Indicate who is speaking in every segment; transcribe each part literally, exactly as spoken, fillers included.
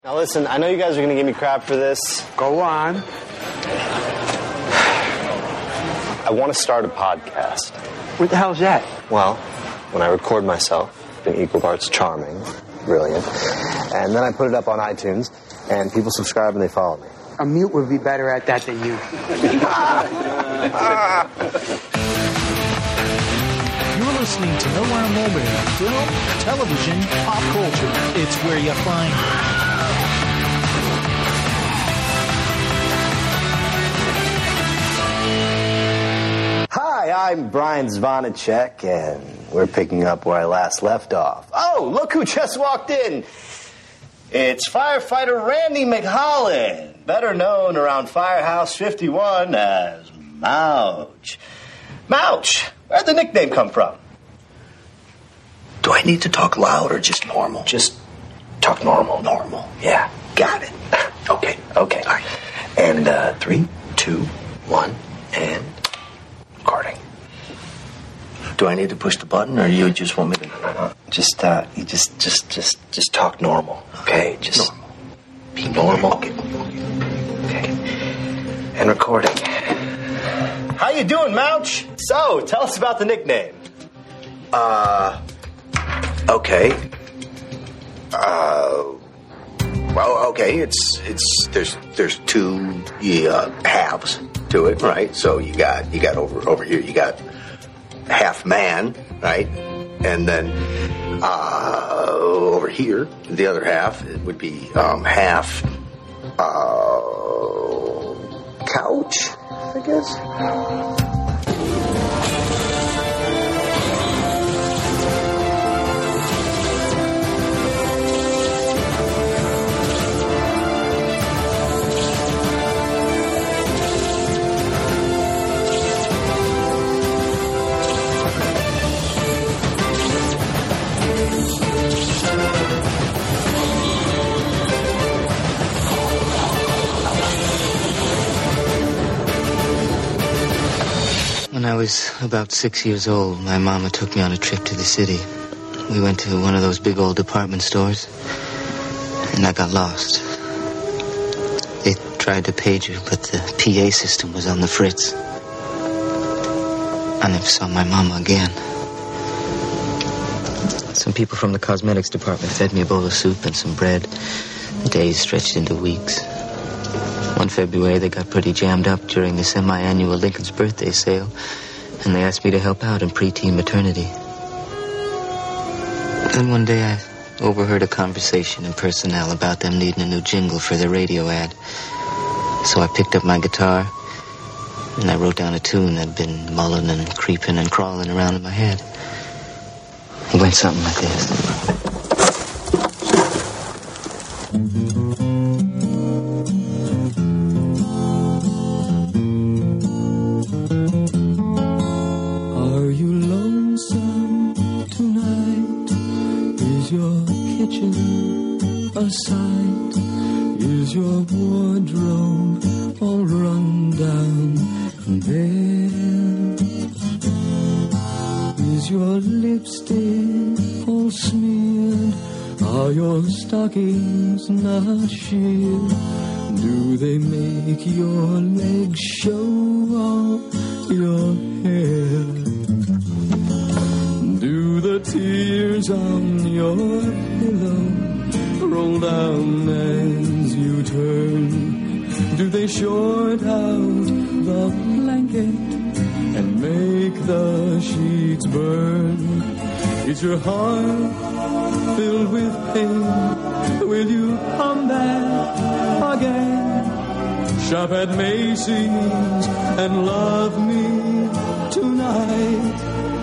Speaker 1: Now listen, I know you guys are going to give me crap for this.
Speaker 2: Go on.
Speaker 1: I want to start a podcast.
Speaker 2: What the hell's that?
Speaker 1: Well, when I record myself, in equal parts charming, brilliant, and then I put it up on iTunes, and people subscribe and they follow me.
Speaker 2: A mute would be better at that than you.
Speaker 3: You're listening to Nowhere Mulberry. Film, television, pop culture. It's where you find it.
Speaker 1: Hi, I'm Brian Zvanacek, and we're picking up where I last left off. Oh, look who just walked in. It's firefighter Randy McHolland, better known around Firehouse fifty-one as Mouch. Mouch, where'd the nickname come from?
Speaker 4: Do I need to talk loud or just normal?
Speaker 1: Just talk normal.
Speaker 4: Normal. Yeah, got it. Okay.
Speaker 1: Okay.
Speaker 4: All right. And uh, three, two, one, and recording. Do I need to push the button, or you just want me to?
Speaker 1: Uh, just, uh, you just, just, just, just talk normal. Okay, just
Speaker 4: normal.
Speaker 1: Be normal.
Speaker 4: Okay.
Speaker 1: Okay. And recording. How you doing, Mouch? So, tell us about the nickname.
Speaker 4: Uh. Okay. Uh. Well, okay. It's it's there's there's two uh, halves to it, right? So you got you got over over here you got half man, right? And then uh, over here, the other half it would be um, half uh, couch, I guess.
Speaker 5: When I was about six years old, my mama took me on a trip to the city. We went to one of those big old department stores, and I got lost. They tried to page her, but the P A system was on the fritz. I never saw my mama again. Some people from the cosmetics department fed me a bowl of soup and some bread. The days stretched into weeks. One February, they got pretty jammed up during the semi-annual Lincoln's birthday sale, and they asked me to help out in preteen maternity. Then one day, I overheard a conversation in personnel about them needing a new jingle for their radio ad. So I picked up my guitar, and I wrote down a tune that'd been mulling and creeping and crawling around in my head. It went something like this.
Speaker 6: Sight is your wardrobe all run down and bare? Is your lipstick all smeared? Are your stockings not sheared? Do they make your legs show off your hair? Do the tears on your pillow roll down as you turn? Do they short out the blanket and make the sheets burn? Is your heart filled with pain? Will you come back again? Shop at Macy's and love me tonight.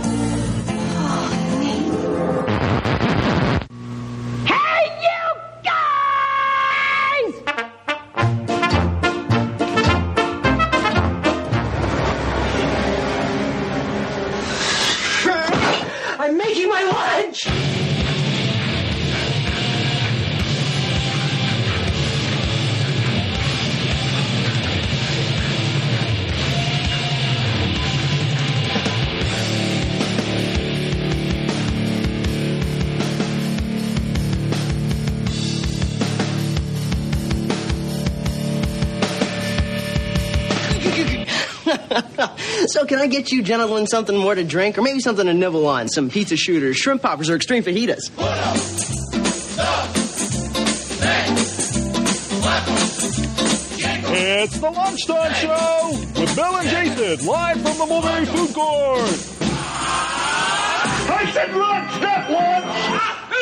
Speaker 2: I'm making my lunch!
Speaker 7: So can I get you gentlemen something more to drink, or maybe something to nibble on? Some pizza shooters, shrimp poppers, or extreme fajitas?
Speaker 8: It's the Lunchtime Show with Bill and Jason, live from the Mulberry Food Court.
Speaker 9: I said lunch, not lunch!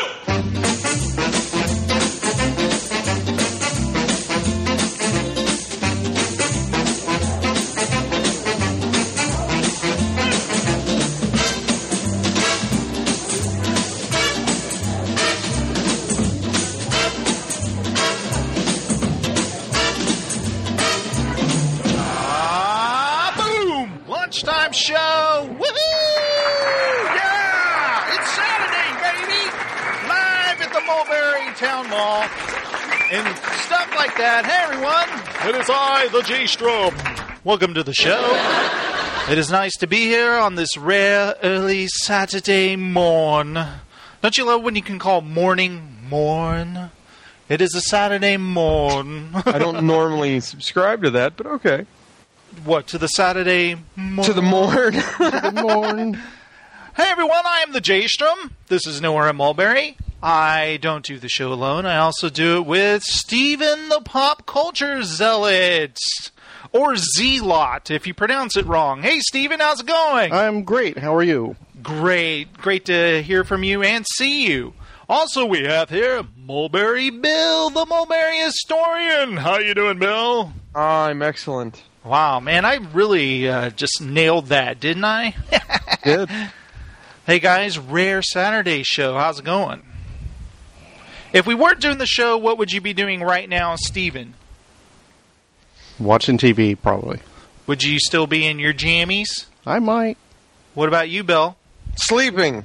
Speaker 3: Lunchtime show. Woohoo! Yeah! It's Saturday, baby! Live at the Mulberry Town Mall and stuff like that. Hey, everyone.
Speaker 8: It is I, the J-Strom.
Speaker 3: Welcome to the show. It is nice to be here on this rare early Saturday morn. Don't you love when you can call morning morn? It is a Saturday morn.
Speaker 10: I don't normally subscribe to that, but okay.
Speaker 3: What, to the Saturday morn?
Speaker 10: To the morn. To the morn.
Speaker 3: Hey, everyone, I am the J-Strom. This is Nowhere in Mulberry. I don't do the show alone. I also do it with Steven the Pop Culture Zealot. Or Z-Lot, if you pronounce it wrong. Hey, Steven, how's it going?
Speaker 11: I'm great. How are you?
Speaker 3: Great. Great to hear from you and see you. Also, we have here Mulberry Bill, the Mulberry Historian. How you doing, Bill?
Speaker 10: I'm excellent.
Speaker 3: Wow, man, I really uh, just nailed that, didn't I?
Speaker 10: Good.
Speaker 3: Hey, guys, rare Saturday show. How's it going? If we weren't doing the show, what would you be doing right now, Steven?
Speaker 11: Watching T V, probably.
Speaker 3: Would you still be in your jammies?
Speaker 11: I might.
Speaker 3: What about you, Bill?
Speaker 10: Sleeping.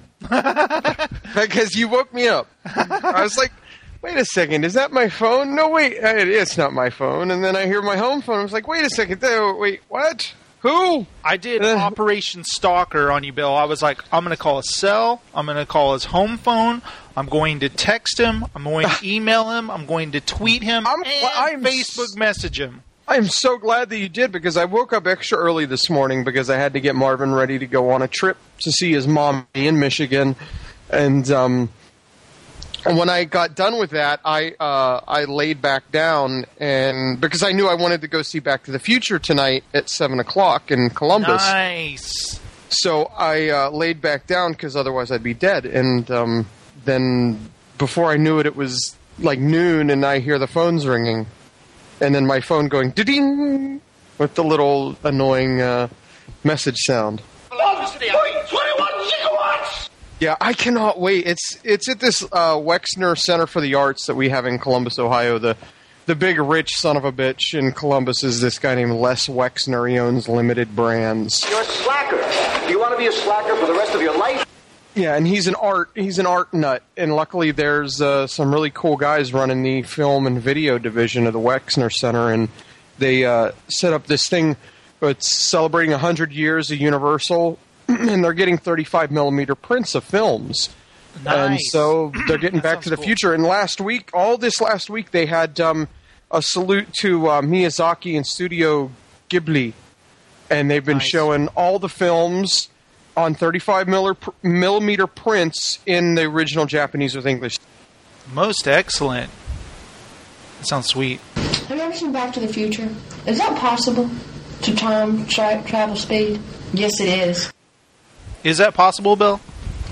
Speaker 10: Because you woke me up. I was like, wait a second, is that my phone? No, wait, it's not my phone. And then I hear my home phone. I was like, wait a second, wait, what? Who?
Speaker 3: I did uh, Operation Stalker on you, Bill. I was like, I'm going to call his cell. I'm going to call his home phone. I'm going to text him. I'm going to email him. I'm going to tweet him.
Speaker 10: I'm,
Speaker 3: and
Speaker 10: I'm
Speaker 3: Facebook message him.
Speaker 10: I'm so glad that you did, because I woke up extra early this morning because I had to get Marvin ready to go on a trip to see his mom in Michigan. And um, when I got done with that, I uh, I laid back down, and because I knew I wanted to go see Back to the Future tonight at seven o'clock in Columbus.
Speaker 3: Nice.
Speaker 10: So I uh, laid back down because otherwise I'd be dead. And um, then before I knew it, it was like noon, and I hear the phones ringing. And then my phone going ding with the little annoying uh, message sound.
Speaker 9: Velocity, twenty-one gigawatts!
Speaker 10: Yeah, I cannot wait. It's it's at this uh, Wexner Center for the Arts that we have in Columbus, Ohio. The the big rich son of a bitch in Columbus is this guy named Les Wexner. He owns Limited Brands.
Speaker 9: You're a slacker. Do you want to be a slacker for the rest of your life?
Speaker 10: Yeah, and he's an art he's an art nut, and luckily there's uh, some really cool guys running the film and video division of the Wexner Center, and they uh, set up this thing that's celebrating one hundred years of Universal, and they're getting thirty-five millimeter prints of films.
Speaker 3: Nice.
Speaker 10: And so they're getting Back to the cool. Future. And last week, all this last week, they had um, a salute to uh, Miyazaki and Studio Ghibli, and they've been nice. showing all the films on thirty-five millimeter prints in the original Japanese with English.
Speaker 3: Most excellent. That sounds sweet.
Speaker 12: Have you ever seen Back to the Future? Is that possible? To time tra- travel speed? Yes, it is.
Speaker 3: Is that possible, Bill?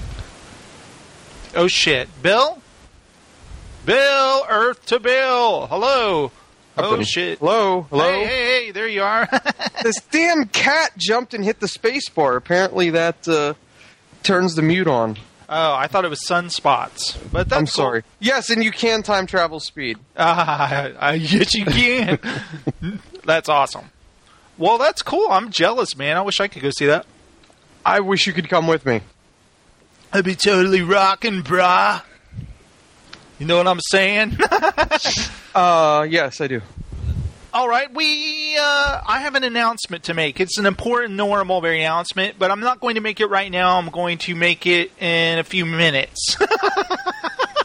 Speaker 3: Oh, shit. Bill? Bill, Earth to Bill. Hello. Oh, shit.
Speaker 10: Hello. Hello.
Speaker 3: Hey, hey, hey. There you are.
Speaker 10: This damn cat jumped and hit the space bar. Apparently that uh, turns the mute on.
Speaker 3: Oh, I thought it was sunspots. But that's
Speaker 10: I'm
Speaker 3: cool.
Speaker 10: sorry. Yes, and you can time travel speed.
Speaker 3: Ah, uh, yes, you can. That's awesome. Well, that's cool. I'm jealous, man. I wish I could go see that.
Speaker 10: I wish you could come with me.
Speaker 3: I'd be totally rocking, brah. You know what I'm saying?
Speaker 10: uh, yes, I do.
Speaker 3: All right, we. Uh, I have an announcement to make. It's an important Nora Mulberry announcement, but I'm not going to make it right now. I'm going to make it in a few minutes.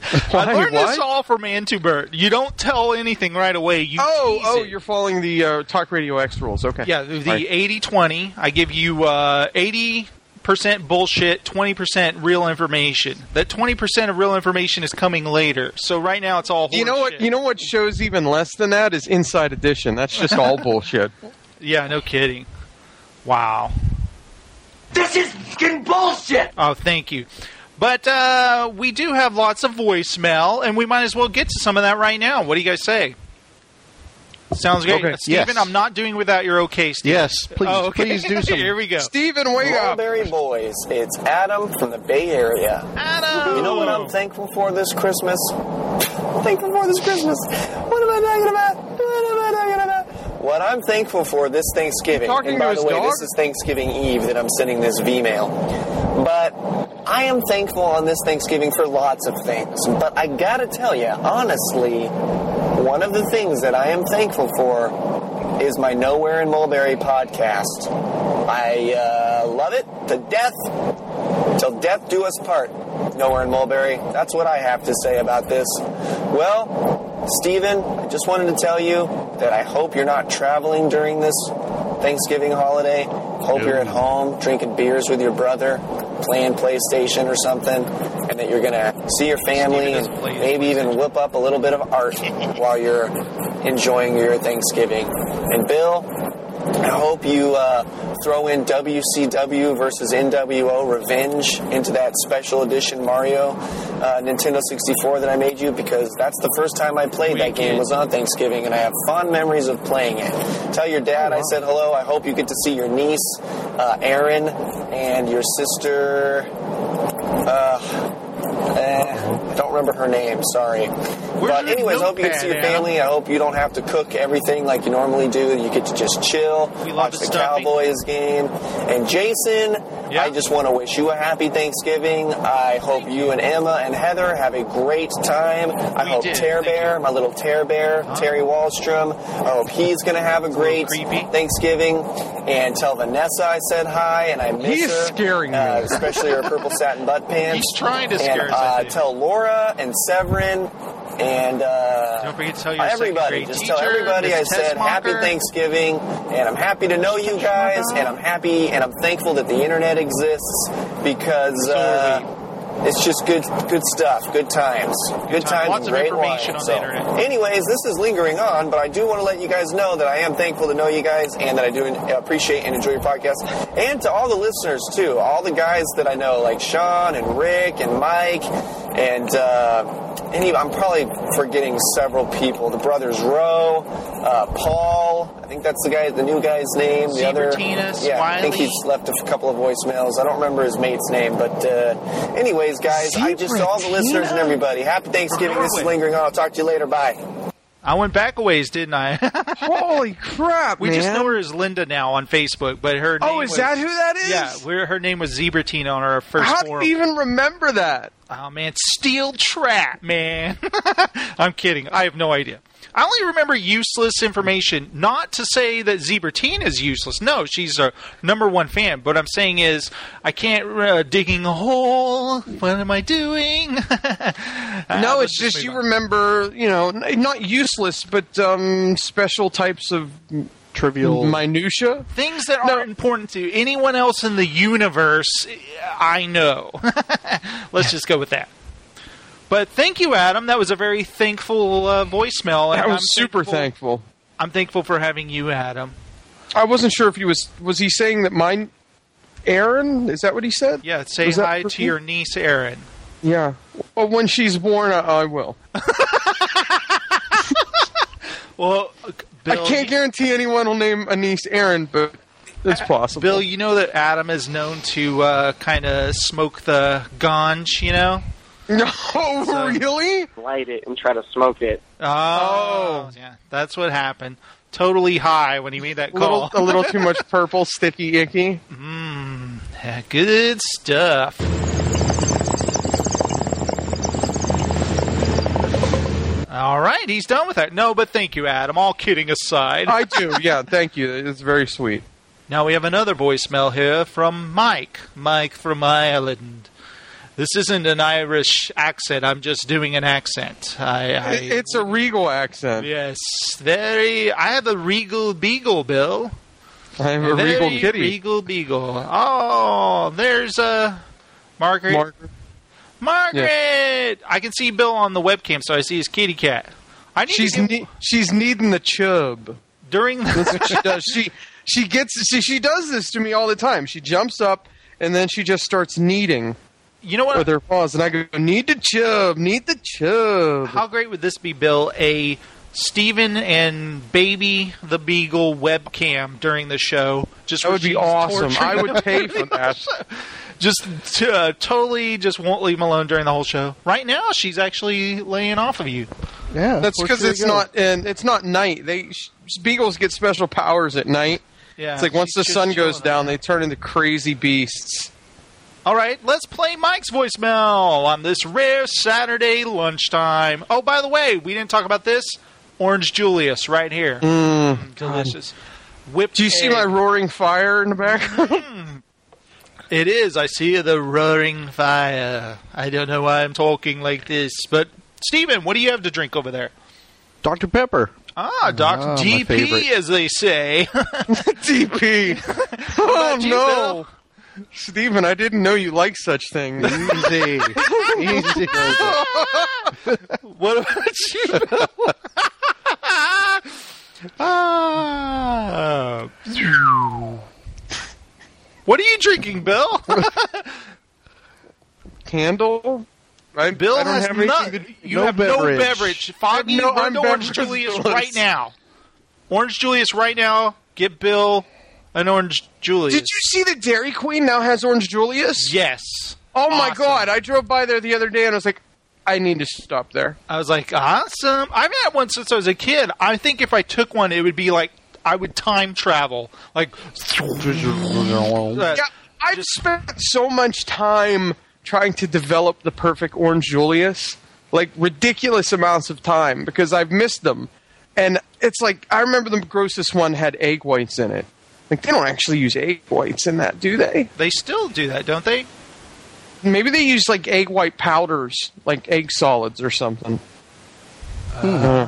Speaker 3: I learned
Speaker 10: Why?
Speaker 3: this all from Antubert. You don't tell anything right away. You
Speaker 10: oh,
Speaker 3: tease
Speaker 10: oh,
Speaker 3: it.
Speaker 10: you're following the uh, Talk Radio X rules. Okay.
Speaker 3: Yeah, the
Speaker 10: Right.
Speaker 3: eighty twenty. I give you uh, eighty percent bullshit, twenty percent real information. That twenty percent of real information is coming later. So right now it's all
Speaker 10: You know what?
Speaker 3: horseshit.
Speaker 10: You know what shows even less than that is Inside Edition. That's just all bullshit.
Speaker 3: Yeah, no kidding. Wow.
Speaker 2: This is fucking bullshit!
Speaker 3: Oh, thank you. But uh, we do have lots of voicemail, and we might as well get to some of that right now. What do you guys say? Sounds great.
Speaker 11: Okay,
Speaker 3: Uh, Steven,
Speaker 11: yes.
Speaker 3: I'm not doing without your okay, Steven.
Speaker 11: Yes, please,
Speaker 3: Oh, okay.
Speaker 11: please do some.
Speaker 3: Here we go.
Speaker 10: Steven, wake up.
Speaker 13: Mulberry Boys, it's Adam from the Bay Area.
Speaker 3: Adam!
Speaker 13: You know what I'm thankful for this Christmas? Thankful for this Christmas. What am I talking about? What am I talking about? What I'm thankful for this Thanksgiving,
Speaker 10: Talking
Speaker 13: and
Speaker 10: to
Speaker 13: by
Speaker 10: his
Speaker 13: the way,
Speaker 10: dog?
Speaker 13: this is Thanksgiving Eve that I'm sending this V-mail. But I am thankful on this Thanksgiving for lots of things. But I gotta tell you, honestly, one of the things that I am thankful for is my Nowhere in Mulberry podcast. I uh, love it to death. Till death do us part. Nowhere in Mulberry. That's what I have to say about this. Well, Steven, I just wanted to tell you that I hope you're not traveling during this Thanksgiving holiday. Hope you're at home drinking beers with your brother, playing PlayStation or something, and that you're going to see your family and maybe even whip up a little bit of art while you're enjoying your Thanksgiving. And Bill, I hope you uh, throw in W C W versus N W O Revenge into that special edition Mario uh, Nintendo sixty-four that I made you, because that's the first time I played that game was on Thanksgiving, and I have fond memories of playing it. Tell your dad I said hello. I hope you get to see your niece, uh, Erin, and your sister... Uh, Eh, I don't remember her name, sorry. But anyways, I hope you get to see your family. I hope you don't have to cook everything like you normally do. You get to just chill, watch the Cowboys game. And Jason, I just want to wish you a happy Thanksgiving. I hope you and Emma and Heather have a great time. I hope Tear Bear, my little Tear Bear, Terry Wallstrom, I hope he's going to have a great Thanksgiving. And tell Vanessa I said hi, and I miss
Speaker 10: He is
Speaker 13: her.
Speaker 10: scaring me.
Speaker 13: Uh, especially her purple satin butt pants.
Speaker 3: He's trying to scare
Speaker 13: and,
Speaker 3: us, I
Speaker 13: uh,
Speaker 3: think.
Speaker 13: tell Laura and Severin and uh,
Speaker 3: Don't forget to tell your
Speaker 13: everybody.
Speaker 3: second grade
Speaker 13: Just
Speaker 3: teacher,
Speaker 13: tell everybody I
Speaker 3: Miss
Speaker 13: said happy
Speaker 3: Tessmacher.
Speaker 13: Thanksgiving, and I'm happy to know you guys, and I'm happy and I'm thankful that the internet exists, because uh, it's just good, good stuff, good times, good, times,
Speaker 3: Lots
Speaker 13: and
Speaker 3: of
Speaker 13: great
Speaker 3: information
Speaker 13: wine.
Speaker 3: on
Speaker 13: So,
Speaker 3: the internet.
Speaker 13: anyways, this is lingering on, but I do want to let you guys know that I am thankful to know you guys, and that I do appreciate and enjoy your podcast, and to all the listeners too, all the guys that I know, like Sean and Rick and Mike, and uh, any, I'm probably forgetting several people. The brothers Rowe, uh, Paul. I think that's the guy, the new guy's name. The other,
Speaker 3: Zebratinus,
Speaker 13: yeah, I think
Speaker 3: Wiley.
Speaker 13: he's left a couple of voicemails. I don't remember his mate's name, but uh, anyways, guys, I just all the listeners and everybody, happy Thanksgiving. This is lingering on. I'll talk to you later. Bye.
Speaker 3: I went back a ways, didn't I?
Speaker 10: Holy crap,
Speaker 3: We
Speaker 10: man.
Speaker 3: just know her as Linda now on Facebook, but her name
Speaker 10: Oh, is
Speaker 3: was,
Speaker 10: that who that is?
Speaker 3: Yeah, we're, her name was Zebratina on our first
Speaker 10: How do
Speaker 3: forum.
Speaker 10: you even remember that?
Speaker 3: Oh, man, steel trap, man. I'm kidding. I have no idea. I only remember useless information. Not to say that Zebratina is useless. No, she's a number one fan. What I'm saying is, I can't uh, digging a hole. What am I doing? Uh,
Speaker 10: No,
Speaker 3: let's
Speaker 10: it's just
Speaker 3: move
Speaker 10: you
Speaker 3: on.
Speaker 10: remember, you know, n- not useless, but um, special types of
Speaker 11: trivial
Speaker 10: minutia.
Speaker 3: Things that aren't important to anyone else in the universe, I know. Let's just go with that. But thank you, Adam. That was a very thankful uh, voicemail. and
Speaker 10: That was
Speaker 3: I'm
Speaker 10: super thankful.
Speaker 3: I'm thankful for having you, Adam.
Speaker 10: I wasn't sure if he was was he saying that mine, Aaron? Is that what he said?
Speaker 3: Yeah, say
Speaker 10: Was that
Speaker 3: hi
Speaker 10: for
Speaker 3: to
Speaker 10: me?
Speaker 3: your niece, Erin.
Speaker 10: Yeah. Well, when she's born, I, I will.
Speaker 3: Well, Bill,
Speaker 10: I can't guarantee anyone will name a niece Aaron, but it's possible.
Speaker 3: Bill, you know that Adam is known to uh, kind of smoke the ganj, you know?
Speaker 10: No,
Speaker 3: So-
Speaker 10: really?
Speaker 14: Light it and try to smoke it.
Speaker 3: Oh, yeah, that's what happened. Totally high when he made that
Speaker 10: A little,
Speaker 3: call.
Speaker 10: a little too much purple, sticky, icky.
Speaker 3: Mmm, yeah, good stuff. All right, he's done with that. No, but thank you, Adam. All kidding aside.
Speaker 10: I do, yeah, thank you. It's very sweet.
Speaker 3: Now we have another voicemail here from Mike. Mike from Ireland. This isn't an Irish accent. I'm just doing an accent. I, I,
Speaker 10: it's a regal accent.
Speaker 3: Yes, very. I have a regal beagle, Bill.
Speaker 10: I have a
Speaker 3: very
Speaker 10: regal kitty.
Speaker 3: Regal beagle. Oh, there's a Margaret.
Speaker 10: Margaret.
Speaker 3: Margaret.
Speaker 10: Yeah.
Speaker 3: I can see Bill on the webcam, so I see his kitty cat. I need
Speaker 10: she's
Speaker 3: to get...
Speaker 10: ne- she's needing the chub
Speaker 3: during. The-
Speaker 10: That's what she does. She she gets she, she does this to me all the time. She jumps up and then she just starts kneading.
Speaker 3: You know what?
Speaker 10: With her paws, and I go, need the chub, need the chub.
Speaker 3: How great would this be, Bill? A Steven and Baby the Beagle webcam during the show. Just
Speaker 10: that would be awesome. I would pay for that.
Speaker 3: Just to, uh, totally just won't leave him alone during the whole show. Right now, she's actually laying off of you.
Speaker 11: Yeah,
Speaker 10: that's because it's go. not and it's not night. They beagles get special powers at night.
Speaker 3: Yeah,
Speaker 10: it's like once the sun goes down, they turn into crazy beasts.
Speaker 3: All right, let's play Mike's voicemail on this rare Saturday lunchtime. Oh, by the way, we didn't talk about this. Orange Julius right here.
Speaker 10: Mm,
Speaker 3: delicious. Whipped
Speaker 10: Do you
Speaker 3: egg.
Speaker 10: see my roaring fire in the background?
Speaker 3: Mm. It is. I see the roaring fire. I don't know why I'm talking like this. But, Steven, what do you have to drink over there?
Speaker 11: Doctor Pepper.
Speaker 3: Ah, Doctor
Speaker 11: Ah,
Speaker 3: D P, as they say.
Speaker 10: D P. Oh,
Speaker 3: you,
Speaker 10: no.
Speaker 3: Bill?
Speaker 10: Steven, I didn't know you liked such things.
Speaker 11: Easy. Easy.
Speaker 3: What about you, Bill? ah. What are you drinking, Bill?
Speaker 10: Candle? I,
Speaker 3: Bill
Speaker 10: I don't
Speaker 3: has
Speaker 10: have
Speaker 3: not,
Speaker 10: anything to,
Speaker 3: You
Speaker 10: no
Speaker 3: have
Speaker 10: beverage.
Speaker 3: no beverage. Foggy,
Speaker 10: no,
Speaker 3: run to
Speaker 10: I'm
Speaker 3: Orange
Speaker 10: beverage
Speaker 3: Julius
Speaker 10: Julius.
Speaker 3: right now. Orange Julius right now. Get Bill an Orange Julius.
Speaker 10: Did you see that Dairy Queen now has Orange Julius?
Speaker 3: Yes.
Speaker 10: Oh my
Speaker 3: Awesome.
Speaker 10: God! I drove by there the other day and I was like, I need to stop there.
Speaker 3: I was like, awesome. I've had one since I was a kid. I think if I took one, it would be like I would time travel. Like,
Speaker 10: yeah, I've spent so much time trying to develop the perfect Orange Julius, like ridiculous amounts of time, because I've missed them. And it's like, I remember the grossest one had egg whites in it. Like, they don't actually use egg whites in that, do they?
Speaker 3: They still do that, don't they?
Speaker 10: Maybe they use, like, egg white powders, like egg solids or something.
Speaker 3: Uh,
Speaker 10: uh.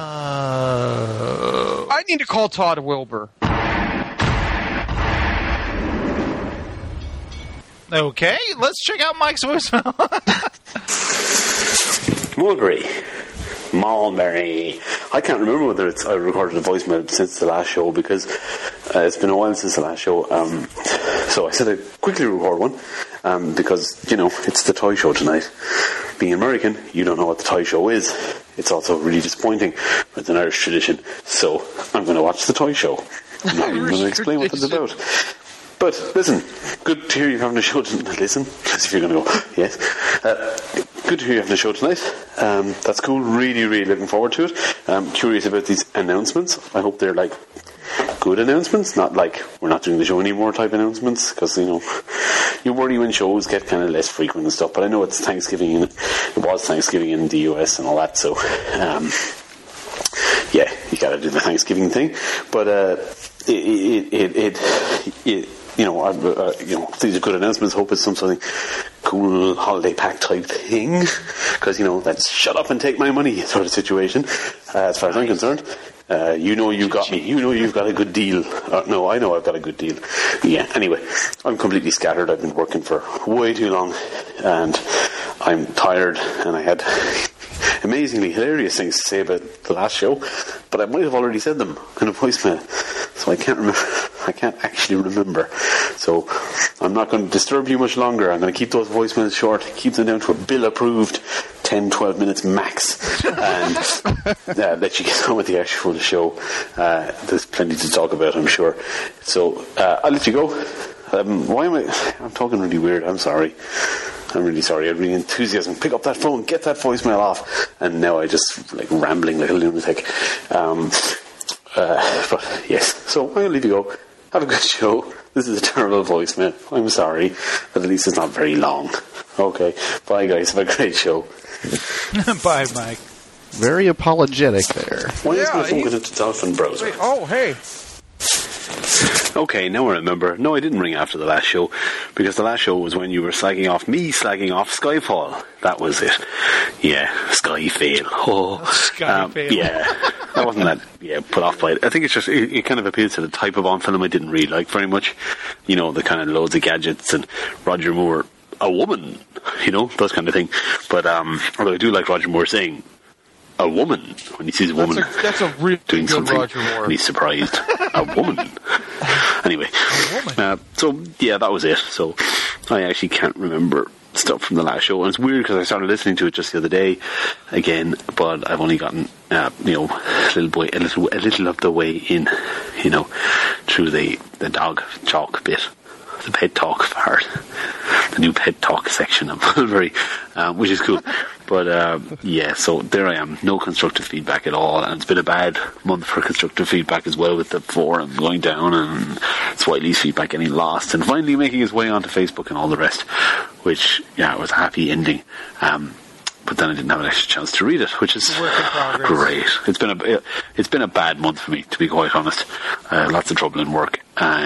Speaker 10: I need to call Todd Wilbur.
Speaker 3: Okay, let's check out Mike's voicemail.
Speaker 15: Mulberry. Mulberry. I can't remember whether it's I recorded a voicemail since the last show because uh, it's been a while since the last show. Um, so I said I'd quickly record one um, because, you know, it's the toy show tonight. Being American, you don't know what the toy show is. It's also really disappointing with an Irish tradition. So I'm going to watch the toy show. I'm not even going to explain what it's about. But listen, good to hear you having a show tonight. Listen, as if you're going to go, yes. Uh, good to hear you having a show tonight. Um, that's cool. Really, really looking forward to it. I'm curious about these announcements. I hope they're like good announcements, not like we're not doing the show anymore type announcements. Because you know, you worry when shows get kind of less frequent and stuff. But I know it's Thanksgiving. In, it was Thanksgiving in the U S and all that. So, um, yeah, you got to do the Thanksgiving thing. But uh, it, it, it, it, it You know, uh, you know, these are good announcements. Hope it's some sort of cool holiday pack type thing, because you know that's shut up and take my money sort of situation. Uh, as far as I'm concerned, uh, you know you got me. You know you've got a good deal. Uh, no, I know I've got a good deal. Yeah. Anyway, I'm completely scattered. I've been working for way too long, and I'm tired. And I had amazingly hilarious things to say about the last show, but I might have already said them in a voicemail, so I can't remember. I can't actually remember. So I'm not going to disturb you much longer. I'm going to keep those voicemails short, keep them down to a bill approved ten, twelve minutes max, and uh, let you get on with the actual show. Uh, there's plenty to talk about, I'm sure. So uh, I'll let you go. Um, why am I? I'm talking really weird. I'm sorry. I'm really sorry. I had really enthusiasm. Pick up that phone, get that voicemail off, and now I just like rambling like a lunatic. Um, uh, but yes, so I'm going to leave you go. Have a good show. This is a terrible voicemail. I'm sorry, but at least it's not very long. Okay, bye guys. Have a great show.
Speaker 3: Bye, Mike.
Speaker 11: Very apologetic there.
Speaker 15: Why
Speaker 10: Yeah,
Speaker 15: is my phone
Speaker 10: he's-
Speaker 15: going into Dolphin browser?
Speaker 10: Wait, oh, hey.
Speaker 15: Okay, now I remember. No, I didn't ring after the last show, because the last show was when you were slagging off me, slagging off Skyfall. That was it. Yeah, Sky fail. Oh,
Speaker 3: Sky
Speaker 15: um,
Speaker 3: fail.
Speaker 15: Yeah, I wasn't that yeah put off by it. I think it's just it, it kind of appeals to the type of Bond film I didn't really like very much. You know, the kind of loads of gadgets and Roger Moore, a woman. You know, those kind of thing. But um, although I do like Roger Moore saying a woman when he sees a woman
Speaker 10: That's a, that's a really
Speaker 15: doing
Speaker 10: good
Speaker 15: something
Speaker 10: Roger Moore.
Speaker 15: and he's surprised. A woman. Anyway, uh, so yeah, that was it. So I actually can't remember stuff from the last show, and it's weird because I started listening to it just the other day again, but I've only gotten uh, you know a little boy a little a little of the way in, you know, through the the dog talk bit, the pet talk part, the new pet talk section of very, uh, which is cool. But uh, yeah, so there I am. No constructive feedback at all, and it's been a bad month for constructive feedback as well, with the forum going down and Swiley's feedback getting lost, and finally making its way onto Facebook and all the rest. Which yeah, it was a happy ending. Um, but then I didn't have an extra chance to read it, which is great. It's been a it's been a bad month for me, to be quite honest. Uh, lots of trouble in work,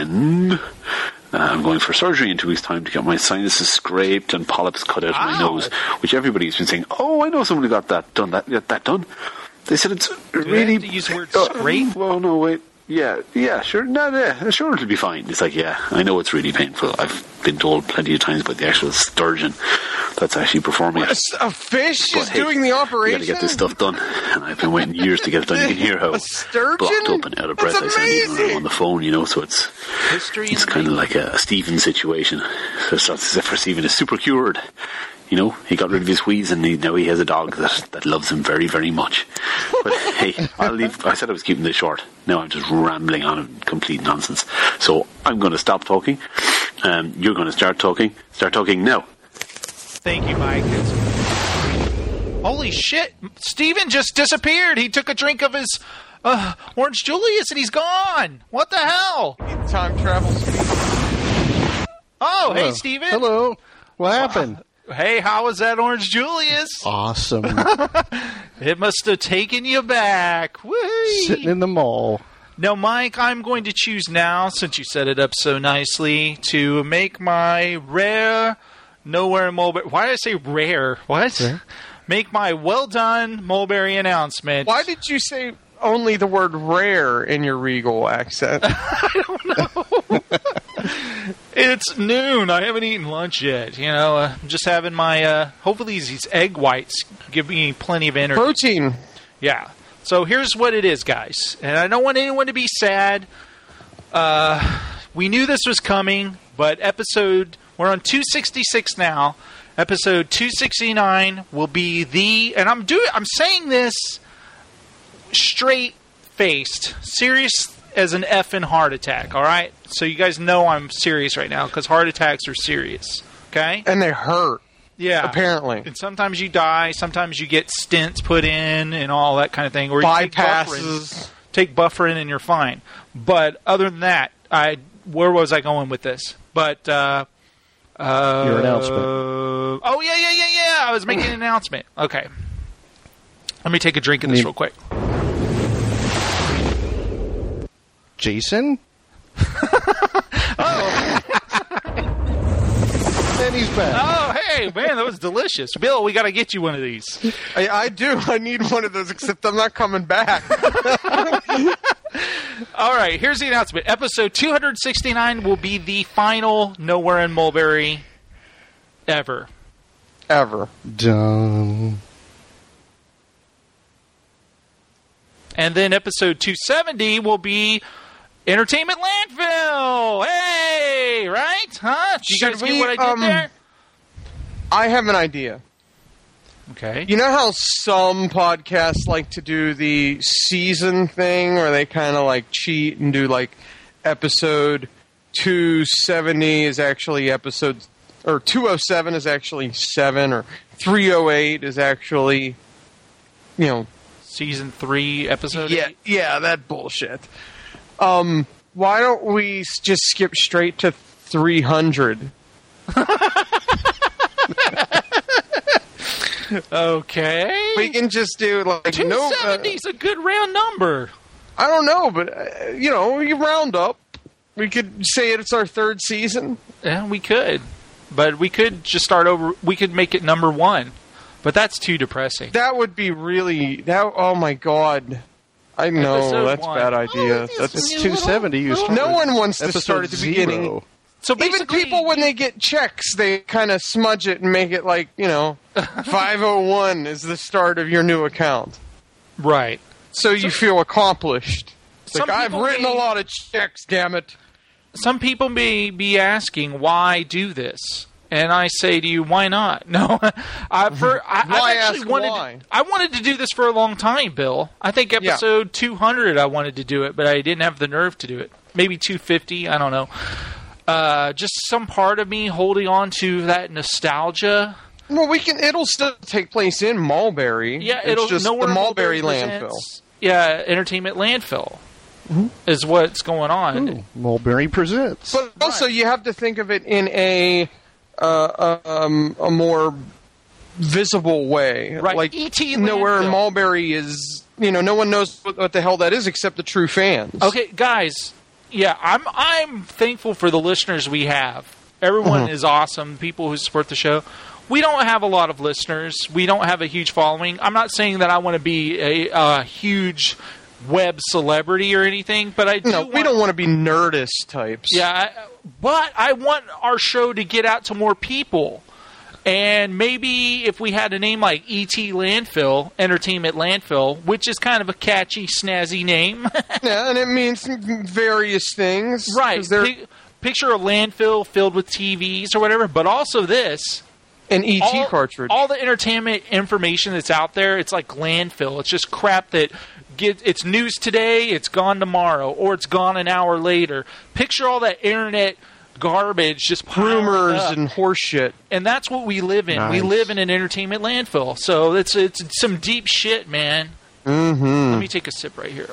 Speaker 15: and Uh, I'm going for surgery in two weeks' time to get my sinuses scraped and polyps cut out of my nose, which everybody's been saying, oh, I know someone who got that done. That got that done. They said it's
Speaker 3: Do
Speaker 15: really...
Speaker 3: they have to use the word scrape?
Speaker 15: Uh, well, no, wait. Yeah, yeah, sure. No, yeah, sure, it'll be fine. It's like, yeah, I know it's really painful. I've been told plenty of times about the actual sturgeon that's actually performing it.
Speaker 10: A, a fish
Speaker 15: But
Speaker 10: is
Speaker 15: hey,
Speaker 10: doing the operation?
Speaker 15: You gotta get this stuff done, and I've been waiting years to get it done. You can hear how
Speaker 10: A sturgeon?
Speaker 15: blocked up and out of breath
Speaker 10: That's
Speaker 15: I sound even when I'm
Speaker 10: amazing.
Speaker 15: on the phone, you know, so it's
Speaker 3: History
Speaker 15: it's kind of like a, a Stephen situation. So it's not as if Stephen is super cured. You know, he got rid of his wheeze, and he, now he has a dog that, that loves him very, very much. But hey, I'll leave. I said I was keeping this short. Now I'm just rambling on and complete nonsense. So I'm going to stop talking. Um, you're going to start talking. Start talking now.
Speaker 3: Thank you, Mike. Holy shit! Steven just disappeared. He took a drink of his uh, Orange Julius, and he's gone. What the hell?
Speaker 10: Time travel speed.
Speaker 3: Oh, hey,
Speaker 11: Hello.
Speaker 3: Steven.
Speaker 11: Hello. What happened?
Speaker 3: Hey, how was that Orange Julius?
Speaker 11: Awesome.
Speaker 3: It must have taken you back. Whee!
Speaker 11: Sitting in the mall.
Speaker 3: Now, Mike, I'm going to choose now, since you set it up so nicely, to make my rare Nowhere Mulberry... Why did I say rare? What?
Speaker 11: Rare?
Speaker 3: Make my well-done Mulberry announcement.
Speaker 10: Why did you say only the word rare in your Regal accent?
Speaker 3: I don't know. It's noon. I haven't eaten lunch yet. You know, uh, I'm just having my... Uh, hopefully these egg whites give me plenty of energy.
Speaker 10: Protein.
Speaker 3: Yeah. So here's what it is, guys. And I don't want anyone to be sad. Uh, we knew this was coming, but episode... We're on two sixty-six now. Episode two sixty-nine will be the... And I'm doing. I'm saying this straight-faced. Serious as an effing heart attack, all right? So you guys know I'm serious right now, because heart attacks are serious, okay?
Speaker 10: And they hurt.
Speaker 3: Yeah.
Speaker 10: Apparently.
Speaker 3: And sometimes you die. Sometimes you get stents put in and all that kind of thing. Or you take
Speaker 10: Bypasses.
Speaker 3: Bufferin, take Bufferin and you're fine. But other than that, I where was I going with this? But uh, uh,
Speaker 11: Your announcement.
Speaker 3: Oh yeah, yeah, yeah, yeah. I was making an announcement. Okay. Let me take a drink of this
Speaker 11: Need-
Speaker 3: real quick.
Speaker 11: Jason?
Speaker 3: Oh.
Speaker 11: And he's back.
Speaker 3: Oh, hey, man, that was delicious. Bill, we got to get you one of these.
Speaker 10: I, I do. I need one of those, except I'm not coming back.
Speaker 3: All right, here's the announcement. Episode two sixty-nine will be the final Nowhere in Mulberry ever.
Speaker 10: Ever.
Speaker 11: Done.
Speaker 3: And then episode two seventy will be Entertainment Landfill. Hey, right? Huh? Did you
Speaker 10: Should
Speaker 3: guys
Speaker 10: we,
Speaker 3: get what I did
Speaker 10: um,
Speaker 3: there?
Speaker 10: I have an idea.
Speaker 3: Okay.
Speaker 10: You know how some podcasts like to do the season thing where they kind of like cheat and do like episode two seventy is actually episode, or two oh seven is actually seven, or three oh eight is actually, you know,
Speaker 3: Season three, episode
Speaker 10: yeah,
Speaker 3: eight?
Speaker 10: yeah, that bullshit. Um, why don't we s- just skip straight to three hundred?
Speaker 3: Okay.
Speaker 10: We can just do like no.
Speaker 3: two seventy is a good round number.
Speaker 10: I don't know, but uh, you know, you round up. We could say it's our third season.
Speaker 3: Yeah, we could. But we could just start over. We could make it number one. But that's too depressing.
Speaker 10: That would be really... That, oh, my God. I know,
Speaker 3: Episode
Speaker 10: that's a
Speaker 3: one.
Speaker 10: bad idea.
Speaker 3: Oh,
Speaker 10: that's
Speaker 11: It's two seventy. You start
Speaker 10: No
Speaker 11: with
Speaker 10: one wants to
Speaker 11: episode
Speaker 10: start at the
Speaker 11: zero.
Speaker 10: beginning.
Speaker 3: So
Speaker 10: Even
Speaker 3: basically,
Speaker 10: people, when they get checks, they kind of smudge it and make it like, you know, five oh one is the start of your new account.
Speaker 3: right.
Speaker 10: So you feel accomplished. It's
Speaker 3: Some
Speaker 10: like, I've
Speaker 3: people
Speaker 10: written
Speaker 3: may-
Speaker 10: a lot of checks, damn it.
Speaker 3: Some people may be asking, why do this? And I say to you, why not? No, I, for, I,
Speaker 10: Why
Speaker 3: I actually
Speaker 10: ask
Speaker 3: wanted.
Speaker 10: why?
Speaker 3: I wanted to do this for a long time, Bill. I think episode two hundred, I wanted to do it, but I didn't have the nerve to do it. Maybe two fifty, I don't know. Uh, just some part of me holding on to that nostalgia.
Speaker 10: Well, we can. It'll still take place in Mulberry.
Speaker 3: Yeah,
Speaker 10: it's
Speaker 3: it'll
Speaker 10: just
Speaker 3: nowhere
Speaker 10: the Mulberry
Speaker 3: presents-
Speaker 10: landfill.
Speaker 3: Yeah, entertainment landfill is what's going on.
Speaker 11: Ooh, Mulberry presents.
Speaker 10: But also, you have to think of it in a uh, um, a more visible way.
Speaker 3: Right,
Speaker 10: Like
Speaker 3: E T
Speaker 10: nowhere in
Speaker 3: landfill.
Speaker 10: Mulberry is. You know, no one knows what, what the hell that is except the true fans.
Speaker 3: Okay, guys. Yeah, I'm I'm thankful for the listeners we have. Everyone
Speaker 10: Mhm.
Speaker 3: is awesome. People who support the show. We don't have a lot of listeners. We don't have a huge following. I'm not saying that I want to be a, a huge web celebrity or anything, but I do.
Speaker 10: No,
Speaker 3: want,
Speaker 10: we don't want to be Nerdist types.
Speaker 3: Yeah, I, but I want our show to get out to more people. And maybe if we had a name like E T Landfill, Entertainment Landfill, which is kind of a catchy, snazzy name.
Speaker 10: Yeah, and it means various things.
Speaker 3: Right.
Speaker 10: 'cause they're-
Speaker 3: Pic- picture a landfill filled with T Vs or whatever, but also this.
Speaker 10: An E T
Speaker 3: all,
Speaker 10: cartridge.
Speaker 3: All the entertainment information that's out there, it's like landfill. It's just crap that get it's news today, it's gone tomorrow, or it's gone an hour later. Picture all that internet garbage just piling
Speaker 10: rumors
Speaker 3: up.
Speaker 10: and horse shit.
Speaker 3: And that's what we live in. We
Speaker 11: Nice.
Speaker 3: live in an entertainment landfill. So it's it's some deep shit, man.
Speaker 10: Mm-hmm.
Speaker 3: Let me take a sip right here.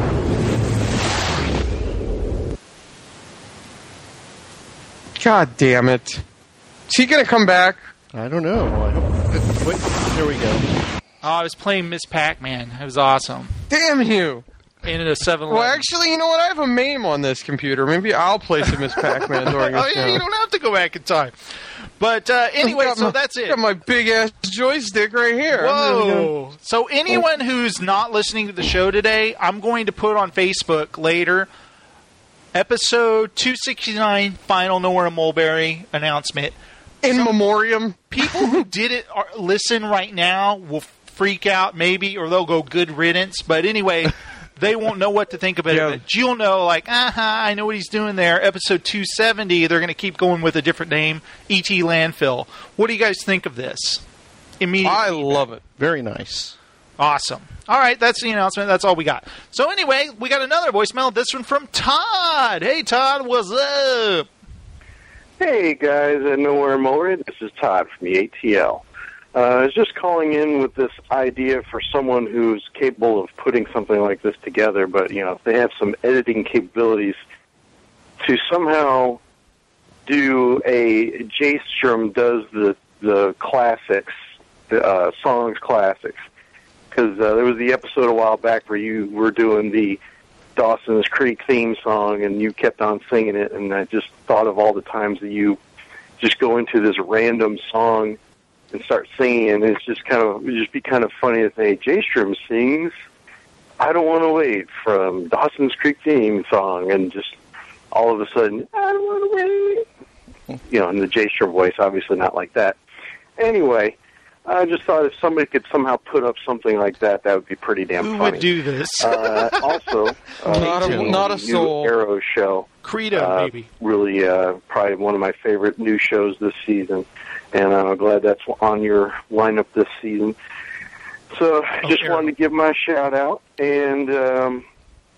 Speaker 10: God damn it. Is he going to come back?
Speaker 11: I don't know. I hope, wait, there we go.
Speaker 3: Oh, I was playing Miss Pac-Man. It was awesome.
Speaker 10: Damn you.
Speaker 3: In a seven
Speaker 10: Well, actually, you know what? I have a MAME on this computer. Maybe I'll play some Miss Pac-Man during
Speaker 3: Oh,
Speaker 10: this
Speaker 3: yeah,
Speaker 10: show.
Speaker 3: you don't have to go back in time. But uh, anyway,
Speaker 10: Got
Speaker 3: so
Speaker 10: my-
Speaker 3: that's it.
Speaker 10: Got my big-ass joystick right here.
Speaker 3: Whoa. So anyone who's not listening to the show today, I'm going to put on Facebook later episode two sixty-nine, final Nowhere Mulberry announcement.
Speaker 10: In memoriam.
Speaker 3: People who didn't are, listen right now will freak out maybe, or they'll go good riddance. But anyway, they won't know what to think about
Speaker 10: Yeah.
Speaker 3: it. But you'll know, like, uh-huh, I know what he's doing there. Episode two seventy, they're going to keep going with a different name, E T Landfill. What do you guys think of this? Immediately.
Speaker 10: I love it.
Speaker 11: Very nice.
Speaker 3: Awesome. All right, that's the announcement. That's all we got. So anyway, we got another voicemail. This one from Todd. Hey, Todd, what's up?
Speaker 16: Hey guys, at Nowhere Mulberry, this is Todd from the A T L. Uh, I was just calling in with this idea for someone who's capable of putting something like this together, but you know, if they have some editing capabilities, to somehow do a J Strom does the the classics, the uh, songs classics, because uh, there was the episode a while back where you were doing the Dawson's Creek theme song, and you kept on singing it, and I just thought of all the times that you just go into this random song and start singing, and it's just kind of it'd just be kind of funny to say, J Strom sings I Don't Want to Wait from Dawson's Creek theme song, and just all of a sudden, I don't want to wait. You know, in the J Strom voice, obviously not like that. Anyway, I just thought if somebody could somehow put up something like that, that would be pretty damn
Speaker 3: Who
Speaker 16: funny.
Speaker 3: would do this?
Speaker 16: uh, also, uh,
Speaker 10: Not a-
Speaker 16: the
Speaker 10: not a
Speaker 16: new
Speaker 10: soul.
Speaker 16: Arrow show.
Speaker 3: Credo,
Speaker 16: uh,
Speaker 3: maybe.
Speaker 16: Really, uh, probably one of my favorite new shows this season, and I'm glad that's on your lineup this season. So,
Speaker 3: Oh,
Speaker 16: just
Speaker 3: Arrow.
Speaker 16: wanted to give my shout out and um,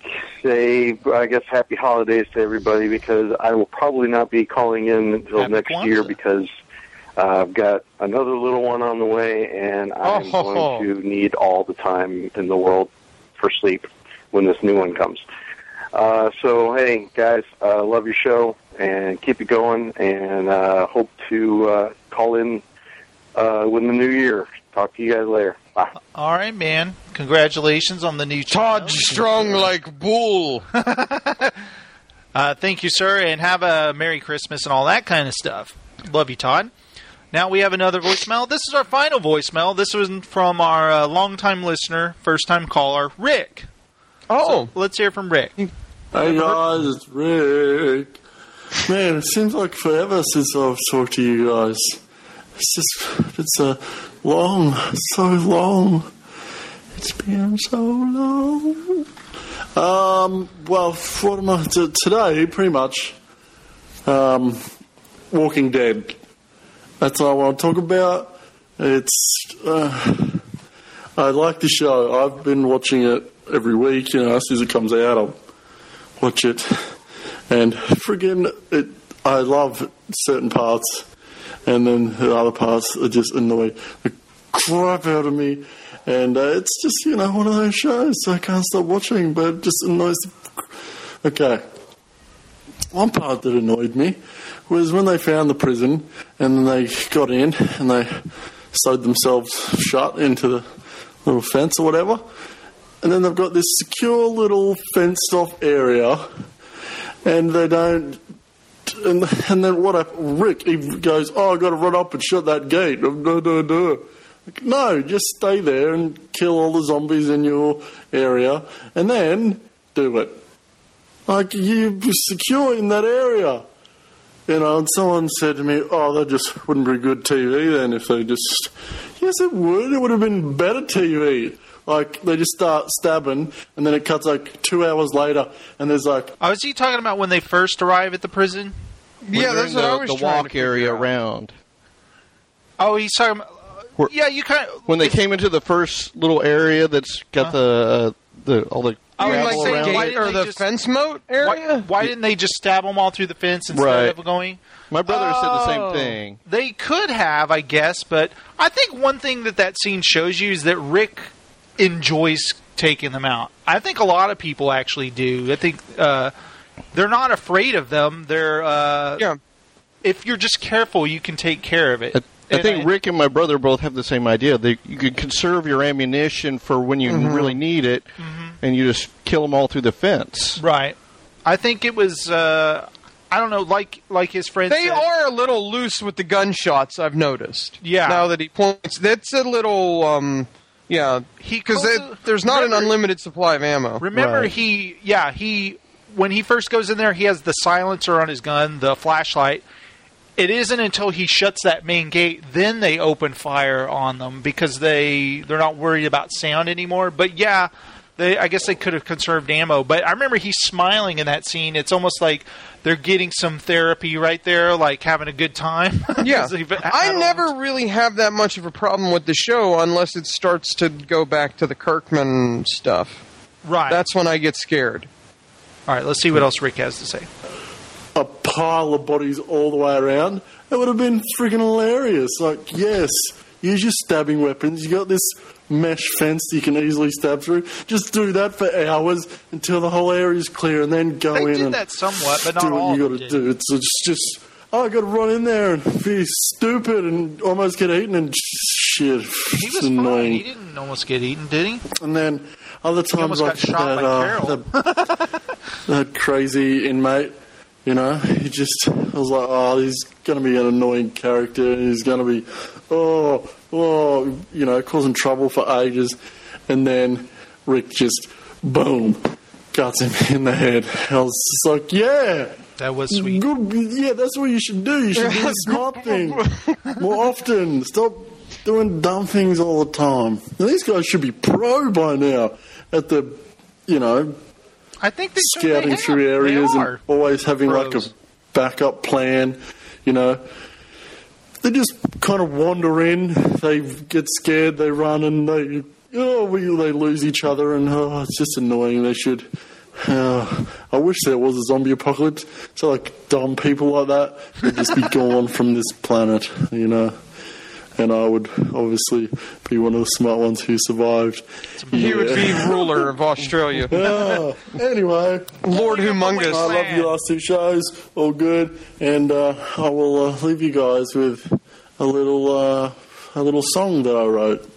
Speaker 16: say, I guess, happy holidays to everybody, because I will probably not be calling in until
Speaker 3: Happy
Speaker 16: next
Speaker 3: Kwanzaa.
Speaker 16: year, because uh, I've got another little one on the way, and I'm
Speaker 10: Oh.
Speaker 16: going to need all the time in the world for sleep when this new one comes. Uh, so, hey, guys, uh, love your show, and keep it going, and uh, hope to uh, call in uh, with the new year. Talk to you guys later. Bye.
Speaker 3: All right, man. Congratulations on the new
Speaker 10: Todd
Speaker 3: channel.
Speaker 10: strong like bull.
Speaker 3: Uh, Uh, thank you, sir, and have a Merry Christmas and all that kind of stuff. Love you, Todd. Now we have another voicemail. This is our final voicemail. This was from our uh, longtime listener, first-time caller, Rick.
Speaker 10: Oh.
Speaker 3: So let's hear from Rick.
Speaker 17: Hey, guys, it's Rick. Man, it seems like forever since I've talked to you guys. It's just, it's a long, so long. It's been so long. Um, well, what am I, t- today, pretty much, um, Walking Dead. That's what I want to talk about. It's, uh, I like the show. I've been watching it every week, you know, as soon as it comes out, I'll watch it. And friggin', it, I love certain parts, and then the other parts are just annoy the crap out of me. And uh, it's just, you know, one of those shows, so I can't stop watching, but it just annoys the... Okay. One part that annoyed me was when they found the prison and then they got in and they sewed themselves shut into the little fence or whatever. And then they've got this secure little fenced-off area, and they don't... And, and then what happened? Rick, he goes, oh, I've got to run up and shut that gate. No, no, no. No, just stay there and kill all the zombies in your area, and then do it. Like, you're secure in that area. You know, and someone said to me, oh, that just wouldn't be good T V then if they just... Yes, it would. It would have been better T V. Like, they just start stabbing, and then it cuts, like, two hours later, and there's, like...
Speaker 3: Oh, is he talking about when they first arrive at the prison?
Speaker 10: Yeah, that's what
Speaker 11: the,
Speaker 10: I was
Speaker 11: the
Speaker 10: trying
Speaker 11: walk
Speaker 10: to
Speaker 11: area
Speaker 10: figure out.
Speaker 11: around.
Speaker 3: Oh, he's talking about...
Speaker 11: Where,
Speaker 3: yeah, you kind of...
Speaker 11: When they came into the first little area that's got
Speaker 3: Huh?
Speaker 11: the, uh, the all the...
Speaker 3: I was
Speaker 11: gravel
Speaker 3: like,
Speaker 11: around
Speaker 3: why
Speaker 11: it.
Speaker 3: didn't
Speaker 10: Or
Speaker 3: they
Speaker 10: the
Speaker 3: just-
Speaker 10: fence moat area?
Speaker 3: Why, why didn't they just stab them all through the fence instead
Speaker 11: Right.
Speaker 3: of going...
Speaker 11: My brother said the
Speaker 10: Oh.
Speaker 11: same thing.
Speaker 3: They could have, I guess, but I think one thing that that scene shows you is that Rick enjoys taking them out. I think a lot of people actually do. I think uh, they're not afraid of them. They're uh,
Speaker 10: Yeah.
Speaker 3: if you're just careful, you can take care of it.
Speaker 11: I, I
Speaker 3: And
Speaker 11: think Rick and my brother both have the same idea. They, you can conserve your ammunition for when you
Speaker 10: Mhm.
Speaker 11: really need it, and you just kill them all through the fence.
Speaker 3: Right. I think it was. Uh, I don't know. Like like his friend.
Speaker 10: They
Speaker 3: said,
Speaker 10: are a little loose with the gunshots, I've noticed.
Speaker 3: Yeah.
Speaker 10: Now that he points, that's a little, um, yeah,
Speaker 3: He
Speaker 10: because
Speaker 3: goes-
Speaker 10: there's not
Speaker 3: remember-
Speaker 10: an unlimited supply of ammo.
Speaker 3: Remember,
Speaker 11: Right.
Speaker 3: he, yeah, he, when he first goes in there, he has the silencer on his gun, the flashlight. It isn't until he shuts that main gate, then they open fire on them because they, they're not worried about sound anymore. But yeah, they, I guess they could have conserved ammo. But I remember he's smiling in that scene. It's almost like they're getting some therapy right there, like having a good time.
Speaker 10: Yeah,
Speaker 3: 'Cause they've had
Speaker 10: I
Speaker 3: all-
Speaker 10: never really have that much of a problem with the show unless it starts to go back to the Kirkman stuff.
Speaker 3: Right.
Speaker 10: That's when I get scared.
Speaker 3: All right, let's see what else Rick has to say.
Speaker 17: A pile of bodies all the way around. It would have been freaking hilarious. Like, yes, use your stabbing weapons. You got this mesh fence you can easily stab through. Just do that for hours until the whole area is clear, and then go
Speaker 3: They
Speaker 17: in
Speaker 3: did
Speaker 17: and
Speaker 3: that somewhat, but not
Speaker 17: do
Speaker 3: all
Speaker 17: what you
Speaker 3: of
Speaker 17: got
Speaker 3: them
Speaker 17: to
Speaker 3: did.
Speaker 17: do. It's, it's just, oh, I got to run in there and be stupid and almost get eaten and shit.
Speaker 3: He
Speaker 17: It's
Speaker 3: was
Speaker 17: annoying.
Speaker 3: fine. He didn't almost get eaten, did he?
Speaker 17: And then other times
Speaker 3: almost
Speaker 17: like
Speaker 3: got shot
Speaker 17: that,
Speaker 3: by
Speaker 17: uh,
Speaker 3: Carol.
Speaker 17: that, that crazy inmate, you know, he just, I was like, oh, he's going to be an annoying character, and he's going to be, oh, oh, you know, causing trouble for ages. And then Rick just, boom, cuts him in the head. I was just like, yeah.
Speaker 3: That was sweet.
Speaker 17: Good, yeah, that's what you should do. You should do the smart thing more often. Stop doing dumb things all the time. Now, these guys should be pro by now at the, you know,
Speaker 3: I think they
Speaker 17: scouting
Speaker 3: they
Speaker 17: through
Speaker 3: have.
Speaker 17: areas
Speaker 3: They
Speaker 17: and
Speaker 3: are
Speaker 17: always having like
Speaker 3: pros.
Speaker 17: a backup plan, you know. They just kind of wander in, they get scared, they run, and they, oh, we, they lose each other, and oh, it's just annoying. They should. Uh, I wish there was a zombie apocalypse, so like dumb people like that would just be gone from this planet, you know. And I would obviously be one of the smart ones who survived.
Speaker 10: He
Speaker 17: Yeah.
Speaker 10: would be ruler of Australia.
Speaker 17: Yeah. Anyway,
Speaker 10: Lord Humongous.
Speaker 17: I love your last two shows, all good, and uh, I will uh, leave you guys with a little uh, a little song that I wrote.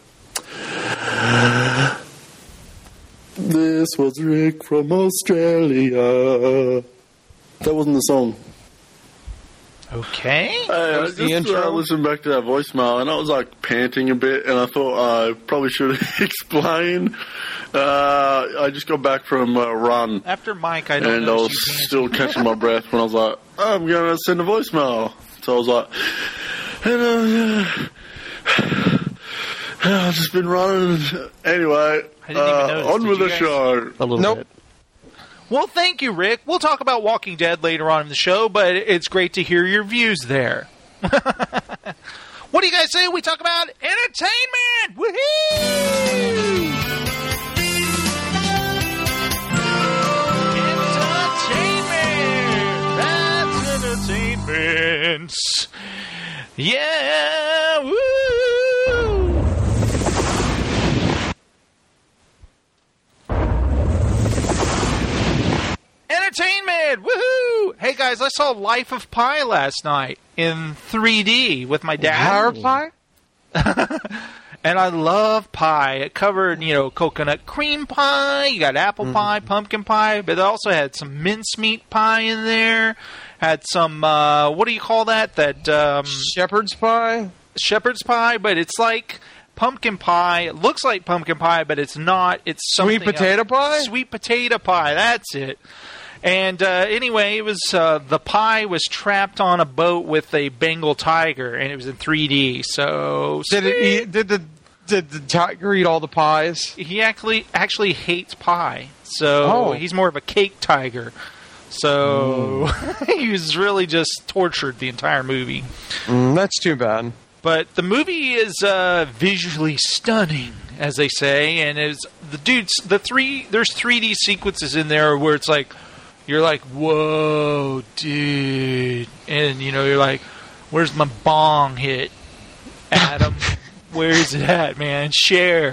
Speaker 17: This was Rick from Australia. That wasn't the song.
Speaker 3: Okay.
Speaker 17: Hey, I
Speaker 3: was
Speaker 17: just
Speaker 3: the intro.
Speaker 17: uh, listened back to that voicemail, and I was like panting a bit, and I thought I probably should explain. Uh, I just got back from a run,
Speaker 3: After Mike, I don't
Speaker 17: and I
Speaker 3: know.
Speaker 17: was still catching my breath when I was like, I'm going to send a voicemail. So I was like, and, uh, I've just been running. Anyway,
Speaker 3: I didn't even
Speaker 17: uh,
Speaker 3: notice.
Speaker 17: on
Speaker 3: Did
Speaker 17: with
Speaker 3: you
Speaker 17: the
Speaker 3: guys-
Speaker 17: show.
Speaker 11: A little
Speaker 3: Nope.
Speaker 11: bit.
Speaker 3: Well, thank you, Rick. We'll talk about Walking Dead later on in the show, but it's great to hear your views there. What do you guys say we talk about entertainment? Woohoo! Entertainment! That's entertainment. Yeah! Woo! Entertainment! Woohoo! Hey guys, I saw Life of Pi last night in three D with my dad.
Speaker 10: Power pie?
Speaker 3: And I love pie. It covered, you know, coconut cream pie, you got apple
Speaker 10: Mm-hmm.
Speaker 3: pie, pumpkin pie, but it also had some mincemeat pie in there. Had some, uh, what do you call that? That, um...
Speaker 10: Shepherd's pie?
Speaker 3: Shepherd's pie, but it's like pumpkin pie. It looks like pumpkin pie, but it's not. It's something
Speaker 10: Sweet potato
Speaker 3: else.
Speaker 10: pie?
Speaker 3: Sweet potato pie. That's it. And uh, anyway, it was uh, the pie was trapped on a boat with a Bengal tiger, and it was in three D. So
Speaker 10: Did it eat, did the did the tiger eat all the pies?
Speaker 3: he actually actually hates pie. So
Speaker 10: Oh.
Speaker 3: he's more of a cake tiger. So he was really just tortured the entire movie.
Speaker 10: Mm, that's too bad.
Speaker 3: But the movie is uh, visually stunning, as they say, and is the dudes. The three there's three D sequences in there where it's like you're like, whoa, dude, and you know you're like, where's my bong hit, Adam? Where is it at, man? Share.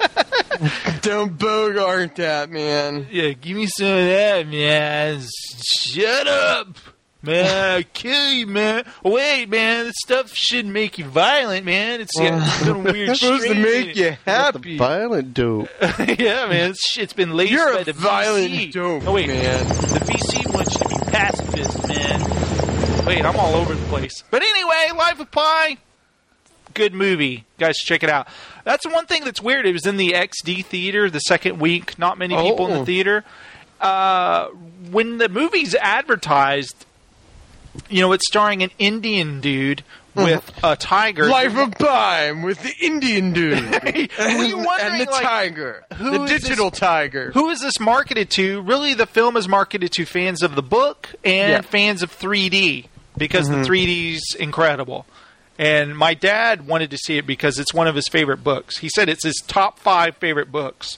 Speaker 10: Don't bogart that, man.
Speaker 3: Yeah, give me some of that, man. Shut up. Man, I'll kill you, man. Wait, man, this stuff shouldn't make you violent, man. It's got some weird
Speaker 10: It's supposed to
Speaker 3: strain in
Speaker 10: make
Speaker 3: it.
Speaker 10: you happy.
Speaker 11: Violent dope.
Speaker 3: Yeah, man, this shit's been laced
Speaker 10: You're
Speaker 3: by
Speaker 10: a
Speaker 3: the
Speaker 10: violent
Speaker 3: V C.
Speaker 10: dope,
Speaker 3: oh, wait,
Speaker 10: man.
Speaker 3: The V C wants you to be pacifist, man. Wait, I'm all over the place. But anyway, Life of Pi, good movie. Guys, check it out. That's one thing that's weird. It was in the X D theater the second week. Not many people in
Speaker 10: Oh.
Speaker 3: the theater. Uh, when the movie's advertised, you know, it's starring an Indian dude with a tiger.
Speaker 10: Life of Pi with the Indian dude
Speaker 3: Were you
Speaker 10: and,
Speaker 3: wondering,
Speaker 10: and the
Speaker 3: like,
Speaker 10: tiger,
Speaker 3: who
Speaker 10: the
Speaker 3: is
Speaker 10: digital
Speaker 3: this-
Speaker 10: tiger.
Speaker 3: Who is this marketed to? Really, the film is marketed to fans of the book and
Speaker 10: Yeah.
Speaker 3: fans of three D because
Speaker 10: Mhm.
Speaker 3: the three D's incredible. And my dad wanted to see it because it's one of his favorite books. He said it's his top five favorite books.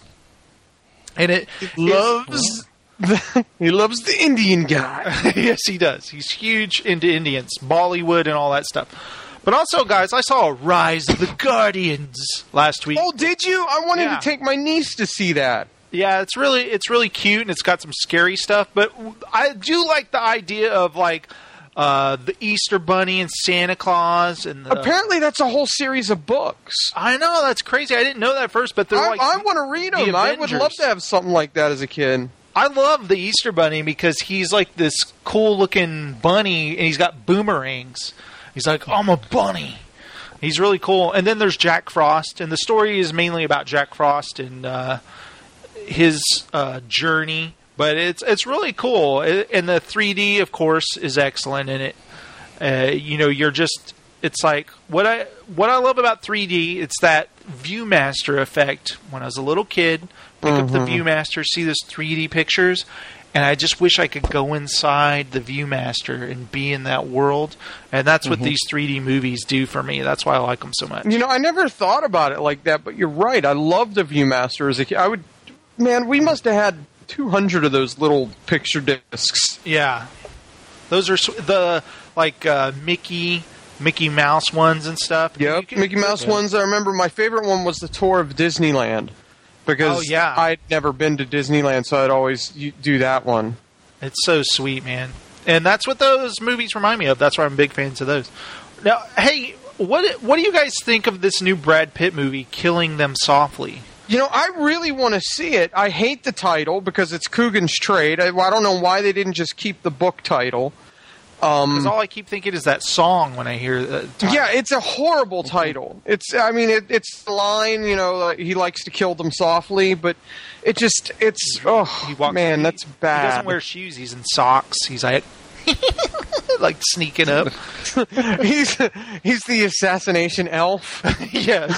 Speaker 3: And it
Speaker 10: loves the, he loves the Indian guy.
Speaker 3: Yes, he does. He's huge into Indians, Bollywood, and all that stuff. But also, guys, I saw Rise of the Guardians last week.
Speaker 10: Oh, did you? I wanted
Speaker 3: Yeah.
Speaker 10: to take my niece to see that.
Speaker 3: Yeah, it's really it's really cute and it's got some scary stuff. But I do like the idea of like uh, the Easter Bunny and Santa Claus and the,
Speaker 10: Apparently, that's a whole series of books.
Speaker 3: I know that's crazy. I didn't know that at first, but they're
Speaker 10: I,
Speaker 3: like
Speaker 10: I want to read
Speaker 3: the
Speaker 10: them. I would
Speaker 3: Avengers.
Speaker 10: love to have something like that as a kid.
Speaker 3: I love the Easter Bunny because he's like this cool looking bunny and he's got boomerangs. He's like, I'm a bunny. He's really cool. And then there's Jack Frost, and the story is mainly about Jack Frost and uh, his uh, journey. But it's it's really cool. It, and the three D, of course, is excellent in it. Uh, you know, you're just it's like what I what I love about three D. It's that ViewMaster effect. When I was a little kid, pick up the
Speaker 10: Mhm.
Speaker 3: ViewMaster, see those three D pictures, and I just wish I could go inside the ViewMaster and be in that world. And that's what
Speaker 10: Mhm.
Speaker 3: these three D movies do for me. That's why I like them so much.
Speaker 10: You know, I never thought about it like that, but you're right. I loved the ViewMaster as a kid. I would, man, we must have had two hundred of those little picture discs.
Speaker 3: Yeah, those are sw- the like uh, Mickey Mickey Mouse ones and stuff.
Speaker 10: Yep, Mickey Mouse
Speaker 3: Yeah.
Speaker 10: ones. I remember my favorite one was the tour of Disneyland because
Speaker 3: Oh, yeah.
Speaker 10: I'd never been to Disneyland, so I'd always y- do that one.
Speaker 3: It's so sweet, man. And that's what those movies remind me of. That's why I'm big fans of those. Now, hey, what what do you guys think of this new Brad Pitt movie, Killing Them Softly?
Speaker 10: You know, I really want to see it. I hate the title because it's Coogan's Trade. I, I don't know why they didn't just keep the book title.
Speaker 3: Because
Speaker 10: Um,
Speaker 3: all I keep thinking is that song when I hear the title.
Speaker 10: yeah, it's a horrible title. It's, I mean, it, it's the line, you know, like, he likes to kill them softly, but it just, it's, oh,
Speaker 3: He walks-
Speaker 10: man,
Speaker 3: he-
Speaker 10: that's bad.
Speaker 3: He doesn't wear shoes. He's in socks. He's like, like sneaking up.
Speaker 10: he's, he's the assassination elf.
Speaker 3: Yeah.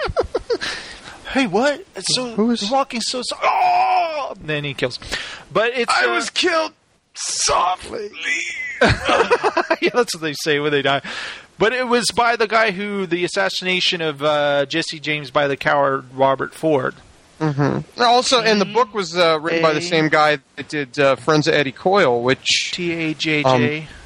Speaker 3: Hey, what? It's so who's walking so soft? Oh! And then he kills. But it's
Speaker 10: I
Speaker 3: uh,
Speaker 10: was killed softly.
Speaker 3: yeah, that's what they say when they die. But it was by the guy who the assassination of uh, Jesse James by the coward Robert Ford.
Speaker 10: Mm-hmm. Also, and the book was uh, written by the same guy that did uh, Friends of Eddie Coyle, which
Speaker 3: T A J J
Speaker 10: um,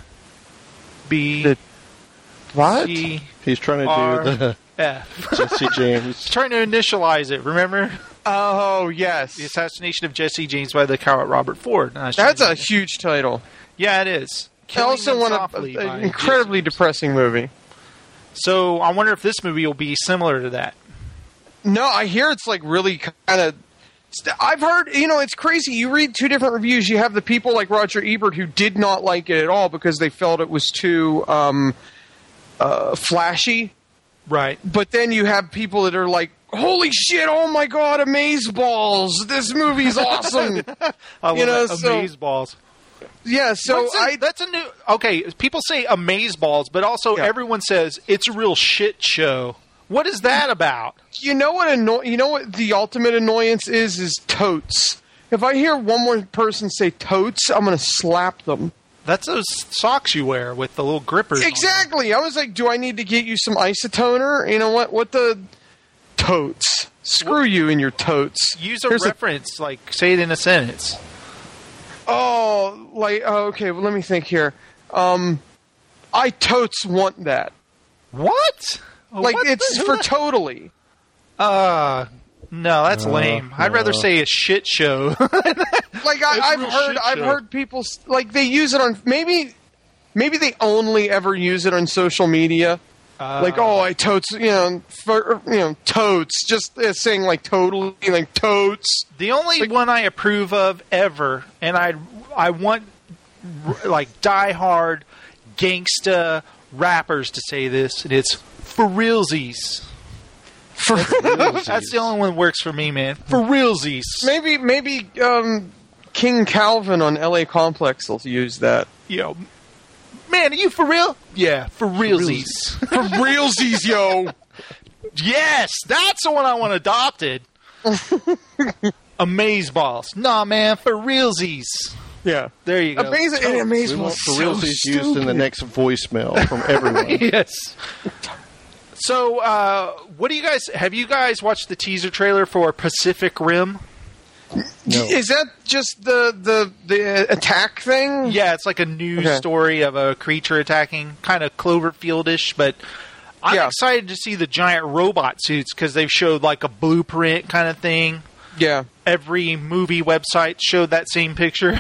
Speaker 3: B
Speaker 10: the- what?
Speaker 3: C
Speaker 11: He's trying to
Speaker 3: R
Speaker 11: do the
Speaker 3: F.
Speaker 11: Jesse James.
Speaker 3: He's trying to initialize it. Remember
Speaker 10: Oh yes,
Speaker 3: the assassination of Jesse James by the coward Robert Ford? And I
Speaker 10: that's
Speaker 3: shouldn't-
Speaker 10: a huge title.
Speaker 3: yeah, it is.
Speaker 10: I
Speaker 3: Killing
Speaker 10: also
Speaker 3: Them
Speaker 10: want
Speaker 3: Softly
Speaker 10: a,
Speaker 3: by
Speaker 10: an incredibly depressing movie.
Speaker 3: So I wonder if this movie will be similar to that.
Speaker 10: No, I hear it's like really kind of. I've heard, you know, it's crazy. You read two different reviews. You have the people like Roger Ebert who did not like it at all because they felt it was too um, uh, flashy.
Speaker 3: Right.
Speaker 10: But then you have people that are like, holy shit, oh my god, Amazeballs. This movie's awesome.
Speaker 3: I love
Speaker 10: You know,
Speaker 3: that.
Speaker 10: so-
Speaker 3: Amazeballs.
Speaker 10: Yeah, so
Speaker 3: What's a-
Speaker 10: I.
Speaker 3: that's a new. Okay, people say Amazeballs, but also
Speaker 10: Yeah.
Speaker 3: everyone says it's a real shit show. What is that about?
Speaker 10: You know what anno- You know what the ultimate annoyance is? Is totes. If I hear one more person say totes, I'm going to slap them.
Speaker 3: That's those socks you wear with the little grippers. on
Speaker 10: Exactly. I was like, do I need to get you some isotoner? You know what? What the totes? Screw you and your totes.
Speaker 3: them. Use a
Speaker 10: Here's
Speaker 3: reference, like say it in a sentence.
Speaker 10: Oh, like oh, okay. Well, let me think here. Um, I totes want that.
Speaker 3: What?
Speaker 10: Like
Speaker 3: What
Speaker 10: it's
Speaker 3: the-
Speaker 10: for totally.
Speaker 3: Uh, no, that's
Speaker 11: Uh,
Speaker 3: lame. I'd rather
Speaker 11: no.
Speaker 3: say a shit show.
Speaker 10: Like I,
Speaker 3: It's
Speaker 10: I've
Speaker 3: real
Speaker 10: heard,
Speaker 3: shit
Speaker 10: I've
Speaker 3: show.
Speaker 10: heard people s- like they use it on maybe, maybe they only ever use it on social media. like oh, I totes, you know, for, you know, totes, just uh, saying like totally, like totes.
Speaker 3: The only one I approve of ever, and I I want r- like diehard gangsta rappers to say this, and it's for realsies.
Speaker 10: For
Speaker 3: That's the only one that works for me, man. For realsies.
Speaker 10: maybe, maybe um, King Calvin on L A Complex will use that.
Speaker 3: Yo, man, are you for real? Yeah, for realsies.
Speaker 10: For realsies, yo.
Speaker 3: Yes, that's the one I want adopted. Amazeballs. Nah, man, for realsies.
Speaker 10: Yeah,
Speaker 3: There you go.
Speaker 10: amazing. And
Speaker 11: We
Speaker 10: amazing.
Speaker 11: want for realsies used in the next voicemail from everyone.
Speaker 3: Yes. So, uh, what do you guys have? You guys watched the teaser trailer for Pacific Rim?
Speaker 11: No.
Speaker 10: Is that just the the the attack thing?
Speaker 3: Yeah, it's like a news
Speaker 10: Okay.
Speaker 3: story of a creature attacking, kind of Cloverfield-ish, but I'm
Speaker 10: Yeah.
Speaker 3: excited to see the giant robot suits because they've showed like a blueprint kind of thing.
Speaker 10: Yeah.
Speaker 3: Every movie website showed that same picture.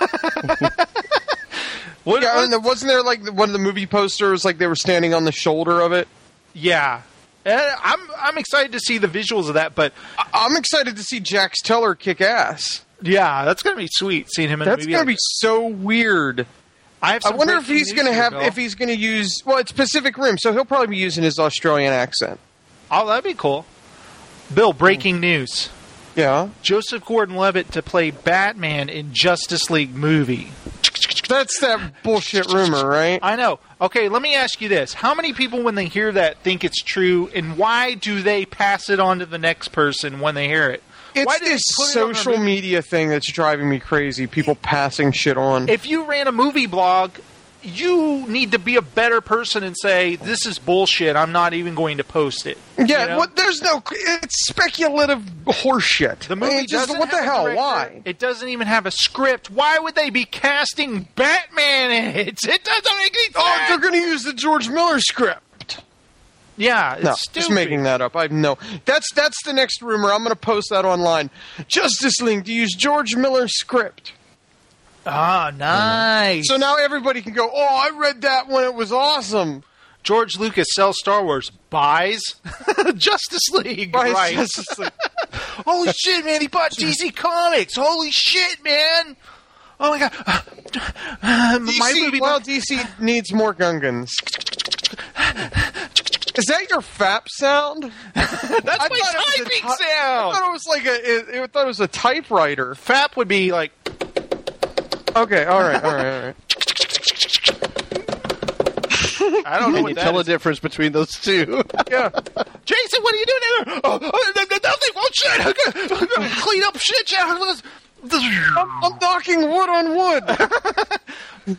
Speaker 3: what,
Speaker 10: Yeah,
Speaker 3: what-
Speaker 10: and there- wasn't there like one of the movie posters, like they were standing on the shoulder of it?
Speaker 3: yeah. And I'm I'm excited to see the visuals of that, but
Speaker 10: I- I'm excited to see Jax Teller kick ass.
Speaker 3: yeah, that's gonna be sweet seeing him in
Speaker 10: That's
Speaker 3: a movie.
Speaker 10: gonna be so weird.
Speaker 3: I, have
Speaker 10: I
Speaker 3: some
Speaker 10: wonder if
Speaker 3: breaking
Speaker 10: he's
Speaker 3: news
Speaker 10: gonna
Speaker 3: here,
Speaker 10: have
Speaker 3: Bill.
Speaker 10: if he's gonna use well, it's Pacific Rim, so he'll probably be using his Australian accent.
Speaker 3: Oh, that'd be cool. Bill, breaking news.
Speaker 10: Yeah,
Speaker 3: Joseph Gordon-Levitt to play Batman in Justice League movie.
Speaker 10: that's that bullshit rumor, right?
Speaker 3: I know. Okay, let me ask you this. How many people, when they hear that, think it's true, and why do they pass it on to the next person when they hear it? Why
Speaker 10: It's
Speaker 3: do they
Speaker 10: this
Speaker 3: put it on their
Speaker 10: social
Speaker 3: movie?
Speaker 10: media thing that's driving me crazy. People passing shit on.
Speaker 3: If you ran a movie blog, you need to be a better person and say, this is bullshit, I'm not even going to post it.
Speaker 10: Yeah,
Speaker 3: You know?
Speaker 10: what, there's no. It's speculative horseshit.
Speaker 3: The movie
Speaker 10: I mean, just
Speaker 3: doesn't
Speaker 10: what the
Speaker 3: have a
Speaker 10: hell?
Speaker 3: director.
Speaker 10: Why?
Speaker 3: It doesn't even have a script. Why would they be casting Batman in it? It doesn't make any sense.
Speaker 10: Oh, they're going to use the George Miller script.
Speaker 3: Yeah, it's
Speaker 10: No,
Speaker 3: stupid.
Speaker 10: just making that up. I know that's that's the next rumor. I'm going to post that online. Justice League to use George Miller's script.
Speaker 3: Ah, nice.
Speaker 10: So now everybody can go. Oh, I read that when it was awesome.
Speaker 3: George Lucas sells Star Wars, buys Justice League.
Speaker 10: Buys
Speaker 3: right.
Speaker 10: Justice League.
Speaker 3: Holy shit, man! He bought D C Comics. Holy shit, man! Oh my god! Uh,
Speaker 10: D C,
Speaker 3: my movie.
Speaker 10: well, D C needs more Gungans. Is that your F A P sound?
Speaker 3: That's
Speaker 10: I
Speaker 3: my typing
Speaker 10: ty-
Speaker 3: sound.
Speaker 10: I thought it was like a. It, I thought it was a typewriter.
Speaker 3: F A P would be like.
Speaker 10: Okay. All right. All right. All right.
Speaker 3: I don't know
Speaker 11: Can
Speaker 3: what
Speaker 11: you
Speaker 3: that
Speaker 11: tell
Speaker 3: is.
Speaker 11: the difference between those two?
Speaker 10: Yeah.
Speaker 3: Jason, what are you doing there? Oh, oh, nothing. Oh shit! I'm gonna, I'm gonna clean up shit. I'm,
Speaker 10: I'm knocking wood on wood.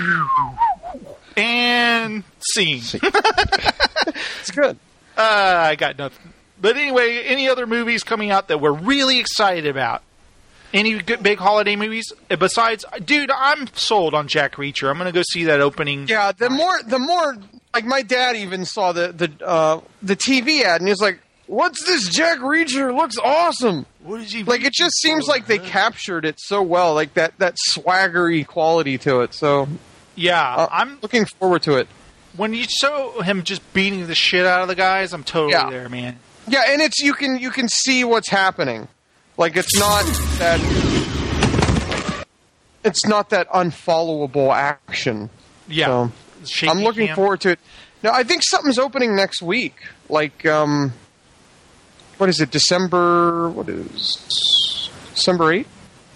Speaker 3: And scene.
Speaker 10: It's good.
Speaker 3: Uh, I got nothing. But anyway, any other movies coming out that we're really excited about? Any good big holiday movies? Besides, dude, I'm sold on Jack Reacher. I'm going to go see that opening.
Speaker 10: Yeah, the more, the more, like my dad even saw the the uh, the T V ad, and he was like, "What's this Jack Reacher? Looks awesome."
Speaker 3: What is he?
Speaker 10: Like it just seems like they captured it so well, like that that swaggery quality to it. So
Speaker 3: yeah,
Speaker 10: uh,
Speaker 3: I'm
Speaker 10: looking forward to it.
Speaker 3: When you show him just beating the shit out of the guys, I'm totally
Speaker 10: Yeah.
Speaker 3: there, man.
Speaker 10: Yeah, and it's you can you can see what's happening. Like it's not that it's not that unfollowable action.
Speaker 3: Yeah,
Speaker 10: So, I'm looking
Speaker 3: cam.
Speaker 10: forward to it. Now I think something's opening next week. Like um, what is it? December? What is December eighth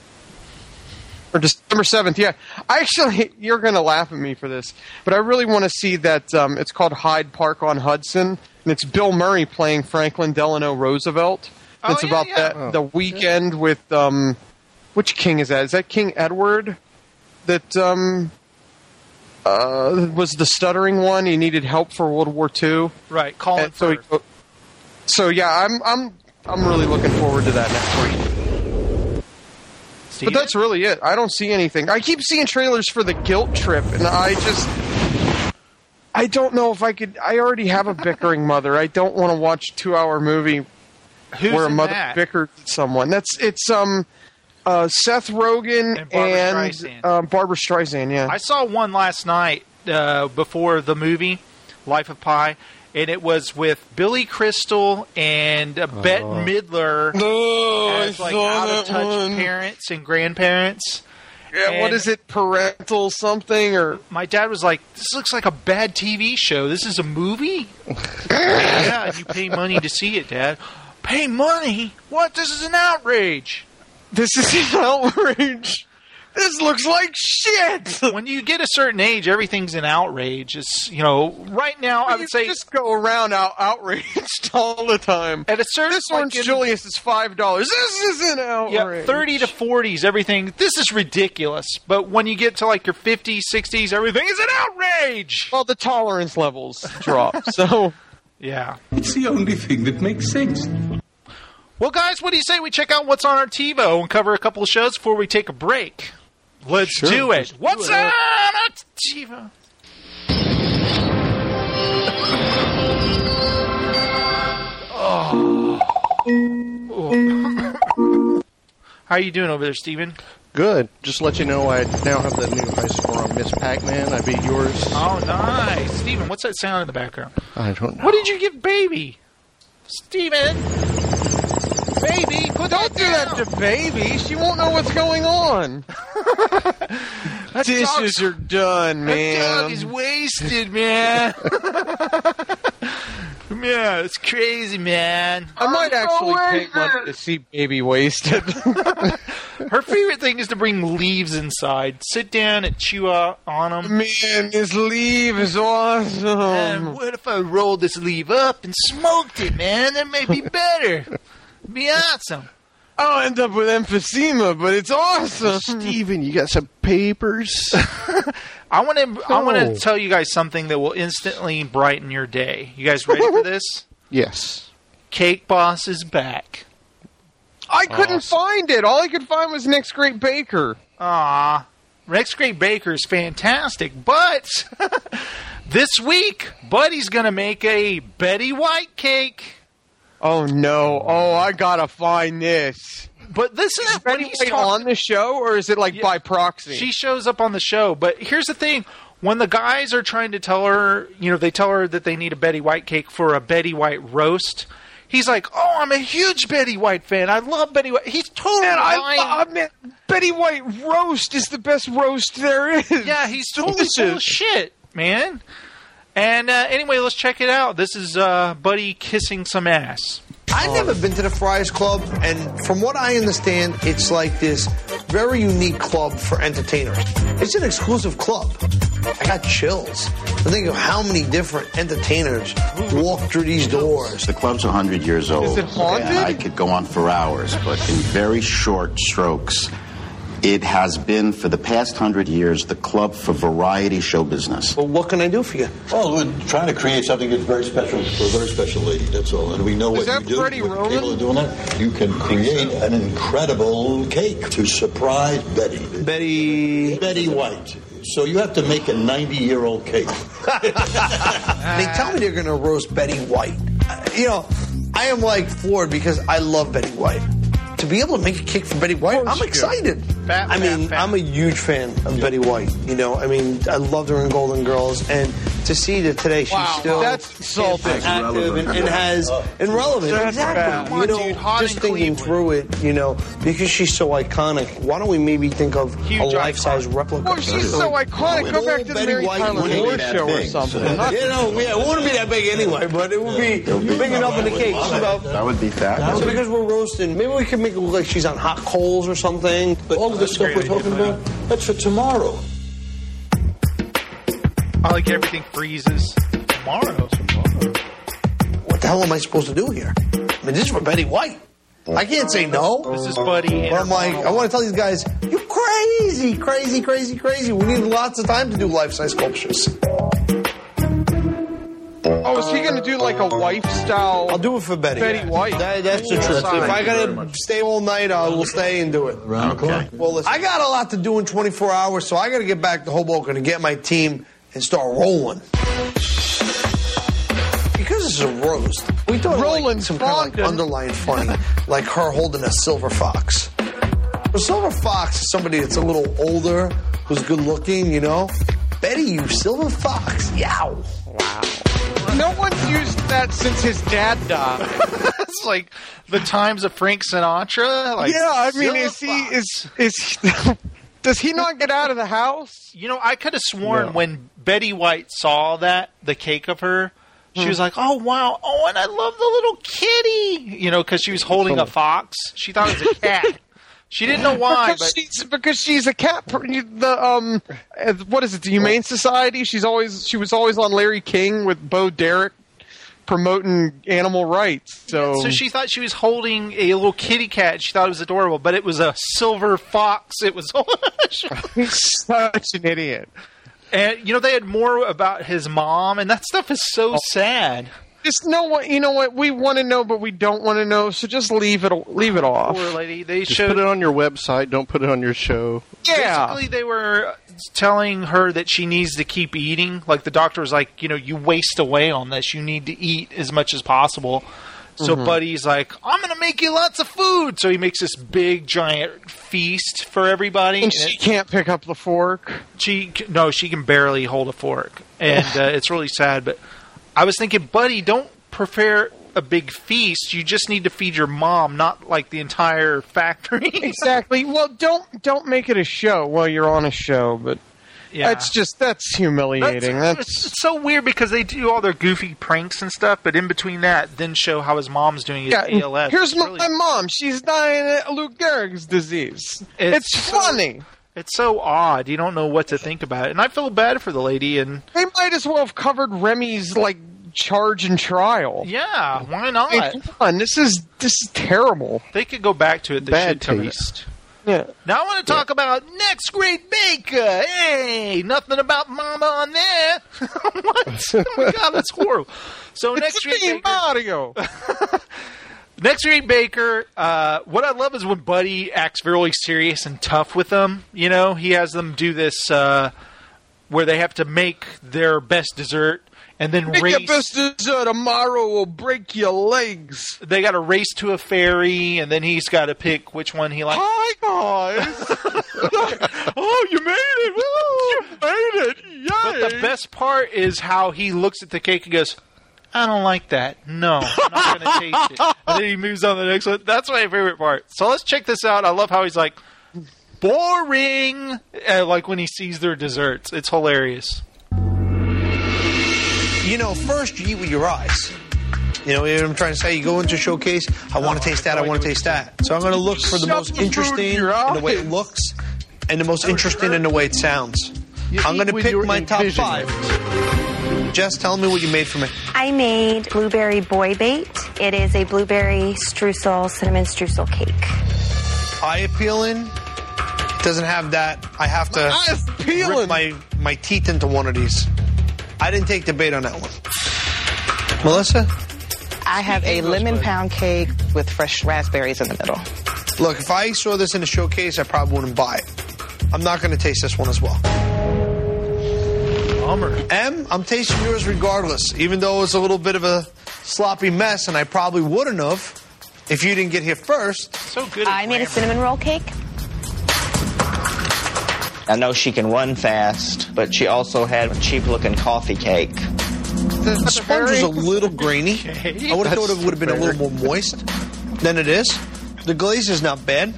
Speaker 10: or December seventh? Yeah, I actually you're gonna laugh at me for this, but I really want to see that. Um, it's called Hyde Park on Hudson, and it's Bill Murray playing Franklin Delano Roosevelt.
Speaker 3: Oh,
Speaker 10: It's
Speaker 3: yeah,
Speaker 10: about
Speaker 3: yeah.
Speaker 10: that
Speaker 11: Oh,
Speaker 10: the weekend with um, which king is that? Is that King Edward? That um, uh, was the stuttering one. He needed help for World War Two.
Speaker 3: Right, Colin
Speaker 10: And so, he,
Speaker 3: Firth.
Speaker 10: so yeah, I'm I'm I'm really looking forward to that next week.
Speaker 3: Steven?
Speaker 10: But that's really it. I don't see anything. I keep seeing trailers for the Guilt Trip, and I just I don't know if I could. I already have a bickering mother. I don't want to watch a two-hour movie
Speaker 3: Who's
Speaker 10: where a
Speaker 3: in
Speaker 10: mother
Speaker 3: that?
Speaker 10: bickered with someone. That's it's um uh, Seth Rogen
Speaker 3: And Barbra
Speaker 10: and,
Speaker 3: Streisand.
Speaker 10: um, Barbara Streisand. Yeah,
Speaker 3: I saw one last night uh, before the movie Life of Pi, and it was with Billy Crystal and uh, Bette Midler
Speaker 10: No,
Speaker 3: as
Speaker 10: I
Speaker 3: like
Speaker 10: saw
Speaker 3: out of
Speaker 10: that
Speaker 3: touch
Speaker 10: one.
Speaker 3: parents and grandparents.
Speaker 10: yeah. What
Speaker 3: and-
Speaker 10: is it? Parental something or
Speaker 3: My dad was like, "This looks like a bad T V show. This is a movie." Yeah, and you pay money to see it, Dad. Pay money? What? This is an outrage.
Speaker 10: this is an outrage. This looks like shit.
Speaker 3: When you get a certain age, everything's an outrage. It's, you know, right now I
Speaker 10: You
Speaker 3: would say
Speaker 10: just go around out outraged all the time.
Speaker 3: at a certain
Speaker 10: This orange
Speaker 3: like in-
Speaker 10: Julius is five dollars. This is an outrage.
Speaker 3: Yeah, thirty to forties, everything. This is ridiculous. But when you get to like your fifties, sixties, everything is an outrage.
Speaker 10: Well, the tolerance levels drop. So
Speaker 3: Yeah.
Speaker 6: It's the only thing that makes sense.
Speaker 3: Well, guys, what do you say we check out what's on our TiVo and cover a couple of shows before we take a break? Let's
Speaker 11: Sure,
Speaker 3: do it.
Speaker 11: let's do
Speaker 3: What's
Speaker 11: it.
Speaker 3: on our TiVo? Oh. How are you doing over there, Steven?
Speaker 11: Good. Just to let you know, I now have the new high score on Miss Pac-Man. I beat yours.
Speaker 3: Oh, nice. Steven, what's that sound in the background?
Speaker 11: I don't know.
Speaker 3: What did you give Baby? Steven? Baby, put
Speaker 10: don't do that to baby. She won't know what's going on.
Speaker 3: That
Speaker 10: Dishes
Speaker 3: dog's-
Speaker 10: are done,
Speaker 3: That
Speaker 10: man.
Speaker 3: dog is wasted, man. Yeah, it's crazy, man.
Speaker 10: I might actually pay money to see baby wasted.
Speaker 3: Her favorite thing is to bring leaves inside, sit down and chew uh, on them.
Speaker 10: Man, this leaf is awesome.
Speaker 3: And what if I rolled this leaf up and smoked it, man? That may be better. It'd be awesome.
Speaker 10: I'll end up with emphysema, but it's awesome.
Speaker 11: Steven, you got some papers?
Speaker 3: I want to. I want
Speaker 11: Oh.
Speaker 3: to tell you guys something that will instantly brighten your day. You guys ready for this?
Speaker 11: Yes.
Speaker 3: Cake Boss is back.
Speaker 10: I couldn't find it. All I could find was Next Great Baker.
Speaker 3: Aw, Next Great Baker is fantastic, but this week, Buddy's gonna make a Betty White cake.
Speaker 10: Oh no! Oh, I gotta find this.
Speaker 3: But this is
Speaker 10: Is
Speaker 3: when
Speaker 10: Betty
Speaker 3: he's
Speaker 10: White
Speaker 3: talking.
Speaker 10: on the show, or is it like by proxy?
Speaker 3: She shows up on the show, but here's the thing: when the guys are trying to tell her, you know, they tell her that they need a Betty White cake for a Betty White roast. He's like, "Oh, I'm a huge Betty White fan. I love Betty White." He's totally
Speaker 10: Man,
Speaker 3: lying.
Speaker 10: I, I mean, Betty White roast is the best roast there is.
Speaker 3: Yeah, he's totally full of shit, man. And uh, anyway, let's check it out. This is uh, Buddy kissing some ass.
Speaker 18: I've never been to the Friars Club, and from what I understand, it's like this very unique club for entertainers. It's an exclusive club. I got chills. I think of how many different entertainers walk through these doors.
Speaker 19: The club's one hundred years old.
Speaker 10: Is it haunted?
Speaker 19: And I could go on for hours, but in very short strokes, it has been, for the past hundred years, the club for variety show business.
Speaker 18: Well, what can I do for you?
Speaker 20: Well, we're trying to create something that's very special for a very special lady, that's all. And we know
Speaker 10: Is
Speaker 20: what
Speaker 10: that
Speaker 20: you do.
Speaker 10: Freddie
Speaker 20: We're
Speaker 10: Roman?
Speaker 20: capable of doing that. You can create an incredible cake to surprise Betty.
Speaker 18: Betty...
Speaker 20: Betty White. So you have to make a ninety-year-old cake.
Speaker 18: They tell me they're going to roast Betty White. You know, I am like floored because I love Betty White. To be able to make a cake for Betty White, I'm excited.
Speaker 3: Fat,
Speaker 18: I mean,
Speaker 3: fat, fat.
Speaker 18: I'm a huge fan of Betty White. You know, I mean, I loved her in Golden Girls, and to see that today she's
Speaker 10: Wow,
Speaker 18: still
Speaker 10: that's salty.
Speaker 18: active and, and has and relevant.
Speaker 10: That's
Speaker 18: Exactly.
Speaker 10: bad.
Speaker 18: You know,
Speaker 3: Dude, hot
Speaker 18: just
Speaker 3: in
Speaker 18: thinking
Speaker 3: Cleveland.
Speaker 18: through it, you know, because she's so iconic. Why don't we maybe think of
Speaker 3: Huge
Speaker 18: a life-size replica?
Speaker 10: Well, she's so iconic. Go back to the
Speaker 18: Betty
Speaker 10: Mary
Speaker 18: White
Speaker 10: Tyler
Speaker 18: wouldn't
Speaker 10: Moore
Speaker 18: be that
Speaker 10: show or
Speaker 20: big,
Speaker 10: something.
Speaker 20: so-
Speaker 10: Not-
Speaker 18: You know, yeah, it wouldn't be that big anyway, but it would be big enough in the cake. It's about-
Speaker 19: That would be fabulous.
Speaker 18: So because we're roasting, maybe we could make it look like she's on hot coals or something.
Speaker 20: But all of this stuff we're talking about, that's for tomorrow.
Speaker 3: I like everything freezes tomorrow.
Speaker 18: What the hell am I supposed to do here? I mean, this is for Betty White. I can't say no.
Speaker 3: This is Buddy.
Speaker 18: But I'm like, I want to tell these guys, you crazy, crazy, crazy, crazy. We need lots of time to do life-size sculptures.
Speaker 10: Oh, is he going to do like a wife style?
Speaker 18: I'll do it for Betty.
Speaker 10: Betty White.
Speaker 18: That, that's the truth. If I gotta stay all night, I will stay and do it.
Speaker 20: Okay.
Speaker 18: Well, listen, I got a lot to do in twenty-four hours, so I got to get back to Hoboken and get my team and start rolling. Because it's a roast, we thought like
Speaker 10: Rolling
Speaker 18: some kind of like
Speaker 10: Fondant.
Speaker 18: underlying funny, like her holding a silver fox. A silver fox is somebody that's a little older, who's good looking, you know. Betty, you silver fox, yow.
Speaker 10: Wow. No one's used that since his dad died.
Speaker 3: It's like the times of Frank Sinatra. Like,
Speaker 10: yeah, I mean,
Speaker 3: silver
Speaker 10: is he
Speaker 3: fox.
Speaker 10: is is he, does he not get out of the house?
Speaker 3: You know, I could have sworn
Speaker 10: No.
Speaker 3: when Betty White saw that, the cake of her, she
Speaker 10: Hmm.
Speaker 3: was like, "Oh wow, oh, and I love the little kitty," you know, because she was holding a fox. She thought it was a cat. She didn't know why,
Speaker 10: because
Speaker 3: but
Speaker 10: she's because she's a cat. per- The um, uh, what is it? The Humane Society. She's always she was always on Larry King with Bo Derek promoting animal rights. So
Speaker 3: so she thought she was holding a little kitty cat. She thought it was adorable, but it was a silver fox. It was.
Speaker 10: such an idiot.
Speaker 3: And you know, they had more about his mom, and that stuff is so sad.
Speaker 10: Just know what you know. What we want to know, but we don't want to know. So just leave it. Leave it off.
Speaker 3: Poor lady. They
Speaker 11: Just
Speaker 3: showed.
Speaker 11: put it on your website. Don't put it on your show.
Speaker 10: Yeah.
Speaker 3: Basically, they were telling her that she needs to keep eating. Like the doctor was like, you know, you waste away on this. You need to eat as much as possible. So
Speaker 10: Mhm.
Speaker 3: Buddy's like, I'm going to make you lots of food. So he makes this big, giant feast for everybody.
Speaker 10: And she can't pick up the fork.
Speaker 3: She no, she can barely hold a fork, and uh, it's really sad. But I was thinking, Buddy, don't prepare a big feast. You just need to feed your mom, not like the entire factory.
Speaker 10: Exactly. Well, don't don't make it a show while you're on a show, but
Speaker 3: Yeah.
Speaker 10: that's just that's humiliating.
Speaker 3: That's,
Speaker 10: That's,
Speaker 3: it's, it's so weird because they do all their goofy pranks and stuff, but in between that, then show how his mom's doing his
Speaker 10: yeah.
Speaker 3: A L S.
Speaker 10: Here's
Speaker 3: It's
Speaker 10: my,
Speaker 3: really-
Speaker 10: my mom. She's dying of Lou Gehrig's disease.
Speaker 3: It's
Speaker 10: It's,
Speaker 3: so-
Speaker 10: funny.
Speaker 3: It's so odd. You don't know what to think about it, and I feel bad for the lady. And
Speaker 10: They might as well have covered Remy's like charge and trial.
Speaker 3: yeah, why not?
Speaker 10: I mean, come on, this is this is terrible.
Speaker 3: They could go back to it. They
Speaker 11: Bad
Speaker 3: should cover it.
Speaker 11: taste.
Speaker 10: Yeah.
Speaker 3: Now I want to talk about Next Great Baker. Hey, nothing about Mama on there. What? Oh my God, that's horrible. So Next
Speaker 10: It's
Speaker 3: Great
Speaker 10: me,
Speaker 3: Baker.
Speaker 10: Mario.
Speaker 3: Next Great Baker. Uh, what I love is when Buddy acts really serious and tough with them. You know, he has them do this uh, where they have to make their best dessert and then
Speaker 10: Make
Speaker 3: race.
Speaker 10: your best dessert. Tomorrow will break your legs.
Speaker 3: They got to race to a ferry, and then he's got to pick which one he likes.
Speaker 10: Hi guys.
Speaker 3: Oh, you made it! Woo!
Speaker 10: You made it.
Speaker 3: But best part is how he looks at the cake and goes, I don't like that. No, I'm not going to taste it. And then he moves on to the next one. That's my favorite part. So let's check this out. I love how he's like, boring. Uh, like when he sees their desserts. It's hilarious.
Speaker 18: You know, first you eat with your eyes. You know what I'm trying to say? You go into a showcase, I want to taste that, I want to taste that. So I'm going to look for the most interesting in the way it looks and the most interesting in the way it sounds. I'm going to pick my top five. Jess, tell me what you made for me.
Speaker 21: I made blueberry boy bait. It is a blueberry streusel, cinnamon streusel cake.
Speaker 18: Eye appealing. Doesn't have that. I have to rip my, my teeth into one of these. I didn't take the bait on that one. Melissa?
Speaker 22: I have a lemon pound cake with fresh raspberries in the middle.
Speaker 18: Look, if I saw this in a showcase, I probably wouldn't buy it. I'm not going to taste this one as well.
Speaker 3: Bummer.
Speaker 18: M, I'm tasting yours regardless, even though it was a little bit of a sloppy mess, and I probably wouldn't have if you didn't get here first.
Speaker 3: So good.
Speaker 21: I made a cinnamon roll cake.
Speaker 23: I know she can run fast, but she also had a cheap-looking coffee cake.
Speaker 18: The sponge was a little grainy. I would have thought it would have been a little more moist than it is. The glaze is not bad.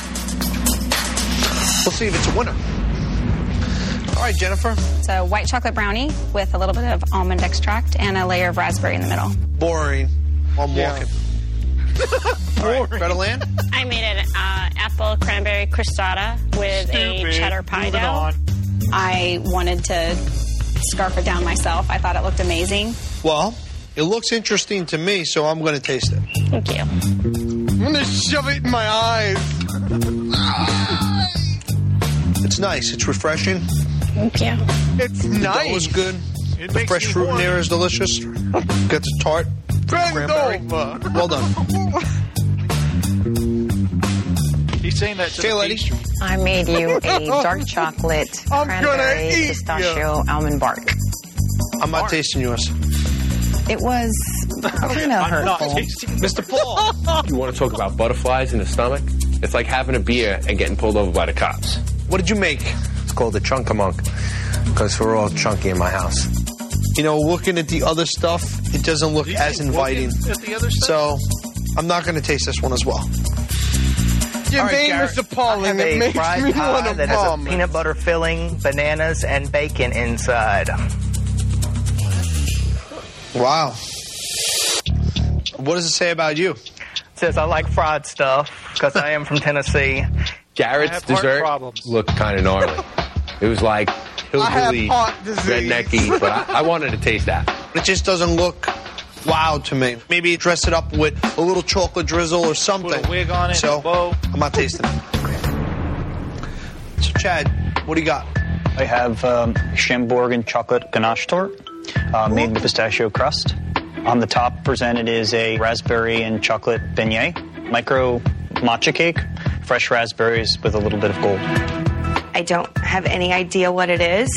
Speaker 18: We'll see if it's a winner. All right, Jennifer.
Speaker 24: It's a white chocolate brownie with a little bit of almond extract and a layer of raspberry in the middle.
Speaker 18: Boring. I'm
Speaker 3: Yeah.
Speaker 18: walking. All right, Greta Land.
Speaker 25: I made an uh, apple cranberry crostata with
Speaker 3: Stupid.
Speaker 25: a cheddar pie
Speaker 3: Moving
Speaker 25: dough.
Speaker 3: on.
Speaker 24: I wanted to scarf it down myself. I thought it looked amazing.
Speaker 18: Well, it looks interesting to me, so I'm going to taste it.
Speaker 25: Thank you.
Speaker 10: I'm going to shove it in my eyes.
Speaker 18: It's nice. It's refreshing.
Speaker 25: Thank you.
Speaker 10: It's
Speaker 18: The
Speaker 10: nice.
Speaker 18: dough is good.
Speaker 3: It
Speaker 18: The
Speaker 3: makes
Speaker 18: fresh
Speaker 3: me
Speaker 18: fruit in
Speaker 3: horny.
Speaker 18: there is delicious. Got the tart.
Speaker 10: Bend
Speaker 18: Cranberry.
Speaker 10: over.
Speaker 18: Well done.
Speaker 3: He's saying that to
Speaker 18: Okay,
Speaker 3: the
Speaker 18: lady.
Speaker 3: pastry.
Speaker 22: I made you a dark chocolate
Speaker 10: I'm
Speaker 22: cranberry
Speaker 10: gonna eat
Speaker 22: pistachio almond bark.
Speaker 18: I'm not tasting yours.
Speaker 22: It was kind of
Speaker 3: I'm not
Speaker 22: hurtful.
Speaker 3: tasting.
Speaker 18: Mister Paul.
Speaker 26: You want to talk about butterflies in the stomach? It's like having a beer and getting pulled over by the cops.
Speaker 18: What did you make?
Speaker 27: It's called a chunk-a-monk because we're all chunky in my house.
Speaker 18: You know, looking at the other stuff, it doesn't look
Speaker 3: You
Speaker 18: as
Speaker 3: think
Speaker 18: inviting.
Speaker 3: looking at the other stuff?
Speaker 18: So, I'm not going to taste this one as well.
Speaker 10: Your
Speaker 18: All right,
Speaker 10: name
Speaker 18: Garrett.
Speaker 10: is appalling. It makes me want to
Speaker 28: that has a
Speaker 10: vomit.
Speaker 28: peanut butter filling, bananas, and bacon inside.
Speaker 18: Wow. What does it say about you?
Speaker 28: It says I like fried stuff because I am from Tennessee.
Speaker 3: I
Speaker 26: Garrett's
Speaker 3: have heart
Speaker 26: dessert
Speaker 3: problems.
Speaker 26: looked kind of gnarly. It was like hillbilly,
Speaker 10: heart disease.
Speaker 26: rednecky, but I, I wanted to taste that.
Speaker 18: It just doesn't look wow to me. Maybe dress it up with a little chocolate drizzle or something.
Speaker 3: Put a wig on it,
Speaker 18: So,
Speaker 3: a bow.
Speaker 18: I'm not tasting it. So, Chad, what do you got?
Speaker 29: I have um, Chambord chocolate ganache tort uh, made with pistachio crust. On the top presented is a raspberry and chocolate beignet, micro matcha cake, fresh raspberries with a little bit of gold.
Speaker 21: I don't have any idea what it is.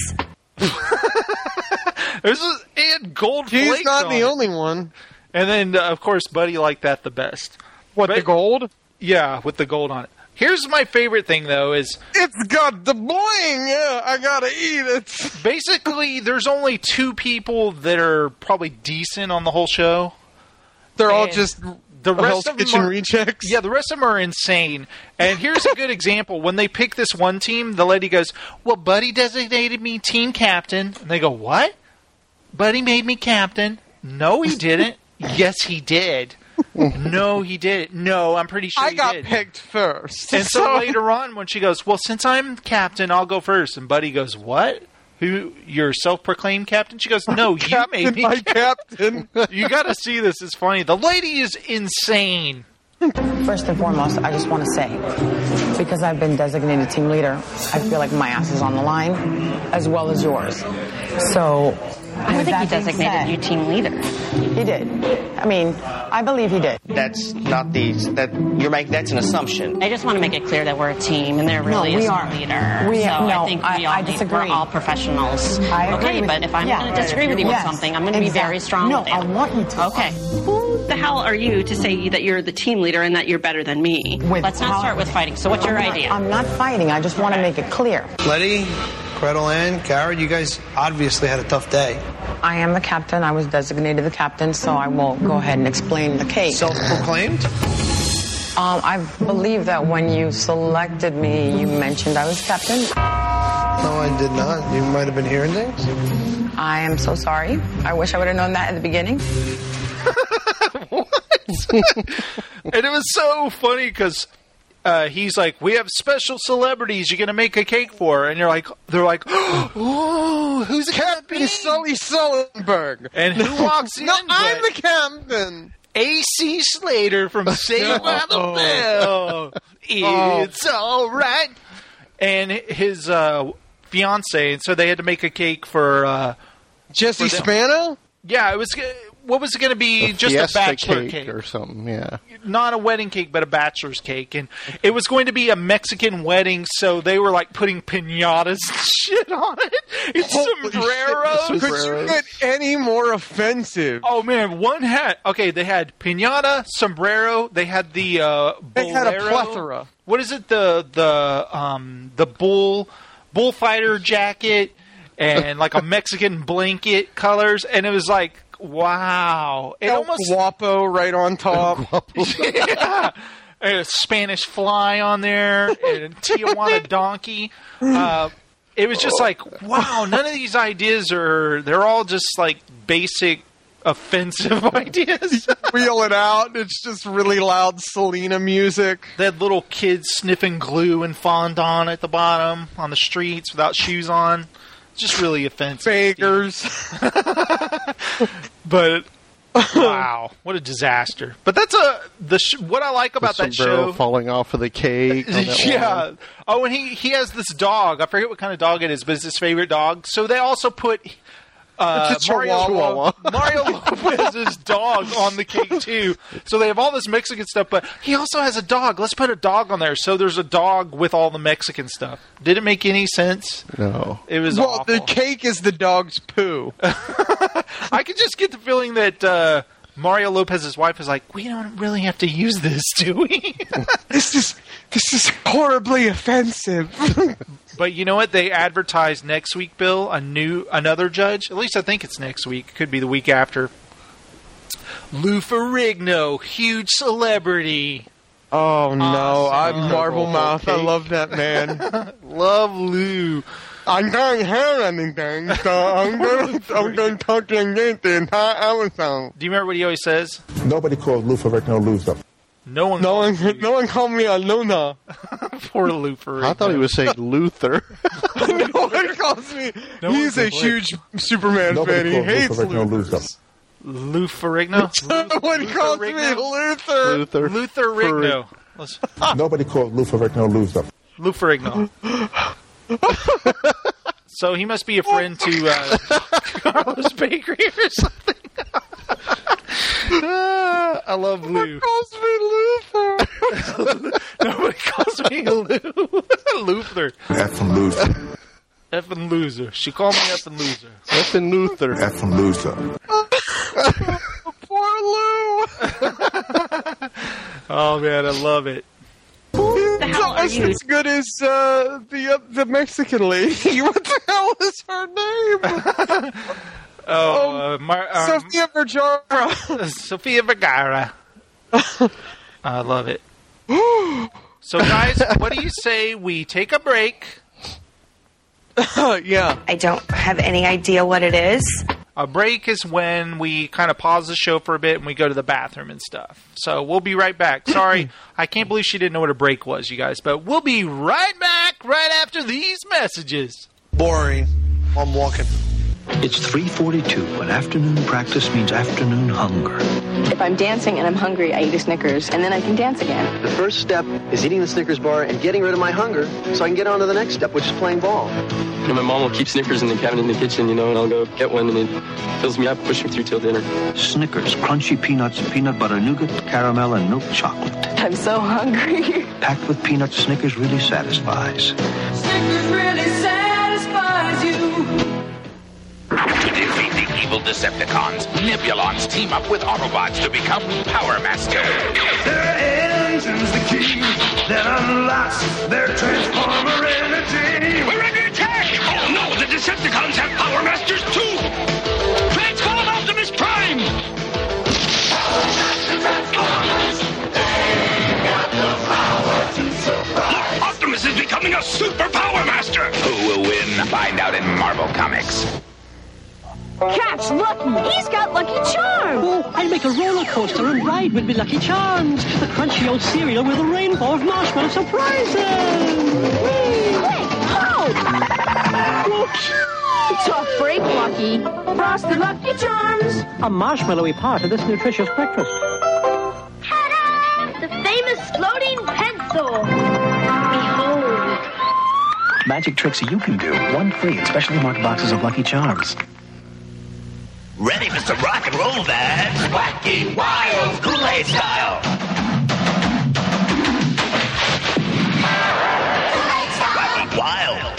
Speaker 3: There's a, it had gold
Speaker 10: He's
Speaker 3: flakes
Speaker 10: not
Speaker 3: on
Speaker 10: the
Speaker 3: it.
Speaker 10: only one.
Speaker 3: And then, uh, of course, Buddy liked that the best.
Speaker 10: What,
Speaker 3: But-
Speaker 10: the gold?
Speaker 3: Yeah, with the gold on it. Here's my favorite thing, though, is
Speaker 10: It's got the bling. Yeah, I gotta eat it.
Speaker 3: basically there's only two people that are probably decent on the whole show.
Speaker 10: They're all
Speaker 3: And
Speaker 10: just
Speaker 3: the rest
Speaker 10: Hell's
Speaker 3: of them
Speaker 10: Kitchen
Speaker 3: are,
Speaker 10: rejects.
Speaker 3: Yeah, the rest of them are insane. And here's a good example. When they pick this one team, the lady goes, well, Buddy designated me team captain. And they go, what? Buddy made me captain. No, he didn't. Yes, he did. No, he didn't. No, I'm pretty sure
Speaker 10: I
Speaker 3: he
Speaker 10: got
Speaker 3: did.
Speaker 10: picked first.
Speaker 3: And so later on, when she goes, well, since I'm captain, I'll go first. And Buddy goes, what? Who? You're self-proclaimed captain? She goes, no, you made me
Speaker 10: my
Speaker 3: captain. You got to see this. It's funny. The lady is insane.
Speaker 22: First and foremost, I just want to say, because I've been designated team leader, I feel like my ass is on the line, as well as yours. So,
Speaker 25: I don't think he designated you team leader.
Speaker 22: He did. I mean, I believe he did.
Speaker 23: That's not the that you're making. That's an assumption.
Speaker 25: I just want to make it clear that we're a team, and there really
Speaker 22: No, we
Speaker 25: is
Speaker 22: are.
Speaker 25: a leader.
Speaker 22: We-
Speaker 25: so
Speaker 22: no,
Speaker 25: I think we
Speaker 22: I-
Speaker 25: all
Speaker 22: I
Speaker 25: need,
Speaker 22: disagree.
Speaker 25: we're all professionals.
Speaker 22: I agree
Speaker 25: okay,
Speaker 22: with
Speaker 25: but
Speaker 22: you.
Speaker 25: if I'm
Speaker 22: Yeah.
Speaker 25: going to disagree with you
Speaker 22: Yes.
Speaker 25: with something, I'm going to be
Speaker 22: Exactly.
Speaker 25: very strong
Speaker 22: No,
Speaker 25: with it.
Speaker 22: I want you to.
Speaker 25: Okay. Who the hell are you to say that you're the team leader and that you're better than me?
Speaker 22: With
Speaker 25: Let's not
Speaker 22: how-
Speaker 25: start with fighting. So what's your
Speaker 22: I'm not-
Speaker 25: idea?
Speaker 22: I'm not fighting. I just want to make it clear.
Speaker 18: Letty, Gretel and Garrett, you guys obviously had a tough day.
Speaker 22: I am the captain. I was designated the captain, so I will go ahead and explain the cake.
Speaker 18: Self-proclaimed?
Speaker 22: Um, I believe that when you selected me, you mentioned I was captain.
Speaker 18: No, I did not. You might have been hearing things.
Speaker 22: I am so sorry. I wish I would have known that at the beginning.
Speaker 3: And it was so funny because uh, he's like, "We have special celebrities you're gonna make a cake for," and you're like, "They're like, oh, who's it gonna be?"
Speaker 10: Captain Sully Sullenberg.
Speaker 3: And who walks in?
Speaker 10: No,
Speaker 3: but
Speaker 10: I'm the captain.
Speaker 3: A C Slater from Saved by the Bell. It's all right. And his uh, fiance, and so they had to make a cake for uh,
Speaker 10: Jesse
Speaker 3: for them.
Speaker 10: Spano.
Speaker 3: Yeah, it was. What was it going to be?
Speaker 11: A
Speaker 3: Just a
Speaker 11: fiesta
Speaker 3: bachelor
Speaker 11: cake,
Speaker 3: cake
Speaker 11: or something, yeah.
Speaker 3: Not a wedding cake, but a bachelor's cake. And it was going to be a Mexican wedding, so they were like putting piñatas and shit on it. It's sombreros.
Speaker 10: Could you get any more offensive?
Speaker 3: Oh, man, one had... Okay, they had piñata, sombrero, they had the uh, bolero.
Speaker 10: They had a plethora.
Speaker 3: What is it? The the um the bull bullfighter jacket and like a Mexican blanket colors, and it was like... Wow. It
Speaker 10: El
Speaker 3: almost
Speaker 10: Guapo right on top.
Speaker 3: Yeah. And a Spanish fly on there and Tijuana donkey. Uh, it was just like, wow, none of these ideas are, they're all just like basic offensive ideas.
Speaker 10: Wheel it out. It's just really loud Selena music.
Speaker 3: They had little kids sniffing glue and fondant at the bottom on the streets without shoes on. Just really offensive.
Speaker 10: Fakers.
Speaker 3: But wow, what a disaster! But that's a the sh- what I like about
Speaker 11: the
Speaker 3: that
Speaker 11: sombrero
Speaker 3: show.
Speaker 11: falling off of the cake. On that
Speaker 3: Yeah.
Speaker 11: wall.
Speaker 3: Oh, and he he has this dog. I forget what kind of dog it is, but it's his favorite dog. So they also put uh,
Speaker 10: It's a
Speaker 3: Mario,
Speaker 10: Chihuahua.
Speaker 3: Mario Lopez's dog on the cake too. So they have all this Mexican stuff, but he also has a dog. Let's put a dog on there. So there's a dog with all the Mexican stuff. Did it make any sense?
Speaker 11: No.
Speaker 3: It was
Speaker 10: Well,
Speaker 3: awful.
Speaker 10: the cake is the dog's poo.
Speaker 3: I could just get the feeling that uh, Mario Lopez's wife is like, we don't really have to use this, do we?
Speaker 10: This is this is horribly offensive.
Speaker 3: But you know what? They advertised next week, Bill, a new another judge. At least I think it's next week. Could be the week after. Lou Ferrigno, huge celebrity.
Speaker 10: Oh no,
Speaker 3: Awesome.
Speaker 10: I'm Marble Mouth. I
Speaker 3: cake.
Speaker 10: love that man.
Speaker 3: Love Lou.
Speaker 10: I don't hear anything, so I'm going to I'm going to talk to him the entire episode.
Speaker 3: Do you remember what he always says?
Speaker 1: Nobody calls Lou Ferrigno loser.
Speaker 3: No one.
Speaker 10: No one, no one called me a Luna.
Speaker 3: Poor Lou Ferrigno.
Speaker 11: I thought he was saying Luther.
Speaker 10: No one calls me.
Speaker 3: No
Speaker 10: He's a
Speaker 3: one calls-
Speaker 10: huge Superman
Speaker 1: Nobody
Speaker 10: fan. He
Speaker 1: calls Lou
Speaker 10: hates
Speaker 1: Ferrigno
Speaker 10: Luther.
Speaker 1: loser.
Speaker 3: Lou Ferrigno.
Speaker 10: No one calls me Luther.
Speaker 11: Luther.
Speaker 3: Luther Rigno. Let's-
Speaker 1: Nobody calls Lou Ferrigno loser.
Speaker 3: Lou Ferrigno. So he must be a friend to uh, Carlos Bakery or something. Ah, I love Lou.
Speaker 10: Calls me Luther.
Speaker 3: Nobody calls me Lou. Luther.
Speaker 1: Effing loser.
Speaker 3: Effing loser. She called me effing loser.
Speaker 11: Effing Luther.
Speaker 1: Effing loser.
Speaker 10: Poor Lou.
Speaker 3: Oh man, I love it.
Speaker 25: The hell are
Speaker 10: It's
Speaker 25: you?
Speaker 10: as good as uh, the uh, the Mexican lady. What the hell is her name?
Speaker 3: Oh, uh, Mar- um,
Speaker 10: Sofia Vergara.
Speaker 3: Sofia Vergara. I love it. So, guys, what do you say we take a break?
Speaker 10: Yeah.
Speaker 21: I don't have any idea what it is.
Speaker 3: A break is when we kind of pause the show for a bit and we go to the bathroom and stuff. So we'll be right back. Sorry, I can't believe she didn't know what a break was, you guys. But we'll be right back right after these messages.
Speaker 18: Boring. I'm walking.
Speaker 2: It's three forty-two, and afternoon practice means afternoon hunger.
Speaker 4: If I'm dancing and I'm hungry, I eat a Snickers, and then I can dance again.
Speaker 5: The first step is eating the Snickers bar and getting rid of my hunger so I can get on to the next step, which is playing ball.
Speaker 7: You know, my mom will keep Snickers in the cabinet in the kitchen, you know, and I'll go get one, and it fills me up, push me through till dinner.
Speaker 2: Snickers, crunchy peanuts, peanut butter nougat, caramel, and milk chocolate.
Speaker 4: I'm so hungry.
Speaker 2: Packed with peanuts, Snickers really satisfies.
Speaker 8: Snickers really satisfies you.
Speaker 9: Defeat the evil Decepticons. Nebulons team up with Autobots to become Power Master.
Speaker 8: Their engine's the key that unlocks their transformer energy.
Speaker 9: We're under attack! Oh, no!
Speaker 6: Catch Lucky. He's got Lucky Charms.
Speaker 12: Oh, I'll make a roller coaster and ride with me Lucky Charms. The crunchy old cereal with a rainbow of marshmallow surprises.
Speaker 6: Quick, hold. Tough break, Lucky. Frosted Lucky Charms.
Speaker 12: A marshmallowy part of this nutritious breakfast.
Speaker 6: Ta-da! The famous floating pencil. Behold.
Speaker 2: Magic tricks you can do. One free in specially marked boxes of Lucky Charms.
Speaker 9: Ready, Mister Rock and Roll, that's Wacky Wild Kool-Aid style. Wacky Wild.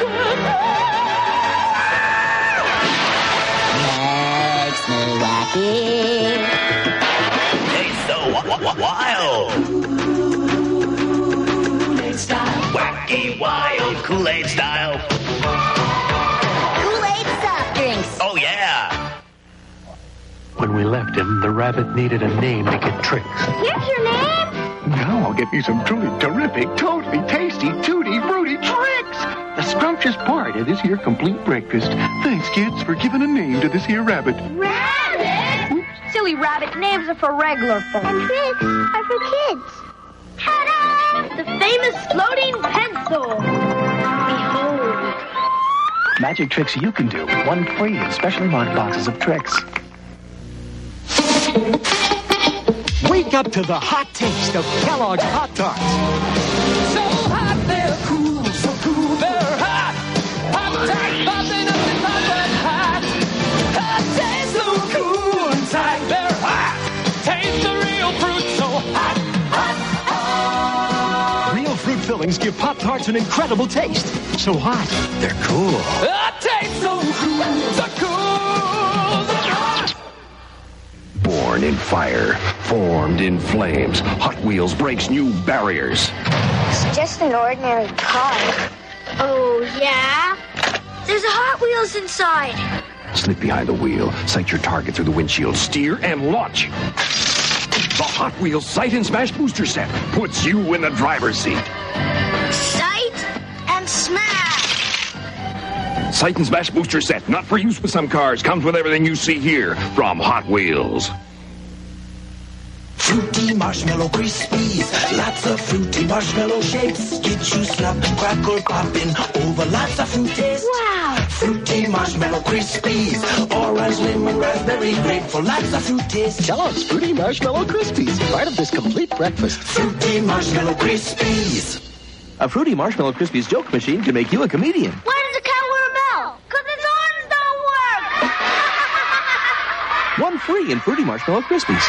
Speaker 6: Makes me wacky.
Speaker 9: Hey, so w- w- wild.
Speaker 6: Kool-Aid style.
Speaker 9: Wacky Wild Kool-Aid style.
Speaker 6: Kool-Aid soft drinks.
Speaker 9: Oh, yeah.
Speaker 2: When we left him, the rabbit needed a name to get tricks.
Speaker 6: Here's your name.
Speaker 13: Now I'll get me some truly terrific, totally tasty, tutti fruity tricks. The scrumptious part of this here complete breakfast. Thanks, kids, for giving a name to this here rabbit.
Speaker 6: Rabbit? Oops. Silly rabbit, names are for regular folks. And tricks are for kids. Ta-da! The famous floating pencil. Behold.
Speaker 2: Magic tricks you can do. One free in specially marked boxes of tricks.
Speaker 12: Wake up to the hot taste of Kellogg's Hot Tarts.
Speaker 8: So hot, they're cool, so cool, they're hot. Hot Tarts popping up and popping hot. Hot taste so cool inside, they're hot. Taste the real fruit, so hot, hot, hot.
Speaker 12: Real fruit fillings give Pop Tarts an incredible taste. So hot, they're cool.
Speaker 8: Hot taste so cool, so cool, so hot.
Speaker 14: Born in fire, formed in flames, Hot Wheels breaks new barriers.
Speaker 6: It's just an ordinary car. Oh, yeah? There's a Hot Wheels inside.
Speaker 14: Slip behind the wheel, sight your target through the windshield, steer, and launch. The Hot Wheels Sight and Smash Booster Set puts you in the driver's seat.
Speaker 6: Sight and smash.
Speaker 14: Sight and Smash Booster Set, not for use with some cars, comes with everything you see here from Hot Wheels.
Speaker 15: Fruity marshmallow crispies, lots of fruity marshmallow shapes. Get you snap, crackle, popping over lots of fruit taste.
Speaker 6: Wow!
Speaker 15: Fruity marshmallow crispies, orange, lemon, raspberry, grape for lots of fruit taste.
Speaker 12: Kellogg's Fruity Marshmallow Crispies, part of this complete breakfast.
Speaker 15: Fruity marshmallow crispies.
Speaker 16: A Fruity Marshmallow Crispies joke machine can make you a comedian.
Speaker 6: Why does a cow wear a bell? Because its arms don't work.
Speaker 16: One free in Fruity Marshmallow Crispies.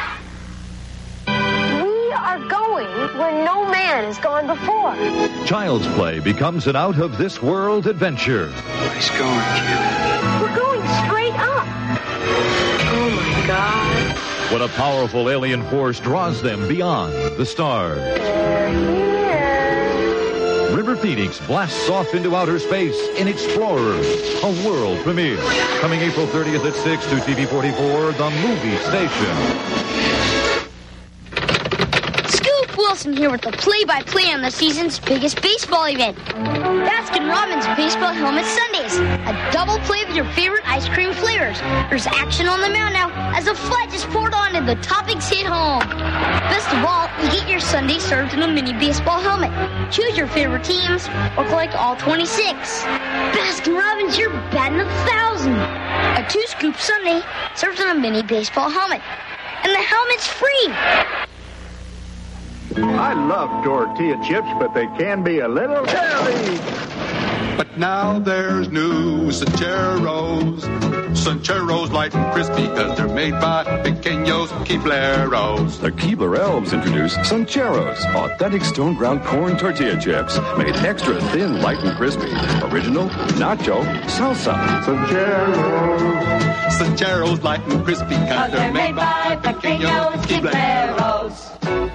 Speaker 6: Are going where no man has gone before.
Speaker 17: Child's Play becomes an out-of-this-world adventure.
Speaker 15: Nice going, kid.
Speaker 6: We're going straight up. Oh, my God.
Speaker 17: When a powerful alien force draws them beyond the stars.
Speaker 6: They're here.
Speaker 17: River Phoenix blasts off into outer space in Explorers, a world premiere. Coming April thirtieth at six to T V forty-four, the movie station.
Speaker 6: Wilson here with the play-by-play on the season's biggest baseball event. Baskin-Robbins Baseball Helmet Sundays. A double play of your favorite ice cream flavors. There's action on the mound now as a flat is poured on and the toppings hit home. Best of all, you get your sundae served in a mini baseball helmet. Choose your favorite teams or collect all twenty-six. Baskin-Robbins, you're batting a thousand. A two-scoop sundae served in a mini baseball helmet. And the helmet's free.
Speaker 19: I love tortilla chips, but they can be a little heavy.
Speaker 20: But now there's new Sancheros. Sancheros light and crispy because they're made by Pequeños Kibleros.
Speaker 14: The Keebler Elves introduce Sancheros, authentic stone ground corn tortilla chips, made extra thin, light and crispy. Original, nacho, salsa.
Speaker 20: Sancheros. Sancheros light and crispy because they're made by Pequeños Kibleros.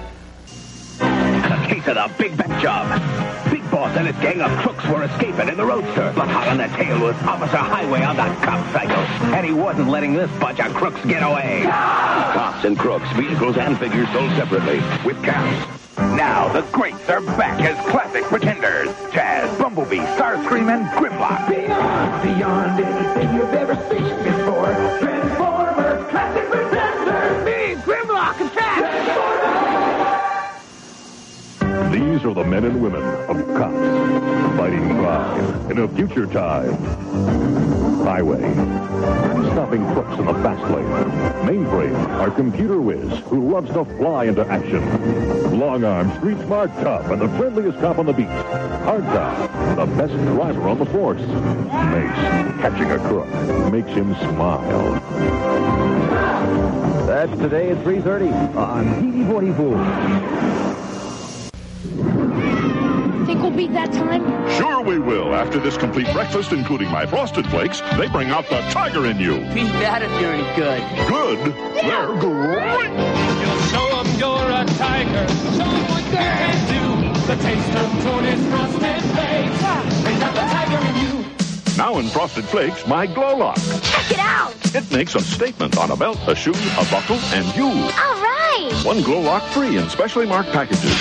Speaker 9: A case of the Big Bet job. Big Boss and his gang of crooks were escaping in the Roadster, but hot on their tail was Officer Highway on that cop cycle, and he wasn't letting this bunch of crooks get away. Cops and crooks, vehicles and figures sold separately, with caps. Now the greats are back as classic pretenders. Jazz, Bumblebee, Starscream, and Grimlock.
Speaker 8: Beyond, beyond anything you've ever seen before. Transformers, classic pretenders. Me, Grimlock, and Transformers.
Speaker 14: These are the men and women of cops, fighting crime in a future time. Highway, stopping trucks in the fast lane. Mainframe, our computer whiz who loves to fly into action. Long Arm, street smart cop and the friendliest cop on the beat. Hard Cop, the best driver on the force. Mace, catching a crook, makes him smile.
Speaker 16: That's today at three thirty on T V forty-four.
Speaker 6: Think we'll beat that time?
Speaker 14: Sure we will. After this complete breakfast, including my Frosted Flakes, they bring out the tiger in you.
Speaker 12: Beat that if you're any good.
Speaker 14: Good? They're great!
Speaker 8: You'll show them you're a tiger. Show them what they can do. The taste of Tony's Frosted Flakes. Brings out the tiger in you.
Speaker 14: Now in Frosted Flakes, my Glow Lock.
Speaker 6: Check it out.
Speaker 14: It makes a statement on a belt, a shoe, a buckle, and you.
Speaker 6: All right.
Speaker 14: One Glow Lock free in specially marked packages.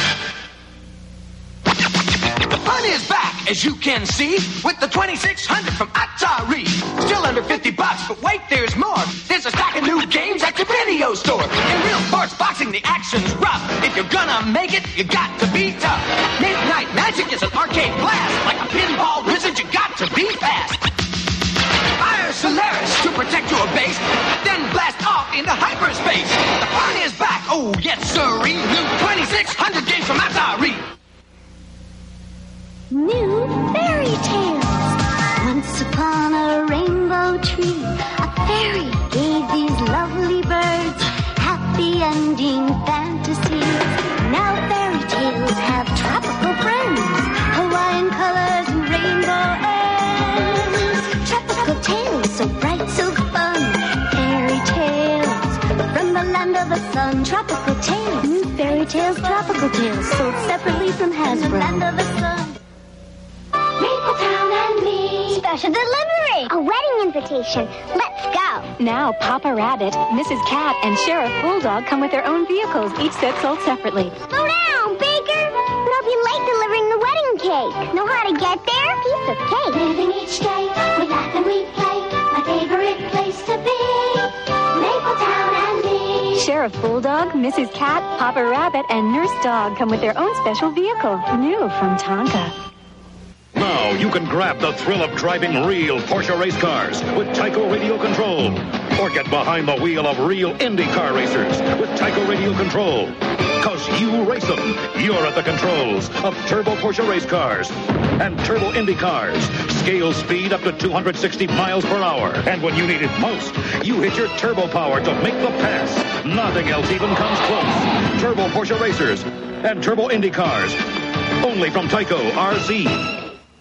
Speaker 15: Fun is back, as you can see, with the twenty-six hundred from Atari. Still under fifty bucks, but wait, there's more. There's a stack of new games at your video store. In real sports boxing, the action's rough. If you're gonna make it, you got to be tough. Midnight Magic is an arcade blast. Like a pinball wizard, you got to be fast. Fire Solaris to protect your base, then blast off into hyperspace. The fun is back, oh yes sirree. New twenty-six hundred games from Atari.
Speaker 6: New fairy tales. Once upon a rainbow tree, a fairy gave these lovely birds happy ending fantasies. Now fairy tales have tropical friends, Hawaiian colors and rainbow ends. Tropical tales, so bright, so fun. Fairy tales from the land of the sun. Tropical tales, new fairy tales, tropical tales, sold separately from Hasbro. From the land of the sun. Mapletown and me. Special delivery. A wedding invitation. Let's go.
Speaker 1: Now, Papa Rabbit, Missus Cat, and Sheriff Bulldog come with their own vehicles, each set sold separately.
Speaker 6: Slow down, Baker. They'll be late delivering the wedding cake. Know how to get there? Piece of cake. Living each day, we laugh and we play. My favorite place to be. Mapletown and me.
Speaker 1: Sheriff Bulldog, Missus Cat, Papa Rabbit, and Nurse Dog come with their own special vehicle, new from Tonka.
Speaker 17: Now you can grab the thrill of driving real Porsche race cars with Tyco Radio Control. Or get behind the wheel of real Indy car racers with Tyco Radio Control. Because you race them. You're at the controls of Turbo Porsche race cars and Turbo Indy cars. Scale speed up to two hundred sixty miles per hour. And when you need it most, you hit your turbo power to make the pass. Nothing else even comes close. Turbo Porsche racers and Turbo Indy cars. Only from Tyco R Z.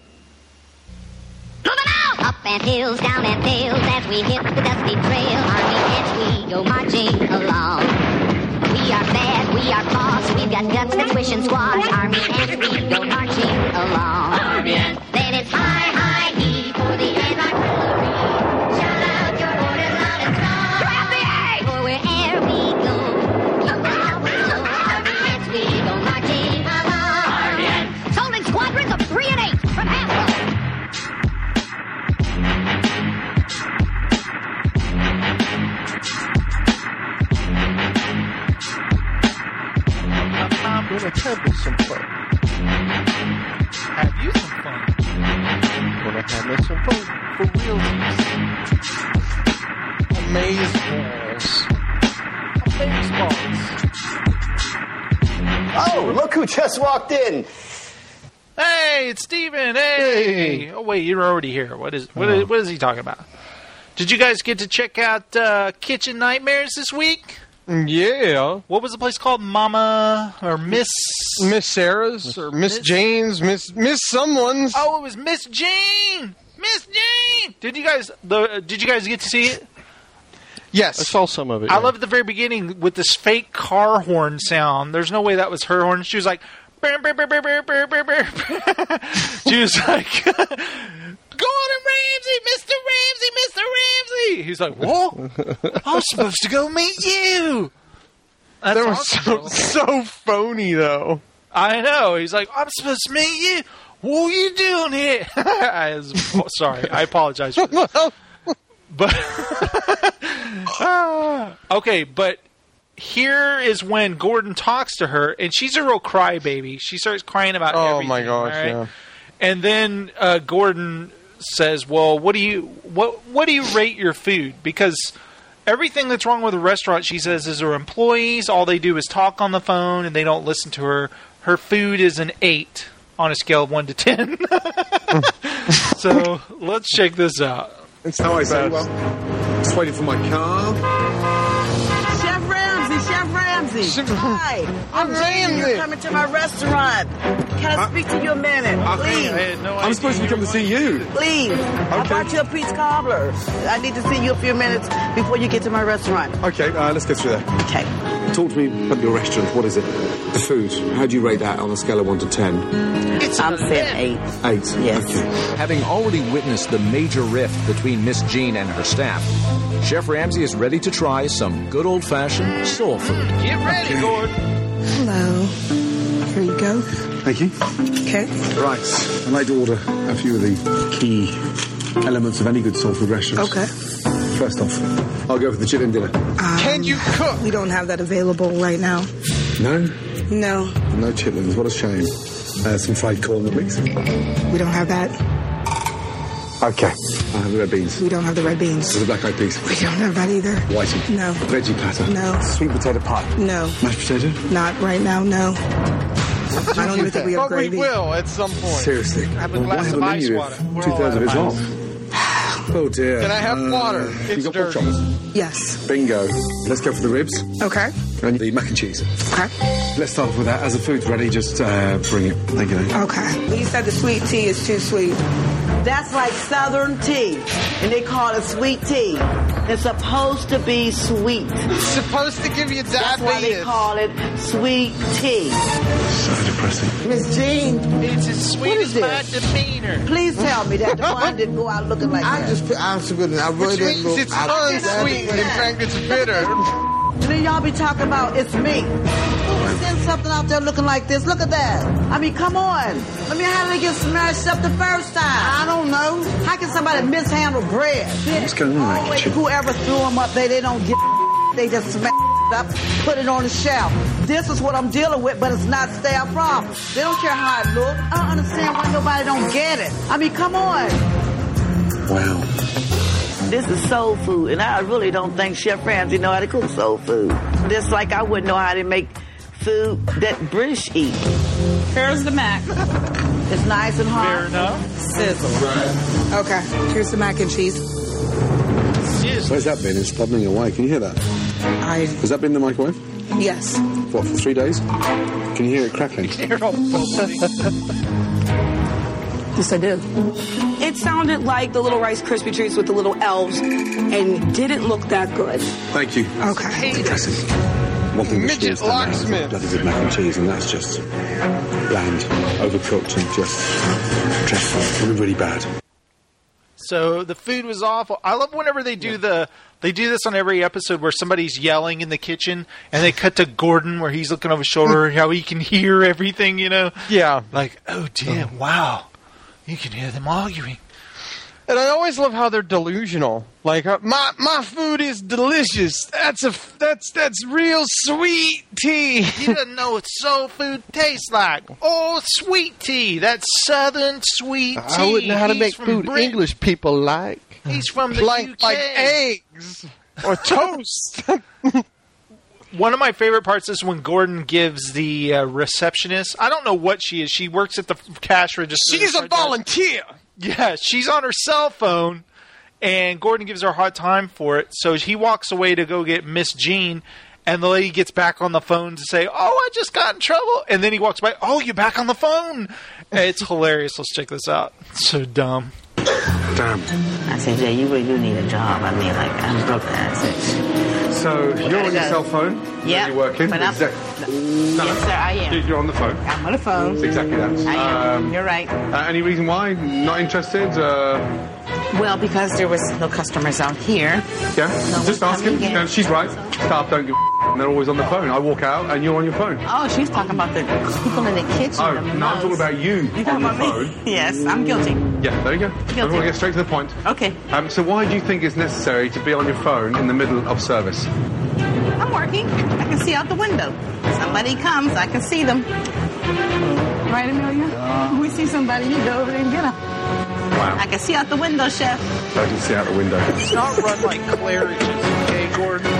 Speaker 6: Up and hills, down and dales, as we hit the dusty trail, Army ants we go marching along. We are bad, we are boss, we've got guts that squish and squash. Army ants we go marching along. Army ants. Then it's high, high, he for the anti-artillery. Shout out your orders loud and strong. Grab the egg! For where'er we go, keep the always low. Army ants we go marching along. Army ants. Soldering squadrons of three and eight from Hasbro.
Speaker 3: I'm gonna have me some fun. Have you some fun?
Speaker 10: Gonna have me some fun.
Speaker 3: For real. Amazeballs. Amazeballs.
Speaker 11: Oh, look who just walked in.
Speaker 3: Hey, it's Steven. Hey. hey. Oh, wait, you're already here. What is what, is, what is he talking about? Did you guys get to check out uh, Kitchen Nightmares this week?
Speaker 10: Yeah.
Speaker 3: What was the place called? Mama or Miss
Speaker 10: Miss Sarah's or Miss, Miss Jane's, Miss Miss someone's.
Speaker 3: Oh, it was Miss Jane. Miss Jane. Did you guys the Did you guys get to see it?
Speaker 10: Yes, I saw some of it.
Speaker 3: I
Speaker 10: yeah.
Speaker 3: love at the very beginning with this fake car horn sound. There's no way that was her horn. She was like, burr, burr, burr, burr, burr, burr, burr, burr. She was like, Gordon Ramsay, Mister Ramsay, Mister Ramsay. He's like, what? I was supposed to go meet you. That's
Speaker 10: that was
Speaker 3: awesome.
Speaker 10: so, so phony, though.
Speaker 3: I know. He's like, I'm supposed to meet you. What are you doing here? I was, oh, sorry, I apologize for that. But uh, okay, but here is when Gordon talks to her, and she's a real crybaby. She starts crying about
Speaker 10: oh
Speaker 3: everything.
Speaker 10: my gosh,
Speaker 3: right?
Speaker 10: yeah.
Speaker 3: And then uh, Gordon says, "Well, what do you what what do you rate your food? Because everything that's wrong with the restaurant," she says, "is her employees. All they do is talk on the phone, and they don't listen to her. Her food is an eight on a scale of one to ten." So let's check this out.
Speaker 21: It's how I say, well, just waiting for my car.
Speaker 22: Chef Ramsay, Chef Ramsay.
Speaker 21: Chef-
Speaker 22: Hi, I'm Jane. You're coming to my restaurant. Can I speak to you a minute, please?
Speaker 21: I'm supposed to be coming to see you.
Speaker 22: Please. I brought you a peach cobbler. I need to see you a few minutes before you get to my restaurant.
Speaker 21: Okay, uh, let's go through there.
Speaker 22: Okay.
Speaker 21: Talk to me about your restaurant. What is it? The food. How do you rate that on a scale of one to ten?
Speaker 22: I'm saying eight.
Speaker 21: Eight.
Speaker 22: Yes.
Speaker 21: Okay.
Speaker 23: Having already witnessed the major rift between Miss Jean and her staff, Chef Ramsay is ready to try some good old-fashioned soul food.
Speaker 3: Get ready,
Speaker 21: Okay.
Speaker 3: Gordon.
Speaker 22: Hello. Here you go.
Speaker 21: Thank you.
Speaker 22: Okay.
Speaker 21: Right. I'd like to order a few of the key elements of any good soul food restaurant.
Speaker 22: Okay.
Speaker 21: First off, I'll go for the chicken dinner.
Speaker 22: Can you cook? We don't have that available right now.
Speaker 21: No?
Speaker 22: No,
Speaker 21: No chitlins. What a shame. Uh, some fried corn and mix.
Speaker 22: we don't have that.
Speaker 21: Okay. I'll have the red beans.
Speaker 22: We don't have the red beans.
Speaker 21: The black eyed peas.
Speaker 22: We don't have that either.
Speaker 21: Whiting.
Speaker 22: No.
Speaker 21: Veggie platter.
Speaker 22: No.
Speaker 21: Sweet potato pie.
Speaker 22: No.
Speaker 21: Mashed potato.
Speaker 22: Not right now, no. I don't even think we have
Speaker 10: But we
Speaker 22: gravy.
Speaker 10: will at some point.
Speaker 21: Seriously.
Speaker 3: Have a
Speaker 21: Well, why
Speaker 3: glass
Speaker 21: have
Speaker 3: of
Speaker 21: a
Speaker 3: ice
Speaker 21: menu
Speaker 3: water.
Speaker 21: if
Speaker 3: We're
Speaker 21: two
Speaker 3: all
Speaker 21: thirds of
Speaker 3: out
Speaker 21: it's
Speaker 3: of
Speaker 21: off?
Speaker 3: ice.
Speaker 21: Oh dear.
Speaker 10: Can I have
Speaker 21: Uh,
Speaker 10: water?
Speaker 21: You
Speaker 10: It's
Speaker 21: got pork
Speaker 10: dirty.
Speaker 21: chops?
Speaker 22: Yes.
Speaker 21: Bingo. Let's go for the ribs
Speaker 22: Okay.
Speaker 21: and the mac and cheese.
Speaker 22: Okay.
Speaker 21: Let's start off with that. As the food's ready, just uh, bring it. Thank you.
Speaker 22: Okay. You said the sweet tea is too sweet. That's like Southern tea, and they call it sweet tea. It's supposed to be sweet.
Speaker 10: It's supposed to give you
Speaker 22: That's why they
Speaker 10: diabetes.
Speaker 22: call it sweet tea.
Speaker 21: So depressing.
Speaker 22: Miss Jean,
Speaker 3: It's as sweet
Speaker 22: What
Speaker 3: as
Speaker 22: is
Speaker 3: my
Speaker 22: this?
Speaker 3: demeanor.
Speaker 22: please tell me that the wine didn't go out looking like
Speaker 18: I
Speaker 22: that.
Speaker 18: just, I'm so good. I really
Speaker 10: Which
Speaker 18: didn't
Speaker 10: means
Speaker 18: look.
Speaker 10: it's
Speaker 18: I-
Speaker 10: unsweet. In fact, it's bitter.
Speaker 22: And then y'all be talking about it's me. Who would send something out there looking like this? Look at that. I mean, come on. I mean, how did they get smashed up the first time? I don't know. How can somebody mishandle bread?
Speaker 21: What's going on in that
Speaker 22: Always
Speaker 21: kitchen?
Speaker 22: whoever threw them up there, they don't get they just smash it up, put it on the shelf. This is what I'm dealing with, but it's not staff problem. They don't care how it looks. I don't understand why nobody don't get it. I mean, come on.
Speaker 21: Wow.
Speaker 22: This is soul food, and I really don't think Chef Ramsay know how to cook soul food. Just like I wouldn't know how to make food that British eat. Here's the mac. It's nice and hot.
Speaker 3: Fair enough.
Speaker 22: Sizzle. Okay, here's the mac and cheese.
Speaker 21: Where's that been? It's bubbling away. Can you hear that?
Speaker 22: I
Speaker 21: Has that been in the microwave?
Speaker 22: yes.
Speaker 21: What, for three days? Can you hear it crackling?
Speaker 22: Yes, I do. It sounded like the little Rice Krispie treats with the little elves, and didn't look that good.
Speaker 21: Thank you.
Speaker 22: Okay.
Speaker 21: Depressing. One thing that's
Speaker 10: Midget
Speaker 21: still standing out is
Speaker 10: locksmith.
Speaker 21: bloody good mac and cheese, and that's just bland, overcooked, and just dreadful. Really, really bad.
Speaker 3: So the food was awful. I love whenever they do the they do this on every episode where somebody's yelling in the kitchen and they cut to Gordon where he's looking over his shoulder, how he can hear everything, you know?
Speaker 10: Yeah.
Speaker 3: Like, oh damn, wow. You can hear them arguing.
Speaker 10: And I always love how they're delusional. Like uh, my my food is delicious. That's a that's that's real sweet tea.
Speaker 3: You don't know what soul food tastes like. Oh, sweet tea. That's southern sweet tea.
Speaker 10: I wouldn't know how to
Speaker 3: He's
Speaker 10: make
Speaker 3: from
Speaker 10: food
Speaker 3: Britain.
Speaker 10: English people like.
Speaker 3: He's from the
Speaker 10: like
Speaker 3: U K.
Speaker 10: like eggs or toast.
Speaker 3: One of my favorite parts is when Gordon gives the uh, receptionist. I don't know what she is. She works at the cash register.
Speaker 10: She's a volunteer.
Speaker 3: Yeah, she's on her cell phone, and Gordon gives her a hard time for it. So he walks away to go get Miss Jean, and the lady gets back on the phone to say, "Oh, I just got in trouble." And then he walks by, "Oh, you're back on the phone." And it's hilarious. Let's check this out. It's so dumb.
Speaker 21: Damn.
Speaker 22: I said, yeah, you really do need a job. I mean, like, I'm broke. I said,
Speaker 21: So you're on your cell phone.
Speaker 22: Yeah,
Speaker 21: You're working.
Speaker 22: but I'm-
Speaker 21: Exact- no,
Speaker 22: Yes, sir, I am.
Speaker 21: You're on the phone.
Speaker 22: I'm on the phone.
Speaker 21: It's exactly that.
Speaker 22: I am.
Speaker 21: Um,
Speaker 22: You're right.
Speaker 21: Uh, any reason why? Not interested? Uh,
Speaker 22: Well, because there was no customers out here.
Speaker 20: Yeah,
Speaker 22: No
Speaker 20: just
Speaker 22: one's
Speaker 20: asking.
Speaker 22: coming in.
Speaker 20: No, she's right. Staff don't give a f- and they're always on the phone. I walk out and you're on your phone.
Speaker 22: Oh, she's talking about the people in the kitchen.
Speaker 20: Oh,
Speaker 22: the
Speaker 20: no, I'm
Speaker 22: mugs.
Speaker 20: talking about you,
Speaker 22: You
Speaker 20: on
Speaker 22: talking
Speaker 20: the
Speaker 22: about
Speaker 20: phone.
Speaker 22: me? Yes, I'm guilty.
Speaker 20: Yeah, there you go. I want to get straight to the point.
Speaker 22: Okay.
Speaker 20: Um, so why do you think it's necessary to be on your phone in the middle of service?
Speaker 22: I'm working. I can see out the window. Somebody comes, I can see them. Right, Amelia? When we see somebody, you go over there and get them.
Speaker 20: Wow.
Speaker 22: I can see out the window, Chef.
Speaker 20: I can see out the window.
Speaker 3: It's not run like Claridge's, okay, Gordon?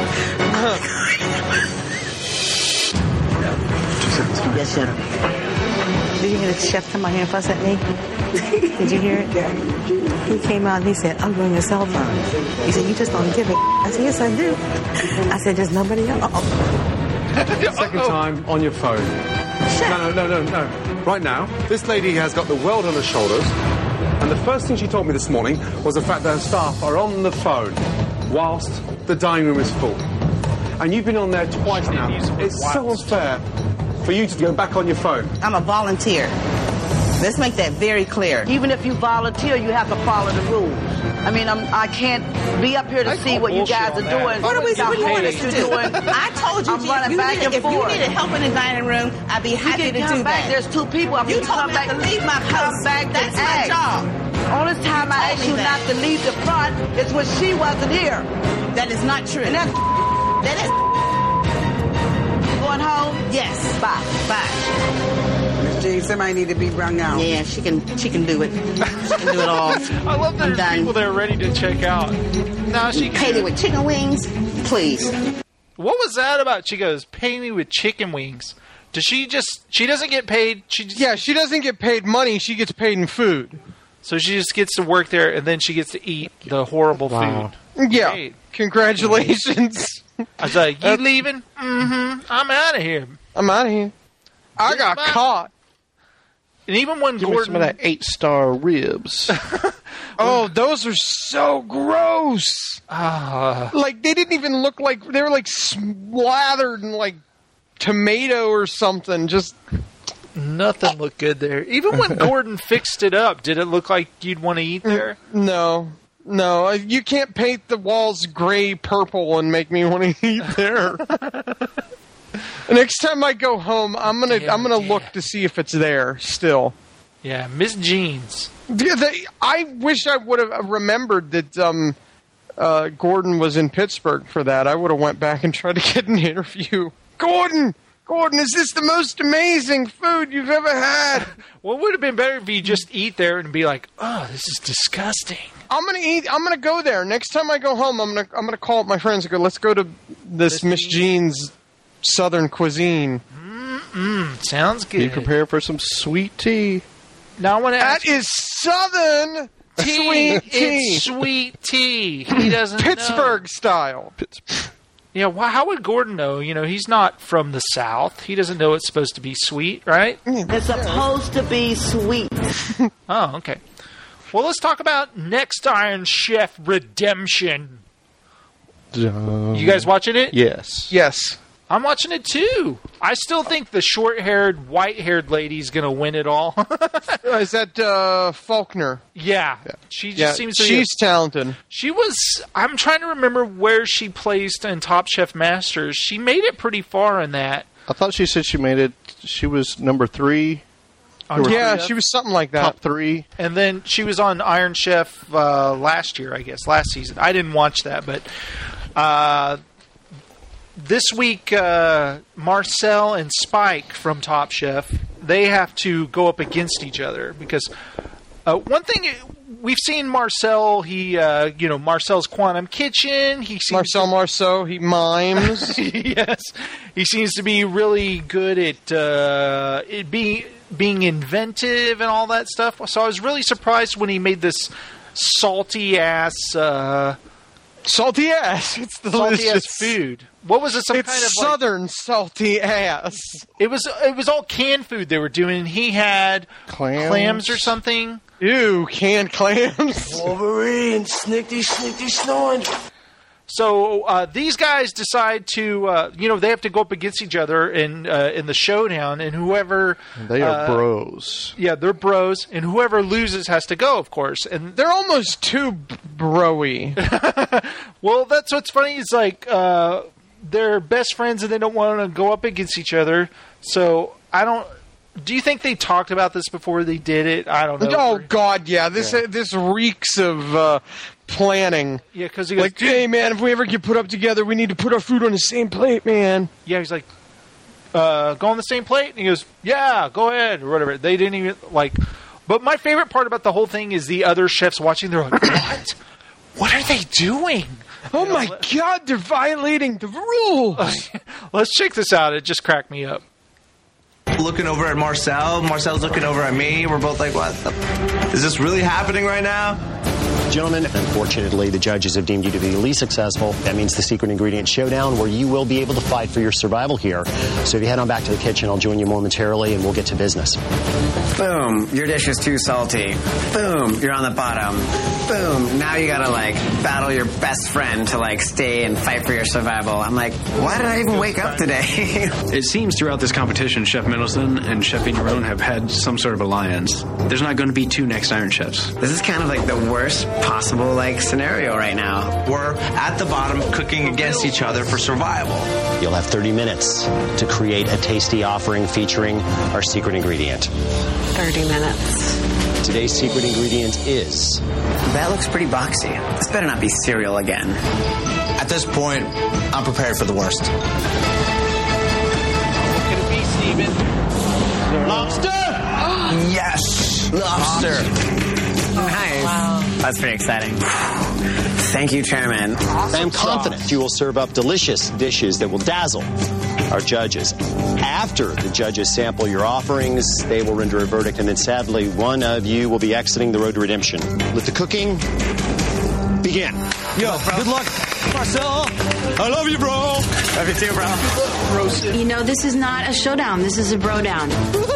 Speaker 22: Yes, Chef. Did you hear the chef come out here and fuss at me? Did you hear it? He came out and he said, I'm doing your cell phone. He said, you just don't give it. I said, yes, I do. I said, there's nobody else. Uh-oh.
Speaker 20: Second time on your phone. No, no, no, no, no. Right now, this lady has got the world on her shoulders. And the first thing she told me this morning was the fact that her staff are on the phone whilst the dining room is full. And you've been on there twice now. It's so unfair for you to go back on your phone.
Speaker 22: I'm a volunteer. Let's make that very clear. Even if you volunteer, you have to follow the rules. I mean, I'm, I can't be up here to
Speaker 3: I
Speaker 22: see
Speaker 3: call
Speaker 22: what you
Speaker 3: bullshit
Speaker 22: guys
Speaker 3: on
Speaker 22: are
Speaker 3: that.
Speaker 22: doing.
Speaker 3: What are we
Speaker 22: The
Speaker 3: doing?
Speaker 22: harness
Speaker 3: Hey.
Speaker 22: you're doing. I told you,
Speaker 6: I'm
Speaker 22: G,
Speaker 6: running
Speaker 22: you
Speaker 6: back
Speaker 22: need-
Speaker 6: and
Speaker 22: if
Speaker 6: forth.
Speaker 22: you needed help in the dining room, I'd be happy
Speaker 6: can
Speaker 22: to
Speaker 6: come
Speaker 22: do
Speaker 6: back.
Speaker 22: that.
Speaker 6: There's two people. I mean,
Speaker 22: You
Speaker 6: you
Speaker 22: told
Speaker 6: come
Speaker 22: me
Speaker 6: back
Speaker 22: to leave my
Speaker 6: come
Speaker 22: post.
Speaker 6: back to
Speaker 22: That's my
Speaker 6: ask.
Speaker 22: job.
Speaker 6: Only time I
Speaker 22: told
Speaker 6: asked
Speaker 22: me
Speaker 6: you
Speaker 22: that.
Speaker 6: not to leave the front is when she wasn't here.
Speaker 22: That is not true.
Speaker 6: And that's
Speaker 22: That is
Speaker 6: going home.
Speaker 22: yes.
Speaker 6: Bye.
Speaker 22: Bye.
Speaker 4: Gee, somebody need to be brung out.
Speaker 22: Yeah, she can. She can do it. She can do it all.
Speaker 3: I love that
Speaker 22: I'm
Speaker 3: there's
Speaker 22: done.
Speaker 3: people there ready to check out. No, she
Speaker 22: Pay me with chicken wings, please.
Speaker 3: What was that about? She goes, pay me with chicken wings. Does she just, she doesn't get paid? She just,
Speaker 10: Yeah, she doesn't get paid money. She gets paid in food.
Speaker 3: So she just gets to work there and then she gets to eat the horrible
Speaker 10: Wow.
Speaker 3: food.
Speaker 10: Yeah.
Speaker 3: Great.
Speaker 10: Congratulations.
Speaker 3: I was like, you leaving? Mm-hmm. I'm out of here.
Speaker 10: I'm out of here. I got
Speaker 3: Goodbye.
Speaker 10: caught.
Speaker 3: And even when
Speaker 5: Give me
Speaker 3: Gordon...
Speaker 5: some of that eight-star ribs.
Speaker 10: Oh, those are so gross.
Speaker 3: Ah.
Speaker 10: Like, they didn't even look like... They were, like, slathered in, like, tomato or something. Just...
Speaker 3: Nothing looked good there. Even when Gordon fixed it up, did it look like you'd want to eat there?
Speaker 10: No. No. uh, You can't paint the walls gray purple and make me want to eat there. Next time I go home, I'm gonna
Speaker 3: Yeah,
Speaker 10: I'm gonna
Speaker 3: yeah.
Speaker 10: look to see if it's there still.
Speaker 3: Yeah, Miss Jeans.
Speaker 10: Yeah, they- I wish I would have remembered that um, uh, Gordon was in Pittsburgh for that. I would have went back and tried to get an interview. Gordon, Gordon, is this the most amazing food you've ever had?
Speaker 3: What would have been better if you just eat there and be like, oh, this is disgusting.
Speaker 10: I'm gonna eat. I'm gonna go there next time I go home. I'm gonna I'm gonna call up my friends and go. Let's go to this Miss Jean's Southern cuisine.
Speaker 3: Mm, sounds good.
Speaker 5: Be prepared for some sweet tea.
Speaker 3: Now I want to ask
Speaker 10: That is Southern
Speaker 3: tea.
Speaker 10: sweet tea.
Speaker 3: It's sweet tea. He doesn't
Speaker 10: Pittsburgh
Speaker 3: know.
Speaker 10: style.
Speaker 3: Yeah, well, how would Gordon know? You know, he's not from the South. He doesn't know it's supposed to be sweet, right?
Speaker 22: It's supposed to be sweet.
Speaker 3: Oh, okay. Well, let's talk about Next Iron Chef Redemption. You guys watching it?
Speaker 5: Yes.
Speaker 10: Yes.
Speaker 3: I'm watching it too. I still think the short-haired, white-haired lady's going to win it all.
Speaker 10: Is that uh, Faulkner?
Speaker 3: yeah. She just
Speaker 10: Yeah,
Speaker 3: seems to
Speaker 10: she's talented.
Speaker 3: She was... I'm trying to remember where she placed in Top Chef Masters. She made it pretty far in that.
Speaker 5: I thought she said she made it. She was number three.
Speaker 3: On
Speaker 10: Yeah,
Speaker 3: Top
Speaker 10: she was something like that.
Speaker 5: Top three.
Speaker 3: And then she was on Iron Chef uh, last year, I guess, last season. I didn't watch that, but uh, this week, uh, Marcel and Spike from Top Chef, they have to go up against each other because uh, one thing we've seen Marcel, he, uh, you know, Marcel's Quantum Kitchen. He seems
Speaker 10: Marcel Marceau, he mimes.
Speaker 3: yes, he seems to be really good at uh, it being being inventive and all that stuff. So I was really surprised when he made this salty ass, uh,
Speaker 10: salty ass. It's
Speaker 3: salty ass
Speaker 10: delicious
Speaker 3: food. What was it? Some
Speaker 10: it's
Speaker 3: kind of
Speaker 10: southern
Speaker 3: like,
Speaker 10: salty ass.
Speaker 3: It was it was all canned food they were doing. He had
Speaker 5: clams,
Speaker 3: clams or something.
Speaker 10: Ew, canned clams.
Speaker 11: Wolverine, snickety, snickety, snoring.
Speaker 3: So uh, these guys decide to, uh, you know, they have to go up against each other in uh, in the showdown, and whoever
Speaker 5: They are
Speaker 3: uh,
Speaker 5: bros.
Speaker 3: Yeah, they're bros, and whoever loses has to go, of course. And
Speaker 10: they're almost too bro-y.
Speaker 3: Well, that's what's funny is like uh, they're best friends, and they don't want to go up against each other. So I don't. Do you think they talked about this before they did it? I don't know.
Speaker 10: Oh God, yeah. This
Speaker 3: Yeah.
Speaker 10: uh, this reeks of uh, planning.
Speaker 3: Yeah, because
Speaker 10: like, hey man, if we ever get put up together, we need to put our food on the same plate, man.
Speaker 3: Yeah, he's like, uh, go on the same plate? And he goes, yeah, go ahead, or whatever. They didn't even, like... But my favorite part about the whole thing is the other chefs watching. They're like, what? What are they doing?
Speaker 10: Oh my God, they're violating the rules.
Speaker 3: Let's check this out. It just cracked me up.
Speaker 2: Looking over at Marcel. Marcel's looking over at me. We're both like, what the... Is this really happening right now?
Speaker 7: Gentlemen, unfortunately, the judges have deemed you to be the least successful. That means the secret ingredient showdown, where you will be able to fight for your survival here. So if you head on back to the kitchen, I'll join you momentarily, and we'll get to business.
Speaker 13: Boom, your dish is too salty. Boom, you're on the bottom. Boom, now you gotta, like, battle your best friend to, like, stay and fight for your survival. I'm like, why did I even wake up today?
Speaker 24: It seems throughout this competition, Chef Middleton and Chef Vigneron have had some sort of alliance. There's not going to be two next Iron Chefs.
Speaker 13: This is kind of like the worst possible, like, scenario right now.
Speaker 2: We're at the bottom cooking against each other for survival.
Speaker 7: You'll have thirty minutes to create a tasty offering featuring our secret ingredient.
Speaker 13: thirty minutes.
Speaker 7: Today's secret ingredient is...
Speaker 13: That looks pretty boxy. This better not be cereal again.
Speaker 2: At this point, I'm prepared for the worst.
Speaker 3: Could it be, Steven?
Speaker 2: Lobster! Yes! Lobster!
Speaker 13: Nice. Wow. That's pretty exciting. Thank you, Chairman.
Speaker 7: I am confident you will serve up delicious dishes that will dazzle our judges. After the judges sample your offerings, they will render a verdict, and then sadly, one of you will be exiting the road to redemption. Let the cooking begin.
Speaker 2: Yo, good luck, Marcel. I love you, bro.
Speaker 13: Love you too, bro.
Speaker 25: You know, this is not a showdown. This is a bro down.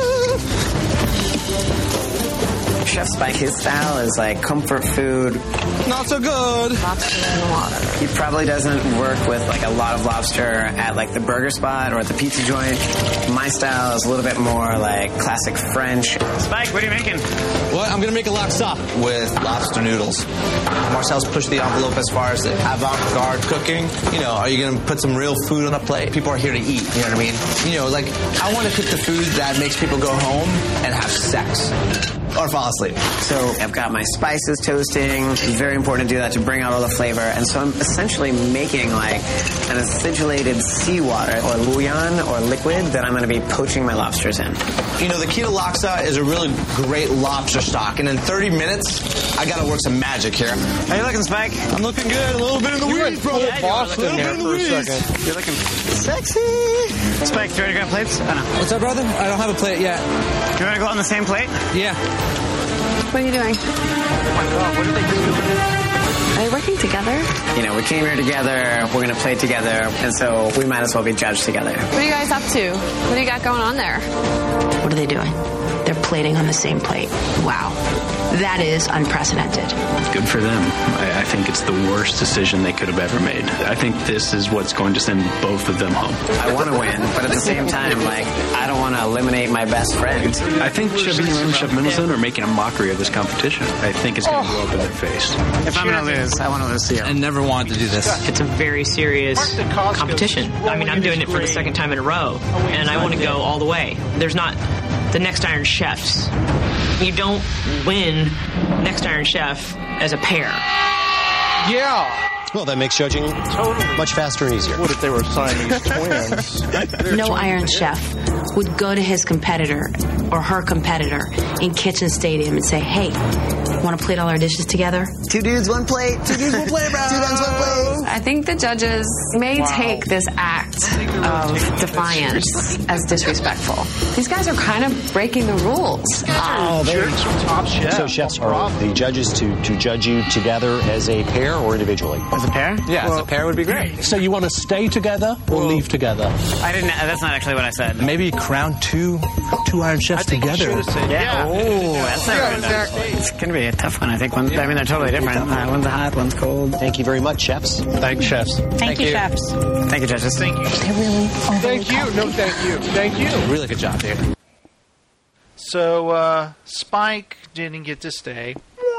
Speaker 13: Chef Spike, his style is like comfort food.
Speaker 2: Not so good.
Speaker 13: Lobster in the water. He probably doesn't work with like a lot of lobster at like the burger spot or at the pizza joint. My style is a little bit more like classic French. Spike, what are you making?
Speaker 2: What? I'm gonna make a laksa with lobster noodles. Marcel's pushed the envelope as far as the avant-garde cooking. You know, are you gonna put some real food on a plate? People are here to eat, you know what I mean? You know, like, I want to cook the food that makes people go home and have sex. Or fall asleep.
Speaker 13: So I've got my spices toasting. It's very important to do that to bring out all the flavor. And so I'm essentially making like an acidulated seawater or bouillon or liquid that I'm going to be poaching my lobsters in.
Speaker 2: You know, the key to laksa is a really great lobster stock. And in thirty minutes, I got to work some magic here.
Speaker 13: How you looking, Spike?
Speaker 2: I'm looking good. A little bit in the
Speaker 10: You
Speaker 2: weeds,
Speaker 10: went
Speaker 2: bro.
Speaker 10: full Boston there for a second.
Speaker 13: You're looking sexy. Spike, do you want to grab plates? Oh, no.
Speaker 2: What's up, brother? I don't have a plate yet.
Speaker 13: Do you want to go on the same plate?
Speaker 2: Yeah.
Speaker 25: What are you doing?
Speaker 3: Oh my God, what are they doing?
Speaker 25: Are you working together?
Speaker 13: You know, we came here together, we're going to play together, and so we might as well be judged together.
Speaker 26: What are you guys up to? What do you got going on there?
Speaker 25: What are they doing? They're plating on the same plate. Wow. That is unprecedented.
Speaker 24: Good for them. I, I think it's the worst decision they could have ever made. I think this is what's going to send both of them home.
Speaker 13: I want to win, but at the same time, like, I don't want to eliminate my best friend.
Speaker 24: I think Chef Vigneron and Chef Middleton are making a mockery of this competition. I think it's going to blow up in their face.
Speaker 13: If I'm going to lose, I want to lose here.
Speaker 2: I never wanted to do this.
Speaker 27: It's a very serious competition. I mean, I'm doing it for the second time in a row, and I want to go all the way. There's not the Next Iron Chefs. You don't win Next Iron Chef as a pair.
Speaker 10: Yeah.
Speaker 7: Well, that makes judging much faster and easier.
Speaker 5: What if they were Siamese twins?
Speaker 25: No Iron Chef would go to his competitor or her competitor in Kitchen Stadium and say, hey, want to plate all our dishes together?
Speaker 13: Two dudes, one plate. Two dudes, one plate, bro. Two dudes, one plate.
Speaker 26: I think the judges may wow. take this act of defiance as disrespectful. These guys are kind of breaking the rules.
Speaker 7: Oh, they're top chefs. So chefs are the judges to, to judge you together as a pair or individually?
Speaker 13: As a pair?
Speaker 2: Yeah, well, as a pair would be great.
Speaker 12: So you want to stay together or well, leave together?
Speaker 13: I didn't. That's not actually what I said.
Speaker 2: Maybe crown two two Iron Chefs together.
Speaker 13: Said, yeah. yeah. Oh, that's not
Speaker 10: yeah,
Speaker 13: right.
Speaker 10: Exactly.
Speaker 13: It's going to be a tough one. I think one. I mean, they're totally different. Uh, one's hot, one's cold.
Speaker 7: Thank you very much, chefs.
Speaker 5: Thanks, chefs.
Speaker 1: Thank,
Speaker 3: Thank
Speaker 1: you,
Speaker 3: you.
Speaker 1: chefs.
Speaker 13: Thank you, judges.
Speaker 3: Thank you.
Speaker 1: They're really
Speaker 10: Thank you. No, thank you. Thank you.
Speaker 2: Really good job, dude.
Speaker 3: So, uh, Spike didn't get to stay.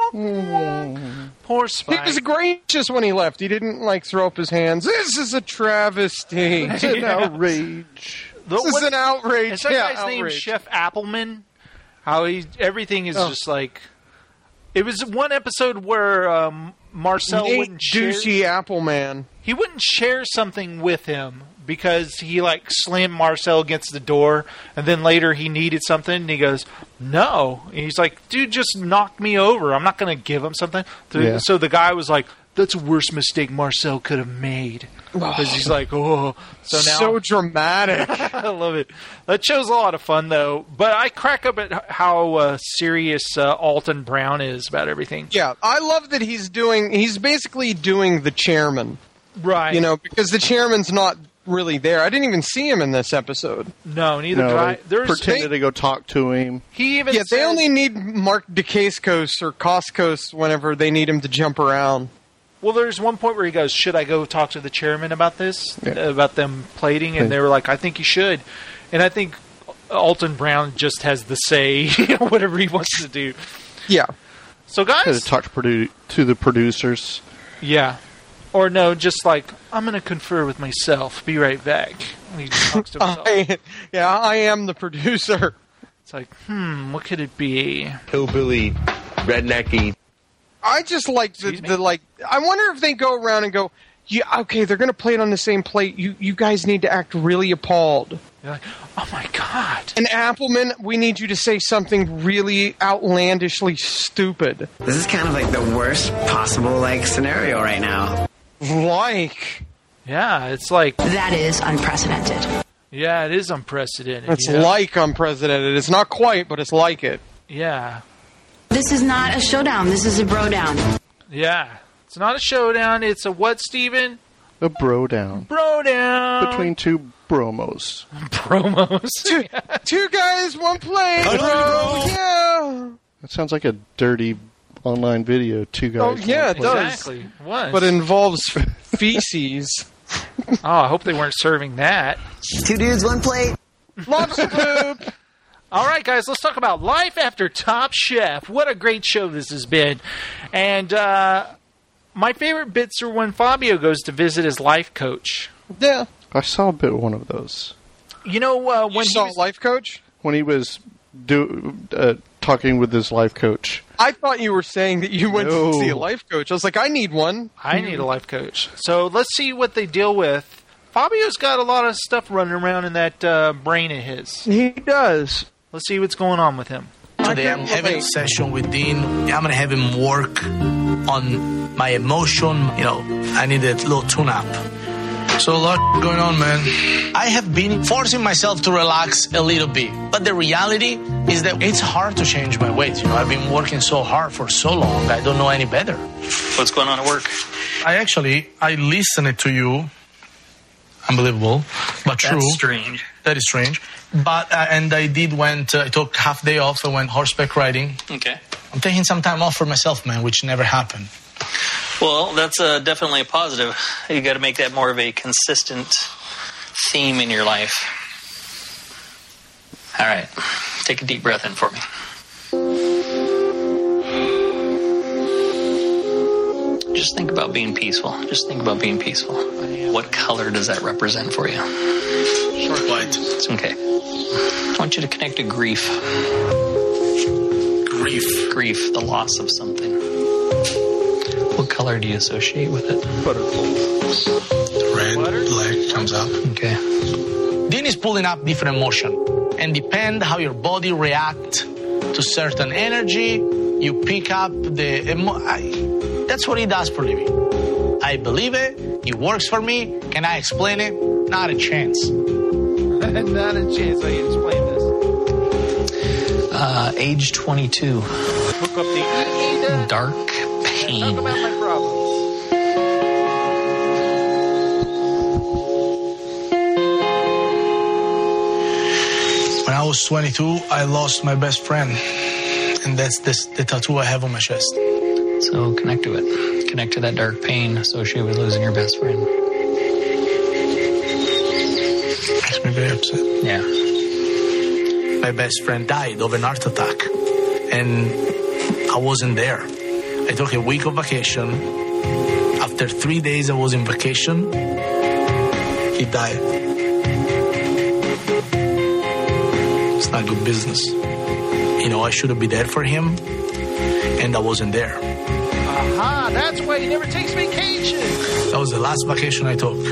Speaker 3: Poor Spike.
Speaker 10: He was gracious when he left. He didn't, like, throw up his hands. This is a travesty.
Speaker 5: It's an
Speaker 3: Yeah.
Speaker 5: outrage.
Speaker 3: The-
Speaker 10: This is
Speaker 3: what-
Speaker 10: an outrage.
Speaker 3: Is that
Speaker 10: Yeah,
Speaker 3: guy's name
Speaker 10: outrage.
Speaker 3: Chef Appleman? How he everything is
Speaker 10: Oh.
Speaker 3: just like. It was one episode where um, Marcel
Speaker 10: Nate
Speaker 3: wouldn't share.
Speaker 10: Douchey Apple Man.
Speaker 3: He wouldn't share something with him because he like slammed Marcel against the door, and then later he needed something, and he goes, "No." And he's like, "Dude, just knock me over. I'm not going to give him something." So,
Speaker 5: Yeah.
Speaker 3: so the guy was like, "That's the worst mistake Marcel could have made." Because he's like, "Oh." So now
Speaker 10: So dramatic.
Speaker 3: I love it. That show's a lot of fun, though. But I crack up at how uh, serious uh, Alton Brown is about everything.
Speaker 10: Yeah, I love that he's doing. He's basically doing the chairman,
Speaker 3: right?
Speaker 10: You know, because the chairman's not really there. I didn't even see him in this episode.
Speaker 3: No, neither
Speaker 5: No,
Speaker 3: did I.
Speaker 5: they
Speaker 3: There's
Speaker 5: pretended to go talk to him.
Speaker 3: He even
Speaker 10: yeah, they
Speaker 3: says-
Speaker 10: only need Mark DeCascos or Coscos whenever they need him to jump around.
Speaker 3: Well, there's one point where he goes, "Should I go talk to the chairman about this,
Speaker 5: Yeah.
Speaker 3: about them plating?" And they were like, "I think you should." And I think Alton Brown just has the say, you know, whatever he wants to do.
Speaker 10: Yeah.
Speaker 3: So,
Speaker 5: Had
Speaker 3: guys,
Speaker 5: to talk to, produ- to the producers.
Speaker 3: yeah, or no, just like I'm going to confer with myself. Be right back. And he just talks to himself.
Speaker 10: I, yeah, I am the producer.
Speaker 3: It's like, hmm, what could it be?
Speaker 11: Hillbilly, rednecky.
Speaker 10: I just like the, the like. I wonder if they go around and go, "Yeah, okay, they're going to play it on the same plate. You, you guys need to act really appalled."
Speaker 3: You're like, oh my god!
Speaker 10: And Appleman, we need you to say something really outlandishly stupid.
Speaker 13: This is kind of like the worst possible like scenario right now.
Speaker 10: Like,
Speaker 3: yeah, it's like
Speaker 25: That is unprecedented.
Speaker 3: yeah, it is unprecedented.
Speaker 10: it's
Speaker 3: you know?
Speaker 10: like unprecedented. It's not quite, but it's like it.
Speaker 3: yeah,
Speaker 25: This is not a showdown. This is a bro down.
Speaker 3: yeah. It's not a showdown. It's a what, Steven?
Speaker 5: A bro down.
Speaker 3: Bro down
Speaker 5: Between two bromos.
Speaker 3: promos.
Speaker 10: Two, two guys, one plate, bro. Yeah.
Speaker 5: That sounds like a dirty online video. Two guys.
Speaker 10: Oh yeah, it
Speaker 5: one plate.
Speaker 10: does.
Speaker 3: Exactly. What?
Speaker 10: But it involves feces.
Speaker 3: Oh, I hope they weren't serving that.
Speaker 13: Two dudes, one plate.
Speaker 10: Lobster poop.
Speaker 3: All right, guys, let's talk about Life After Top Chef. What a great show this has been. And uh, my favorite bits are when Fabio goes to visit his life coach.
Speaker 10: Yeah.
Speaker 5: I saw a bit of one of those.
Speaker 3: You know, uh, when
Speaker 10: You
Speaker 3: he
Speaker 10: saw
Speaker 3: was,
Speaker 10: a life coach?
Speaker 5: When he was do, uh, talking with his life coach.
Speaker 10: I thought you were saying that you went
Speaker 5: No.
Speaker 10: to see a life coach. I was like, I need one.
Speaker 3: I need a life coach. So let's see what they deal with. Fabio's got a lot of stuff running around in that uh, brain of his.
Speaker 10: He does.
Speaker 3: Let's see what's going on with him.
Speaker 2: Today I'm having a session with Dean. I'm gonna have him work on my emotion. You know, I need a little tune-up. So a lot going on, man. I have been forcing myself to relax a little bit, but the reality is that it's hard to change my ways. You know, I've been working so hard for so long. I don't know any better.
Speaker 8: What's going on at work?
Speaker 2: I actually I listened to you. Unbelievable, but true.
Speaker 8: That's strange.
Speaker 2: That is strange. But uh, and I did went. Uh, I took half day off. I went horseback riding.
Speaker 8: Okay.
Speaker 2: I'm taking some time off for myself, man, which never happened.
Speaker 8: Well, that's uh, definitely a positive. You got to make that more of a consistent theme in your life. All right. Take a deep breath in for me. Just think about being peaceful. Just think about being peaceful. What color does that represent for you?
Speaker 2: Short white.
Speaker 8: It's okay. I want you to connect to grief.
Speaker 2: Grief.
Speaker 8: Grief, the loss of something. What color do you associate with it?
Speaker 2: Red, black comes up.
Speaker 8: Okay.
Speaker 2: Dean is pulling up different emotion, and depend how your body react to certain energy. You pick up the emo- I, that's what he does for a living. I believe it. It works for me. Can I explain it? Not a chance.
Speaker 3: Not a chance I can explain this.
Speaker 8: Uh, age twenty-two.
Speaker 3: Hook up the
Speaker 8: Dark pain.
Speaker 3: Talk about my problems.
Speaker 2: When I was twenty-two, I lost my best friend.
Speaker 1: and that's this the tattoo I have on my chest.
Speaker 27: So connect to it. Connect to that dark pain associated with losing your best friend.
Speaker 1: Makes me very upset.
Speaker 27: Yeah.
Speaker 1: My best friend died of an heart attack, and I wasn't there. I took a week of vacation. After three days I was in vacation, he died. It's not good business. You know, I should have been there for him, and I wasn't there.
Speaker 3: Aha, that's why he never takes vacation.
Speaker 1: That was the last vacation I took.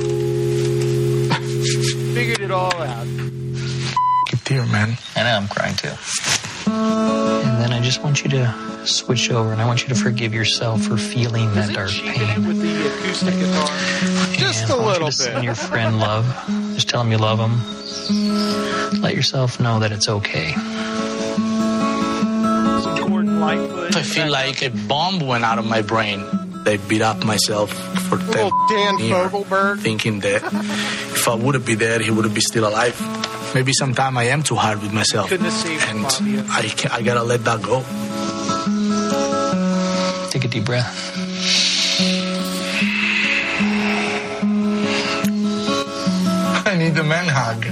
Speaker 3: Figured it all out.
Speaker 1: F***ing tear, man.
Speaker 27: I know, I'm crying too. And then I just want you to switch over, and I want you to forgive yourself for feeling that dark pain.
Speaker 3: With the acoustic guitar.
Speaker 10: Just
Speaker 27: And
Speaker 10: a
Speaker 27: I want
Speaker 10: little
Speaker 27: you to
Speaker 10: bit.
Speaker 27: send your friend love. Just tell him you love him. Let yourself know that it's okay.
Speaker 1: I feel like a bomb went out of my brain. I beat up myself for ten
Speaker 10: Little Dan
Speaker 1: years,
Speaker 10: Fogelberg.
Speaker 1: thinking that if I would have been there, he would have been still alive. Maybe sometime I am too hard with myself,
Speaker 3: Couldn't have saved
Speaker 1: and
Speaker 3: Fabio.
Speaker 1: I ca- I gotta let that go.
Speaker 27: Take a deep breath.
Speaker 1: I need a man hug.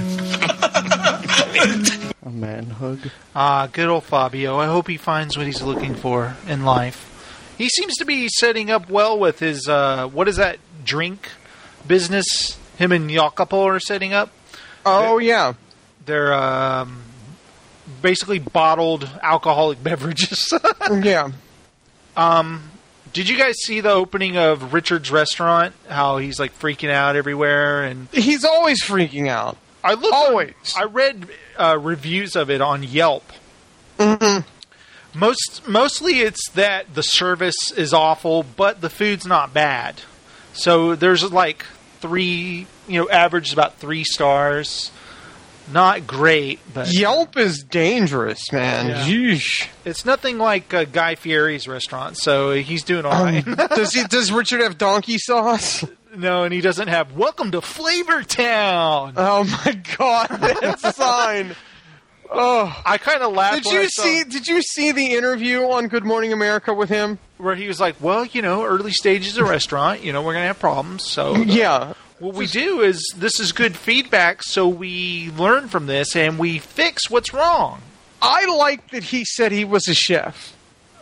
Speaker 5: A man hug.
Speaker 3: Ah, good old Fabio. I hope he finds what he's looking for in life. He seems to be setting up well with his, uh, what is that, drink business him and Jacopo are setting up.
Speaker 10: Oh, yeah.
Speaker 3: They're um, basically bottled alcoholic beverages.
Speaker 10: Yeah.
Speaker 3: Um, did you guys see the opening of Richard's restaurant? How he's like freaking out everywhere, and
Speaker 10: He's always freaking out.
Speaker 3: I looked.
Speaker 10: Always.
Speaker 3: I read uh, reviews of it on Yelp.
Speaker 10: Mm-hmm.
Speaker 3: Most mostly it's that the service is awful, but the food's not bad. So there's like three, you know, average about three stars. Not great, but
Speaker 10: Yelp is dangerous, man.
Speaker 3: Yeah.
Speaker 10: Yeesh.
Speaker 3: it's nothing like uh, Guy Fieri's restaurant. So he's doing all
Speaker 10: Um,
Speaker 3: right.
Speaker 10: does he? Does Richard have donkey sauce?
Speaker 3: No, and he doesn't have "Welcome to Flavor Town."
Speaker 10: Oh my God, that sign! Oh,
Speaker 3: I kind of laughed.
Speaker 10: Did
Speaker 3: when
Speaker 10: you
Speaker 3: I saw-
Speaker 10: see? Did you see the interview on Good Morning America with him?
Speaker 3: where he was like, "Well, you know, early stages of restaurant, you know, we're gonna have problems. So
Speaker 10: Yeah.
Speaker 3: what we do is this is good feedback, so we learn from this and we fix what's wrong."
Speaker 10: I like that he said he was a chef.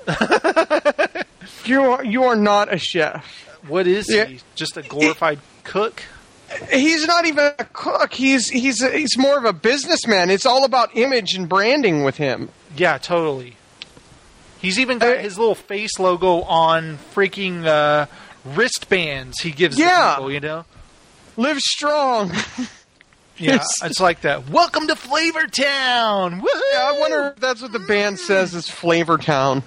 Speaker 10: you are you are not a chef.
Speaker 3: What is
Speaker 10: Yeah.
Speaker 3: he? Just a glorified cook?
Speaker 10: He's not even a cook. He's he's a, he's more of a businessman. It's all about image and branding with him.
Speaker 3: Yeah, totally. He's even got his little face logo on freaking uh, wristbands he gives
Speaker 10: Yeah.
Speaker 3: to people, you know?
Speaker 10: Live strong.
Speaker 3: Yeah, it's like that. Welcome to Flavor Town! Woohoo!
Speaker 10: Yeah, I wonder if that's what the band says is Flavor Town.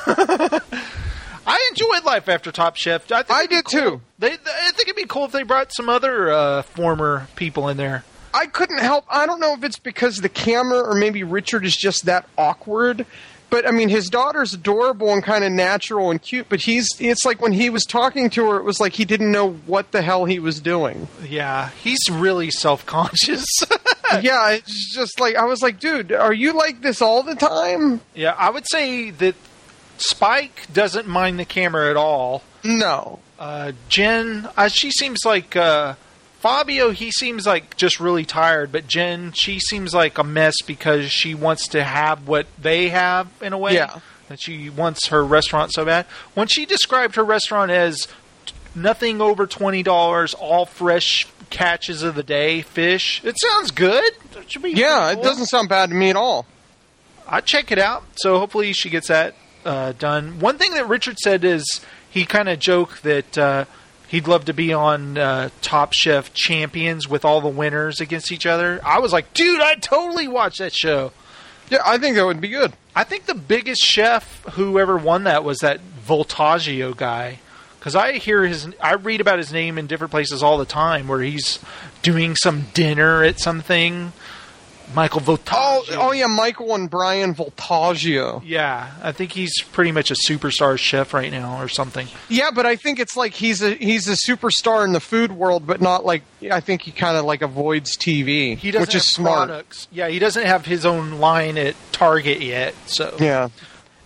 Speaker 3: I enjoyed Life After Top Chef. I, think
Speaker 10: I
Speaker 3: it'd be
Speaker 10: did
Speaker 3: cool.
Speaker 10: too.
Speaker 3: They, I think it'd be cool if they brought some other uh, former people in there.
Speaker 10: I couldn't help. I don't know if it's because of the camera or maybe Richard is just that awkward. But I mean, his daughter's adorable and kind of natural and cute. But he's. It's like when he was talking to her, it was like he didn't know what the hell he was doing.
Speaker 3: Yeah, he's really self-conscious.
Speaker 10: Yeah, it's just like I was like, dude, are you like this all the time?
Speaker 3: Yeah, I would say that Spike doesn't mind the camera at all.
Speaker 10: No.
Speaker 3: Uh, Jen, uh, she seems like uh, Fabio. He seems like just really tired, but Jen, she seems like a mess because she wants to have what they have in a way.
Speaker 10: Yeah.
Speaker 3: That she wants her restaurant so bad. When she described her restaurant as nothing over twenty dollars, all fresh catches of the day, fish. It sounds good. It should be
Speaker 10: Yeah,
Speaker 3: cool.
Speaker 10: it doesn't sound bad to me at all.
Speaker 3: I'd check it out. So hopefully she gets that uh, done. One thing that Richard said is he kind of joked that uh, he'd love to be on uh, Top Chef Champions with all the winners against each other. I was like, dude, I'd totally watch that show.
Speaker 10: Yeah, I think that would be good.
Speaker 3: I think the biggest chef who ever won that was that Voltaggio guy. Because I hear his, I read about his name in different places all the time, where he's doing some dinner at something. Michael Voltaggio.
Speaker 10: Oh, oh yeah, Michael and Brian Voltaggio.
Speaker 3: Yeah, I think he's pretty much a superstar chef right now, or something.
Speaker 10: Yeah, but I think it's like he's a he's a superstar in the food world, but not like I think he kind of like avoids T V,
Speaker 3: He doesn't
Speaker 10: which is
Speaker 3: have
Speaker 10: smart.
Speaker 3: products. Yeah, he doesn't have his own line at Target yet. So
Speaker 10: Yeah.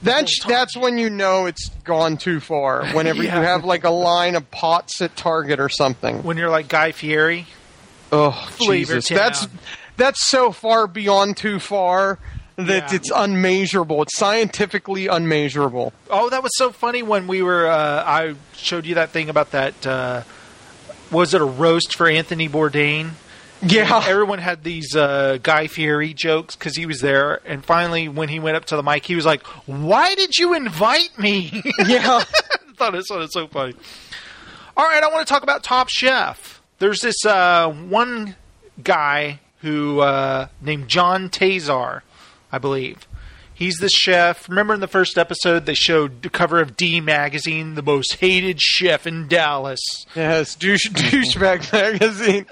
Speaker 10: That's that's when you know it's gone too far. Whenever
Speaker 3: Yeah.
Speaker 10: you have like a line of pots at Target or something.
Speaker 3: When you're like Guy Fieri.
Speaker 10: Oh,
Speaker 3: Flavor
Speaker 10: Jesus.
Speaker 3: Town.
Speaker 10: That's that's so far beyond too far that
Speaker 3: Yeah.
Speaker 10: it's unmeasurable. It's scientifically unmeasurable.
Speaker 3: Oh, that was so funny when we were. Uh, I showed you that thing about that. Uh, was it a roast for Anthony Bourdain?
Speaker 10: Yeah.
Speaker 3: And everyone had these uh, Guy Fieri jokes because he was there, and finally, when he went up to the mic, he was like, "Why did you invite me?"
Speaker 10: Yeah,
Speaker 3: I thought it was so funny. All right, I want to talk about Top Chef. There's this uh, one guy who uh, named John Tazar, I believe. He's the chef. Remember in the first episode they showed the cover of D Magazine, the most hated chef in Dallas.
Speaker 10: Yes, douche douchebag magazine.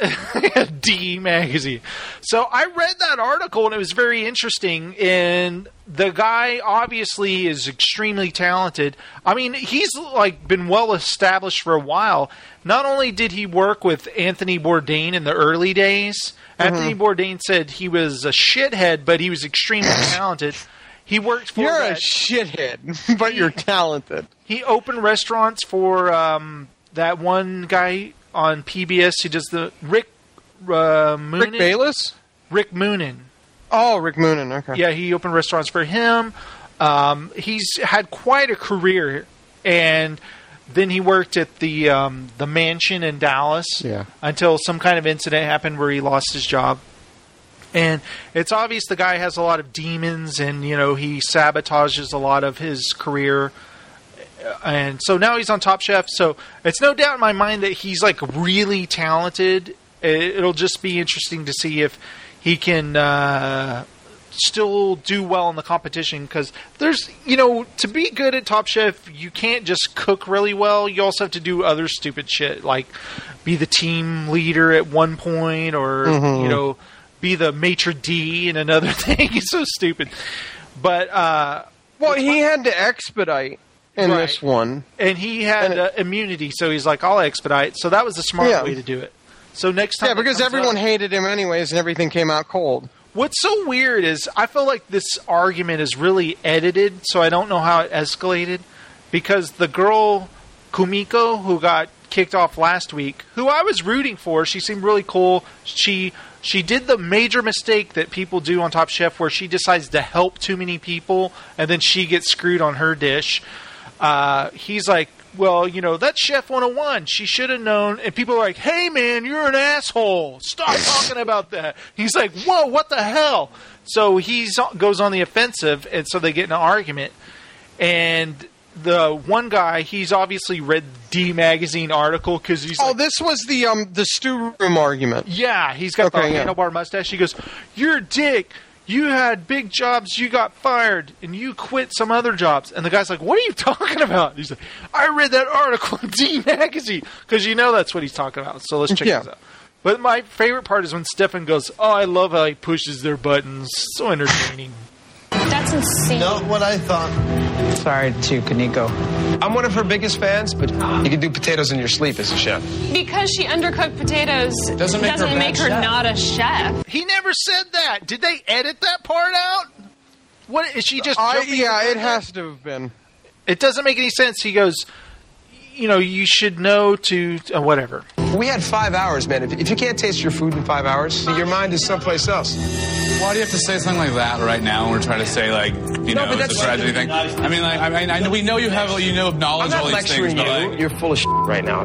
Speaker 3: D Magazine. So I read that article and it was very interesting. And the guy obviously is extremely talented. I mean, he's like been well established for a while. Not only did he work with Anthony Bourdain in the early days, mm-hmm. Anthony Bourdain said he was a shithead, but he was extremely talented. He worked for
Speaker 10: You're
Speaker 3: that.
Speaker 10: a shithead, but you're talented.
Speaker 3: He opened restaurants for um, that one guy on P B S who does the Rick uh, Moonen.
Speaker 10: Rick Bayless?
Speaker 3: Rick Moonen.
Speaker 10: Oh, Rick Moonen. Okay.
Speaker 3: Yeah, he opened restaurants for him. Um, he's had quite a career, and then he worked at the um, the mansion in Dallas
Speaker 10: Yeah.
Speaker 3: until some kind of incident happened where he lost his job. And it's obvious the guy has a lot of demons, and you know he sabotages a lot of his career. And so now he's on Top Chef. So it's no doubt in my mind that he's like really talented. It'll just be interesting to see if he can uh, still do well in the competition. Because there's, you know, to be good at Top Chef, you can't just cook really well. You also have to do other stupid shit, like be the team leader at one point, or
Speaker 10: Mhm.
Speaker 3: you know, be the maitre d' in another thing. It's so stupid. But uh,
Speaker 10: well, he had to expedite in
Speaker 3: Right.
Speaker 10: this one,
Speaker 3: and he had uh, immunity, so he's like, I'll expedite. So that was the smart
Speaker 10: Yeah.
Speaker 3: way to do it. So next time,
Speaker 10: yeah,
Speaker 3: it
Speaker 10: because
Speaker 3: comes
Speaker 10: everyone
Speaker 3: up-
Speaker 10: hated him anyways, and everything came out cold.
Speaker 3: What's so weird is I feel like this argument is really edited, so I don't know how it escalated. Because the girl Kumiko, who got kicked off last week, who I was rooting for, she seemed really cool. She she did the major mistake that people do on Top Chef, where she decides to help too many people, and then she gets screwed on her dish. Uh, he's like, well, you know, that's Chef one oh one. She should have known. And people are like, hey, man, you're an asshole. Stop talking about that. He's like, whoa, what the hell? So he goes on the offensive, and so they get in an argument. And the one guy, he's obviously read D Magazine article because he's
Speaker 10: Oh,
Speaker 3: like,
Speaker 10: this was the um the stew room argument.
Speaker 3: yeah, he's got
Speaker 10: Okay,
Speaker 3: the
Speaker 10: yeah.
Speaker 3: handlebar mustache. He goes, you're a dick. You had big jobs, you got fired, and you quit some other jobs. And the guy's like, what are you talking about? He's like, I read that article in D Magazine. Because you know that's what he's talking about. So let's check
Speaker 10: Yeah.
Speaker 3: this out. But my favorite part is when Stefan goes, oh, I love how he pushes their buttons. So entertaining.
Speaker 9: That's insane.
Speaker 18: Not what I thought.
Speaker 14: Sorry to Kaneko. I'm one of her biggest fans, but you can do potatoes in your sleep as a chef.
Speaker 9: Because she undercooked potatoes
Speaker 14: Doesn't make her a bad
Speaker 9: make her
Speaker 14: chef.
Speaker 9: not a chef.
Speaker 3: He never said that. Did they edit that part out? What is she just?
Speaker 10: I,
Speaker 3: jumping
Speaker 10: yeah,
Speaker 3: the
Speaker 10: it
Speaker 3: gun?
Speaker 10: has to have been.
Speaker 3: It doesn't make any sense. He goes, you know, you should know to uh, whatever.
Speaker 14: We had five hours, man. If, if you can't taste your food in five hours, your mind is someplace else.
Speaker 15: Why do you have to say something like that right now when we're trying to say, like, you
Speaker 14: No,
Speaker 15: know,
Speaker 14: but
Speaker 15: it's a
Speaker 14: that's-
Speaker 15: tragedy thing? I mean, like, I mean, I know, we know you have, you know, knowledge
Speaker 14: I'm
Speaker 15: of all
Speaker 14: not
Speaker 15: these things,
Speaker 14: lecturing
Speaker 15: but
Speaker 14: you.
Speaker 15: like,
Speaker 14: You're full of shit right now.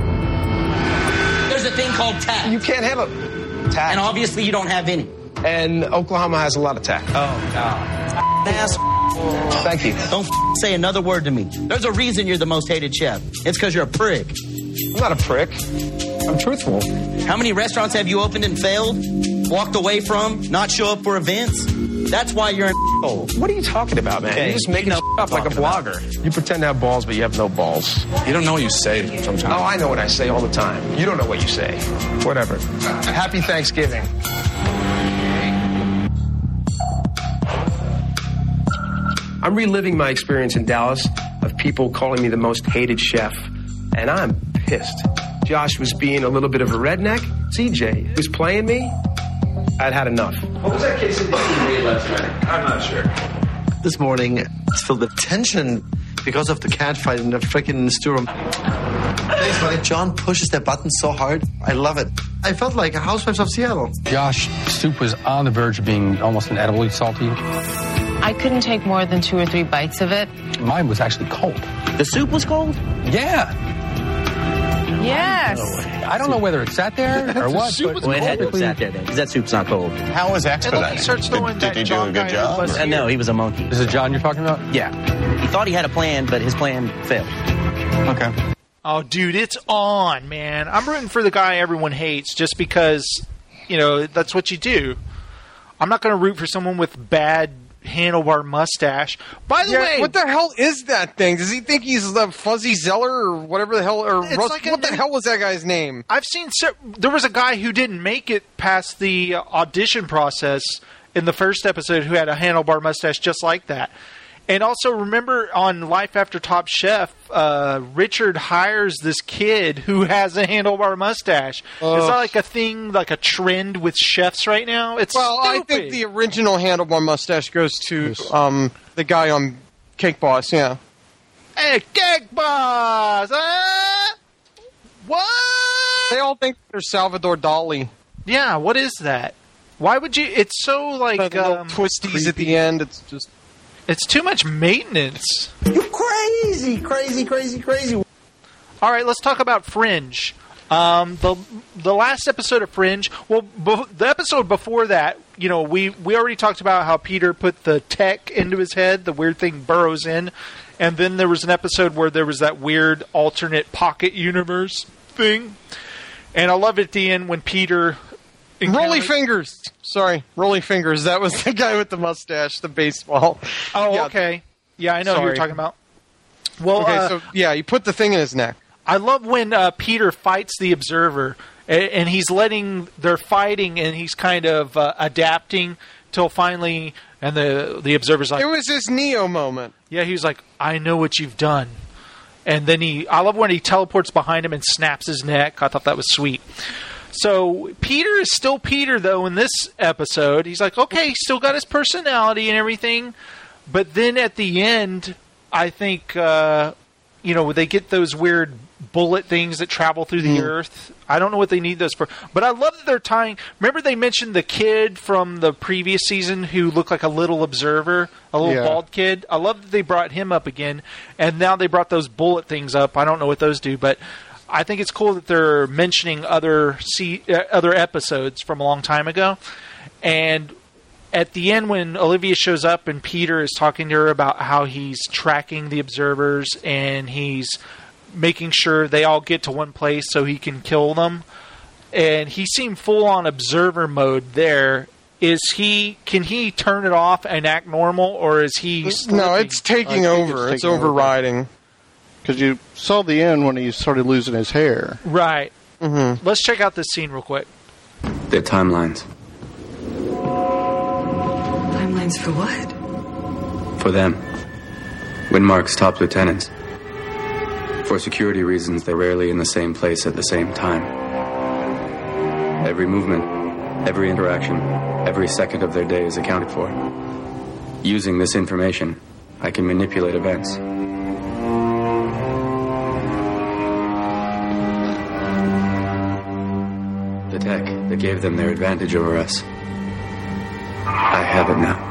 Speaker 16: There's a thing called tact.
Speaker 14: You can't have a tact.
Speaker 16: And obviously you don't have any.
Speaker 14: And Oklahoma has a lot of tact.
Speaker 16: Oh, no. Ass.
Speaker 14: Thank you.
Speaker 16: Don't say another word to me. There's a reason you're the most hated chef. It's because you're a prick.
Speaker 14: I'm not a prick. I'm truthful.
Speaker 16: How many restaurants have you opened and failed? Walked away from? Not show up for events? That's why you're an
Speaker 14: Oh, what are you talking about, man?
Speaker 16: Okay,
Speaker 14: You're just making
Speaker 16: you know
Speaker 14: shit up like a
Speaker 16: what I'm
Speaker 14: blogger. You pretend to have balls, but you have no balls.
Speaker 15: you don't know what you say sometimes.
Speaker 14: Oh, I know what I say all the time. You don't know what you say. Whatever. Happy Thanksgiving. I'm reliving my experience in Dallas of people calling me the most hated chef, and I'm pissed. Josh was being a little bit of a redneck. C J was playing me. I'd had enough. What was that case of you made last night? I'm not sure.
Speaker 4: this morning. It's filled with tension because of the cat fight in the freaking storeroom. Thanks, buddy. John pushes that button so hard. I love it. I felt like a Housewives of Seattle.
Speaker 6: Josh, soup was on the verge of being almost inedibly salty.
Speaker 26: I couldn't take more than two or three bites of it.
Speaker 6: Mine was actually cold.
Speaker 16: The soup was cold?
Speaker 6: Yeah.
Speaker 26: Yes.
Speaker 6: I don't know whether it sat there or what.
Speaker 16: But well, it had to have sat there then, because that soup's not cold.
Speaker 17: How was expedited?
Speaker 3: He starts throwing
Speaker 17: did,
Speaker 3: that
Speaker 17: did he do
Speaker 3: John
Speaker 17: a good
Speaker 3: guy
Speaker 17: job?
Speaker 3: over the bus
Speaker 16: Uh, no, he was a monkey.
Speaker 6: This is John you're talking about?
Speaker 16: Yeah. He thought he had a plan, but his plan failed.
Speaker 17: Okay.
Speaker 3: Oh, dude, it's on, man. I'm rooting for the guy everyone hates just because, you know, that's what you do. I'm not going to root for someone with bad handlebar mustache. By the
Speaker 10: yeah,
Speaker 3: way,
Speaker 10: what the hell is that thing? Does he think he's the Fuzzy Zeller or whatever the hell? Or
Speaker 3: It's
Speaker 10: Russ,
Speaker 3: like a
Speaker 10: what the
Speaker 3: new-
Speaker 10: hell was that guy's name?
Speaker 3: I've seen se- there was a guy who didn't make it past the uh, audition process in the first episode who had a handlebar mustache just like that. And also, remember on Life After Top Chef, uh, Richard hires this kid who has a handlebar mustache.
Speaker 10: Ugh.
Speaker 3: Is that like a thing, like a trend with chefs right now? It's
Speaker 10: Well, I
Speaker 3: stupid.
Speaker 10: think the original handlebar mustache goes to um, the guy on Cake Boss. Yeah.
Speaker 3: Hey, Cake Boss! Uh, what?
Speaker 10: They all think they're Salvador Dali.
Speaker 3: Yeah, what is that? Why would you? It's so like
Speaker 10: The little
Speaker 3: um,
Speaker 10: twisties at the end. It's just.
Speaker 3: It's too much maintenance.
Speaker 18: You crazy, crazy, crazy, crazy.
Speaker 3: All right, let's talk about Fringe. Um, the the last episode of Fringe. Well, be, the episode before that, you know, we we already talked about how Peter put the tech into his head. The weird thing burrows in, and then there was an episode where there was that weird alternate pocket universe thing. And I loved at the end when Peter.
Speaker 10: Rolly Fingers. Sorry, Rolly Fingers. That was the guy with the mustache, the baseball.
Speaker 3: Oh,
Speaker 10: Yeah.
Speaker 3: okay. Yeah, I know who you're
Speaker 10: Sorry.
Speaker 3: talking about. Well,
Speaker 10: okay,
Speaker 3: uh,
Speaker 10: so yeah, he put the thing in his neck.
Speaker 3: I love when uh, Peter fights the Observer, and, and he's letting they're fighting, and he's kind of uh, adapting till finally, and the the Observer's like,
Speaker 10: It was his Neo moment.
Speaker 3: yeah, he's like, I know what you've done, and then he, I love when he teleports behind him and snaps his neck. I thought that was sweet. So Peter is still Peter, though, in this episode. He's like, okay, he's still got his personality and everything. But then at the end, I think, uh, you know, they get those weird bullet things that travel through the
Speaker 10: Mm.
Speaker 3: earth. I don't know what they need those for. But I love that they're tying... Remember they mentioned the kid from the previous season who looked like a little observer? A little
Speaker 10: Yeah.
Speaker 3: bald kid? I love that they brought him up again. And now they brought those bullet things up. I don't know what those do, but... I think it's cool that they're mentioning other see, uh, other episodes from a long time ago. And at the end, when Olivia shows up and Peter is talking to her about how he's tracking the observers and he's making sure they all get to one place so he can kill them, and he seemed full on observer mode there. Is he? Can he turn it off and act normal, or is he?
Speaker 10: No,
Speaker 3: slipping?
Speaker 10: it's taking
Speaker 5: I think
Speaker 10: over.
Speaker 5: it's
Speaker 10: It's,
Speaker 5: taking over.
Speaker 10: overriding.
Speaker 5: Because you saw the end when he started losing his hair.
Speaker 3: Right.
Speaker 10: Mm-hmm.
Speaker 3: Let's check out this scene real quick.
Speaker 19: Their timelines.
Speaker 20: Timelines for what?
Speaker 19: For them. Windmark's top lieutenants. For security reasons, they're rarely in the same place at the same time. Every movement, every interaction, every second of their day is accounted for. Using this information, I can manipulate events. The tech that gave them their advantage over us. I have it now.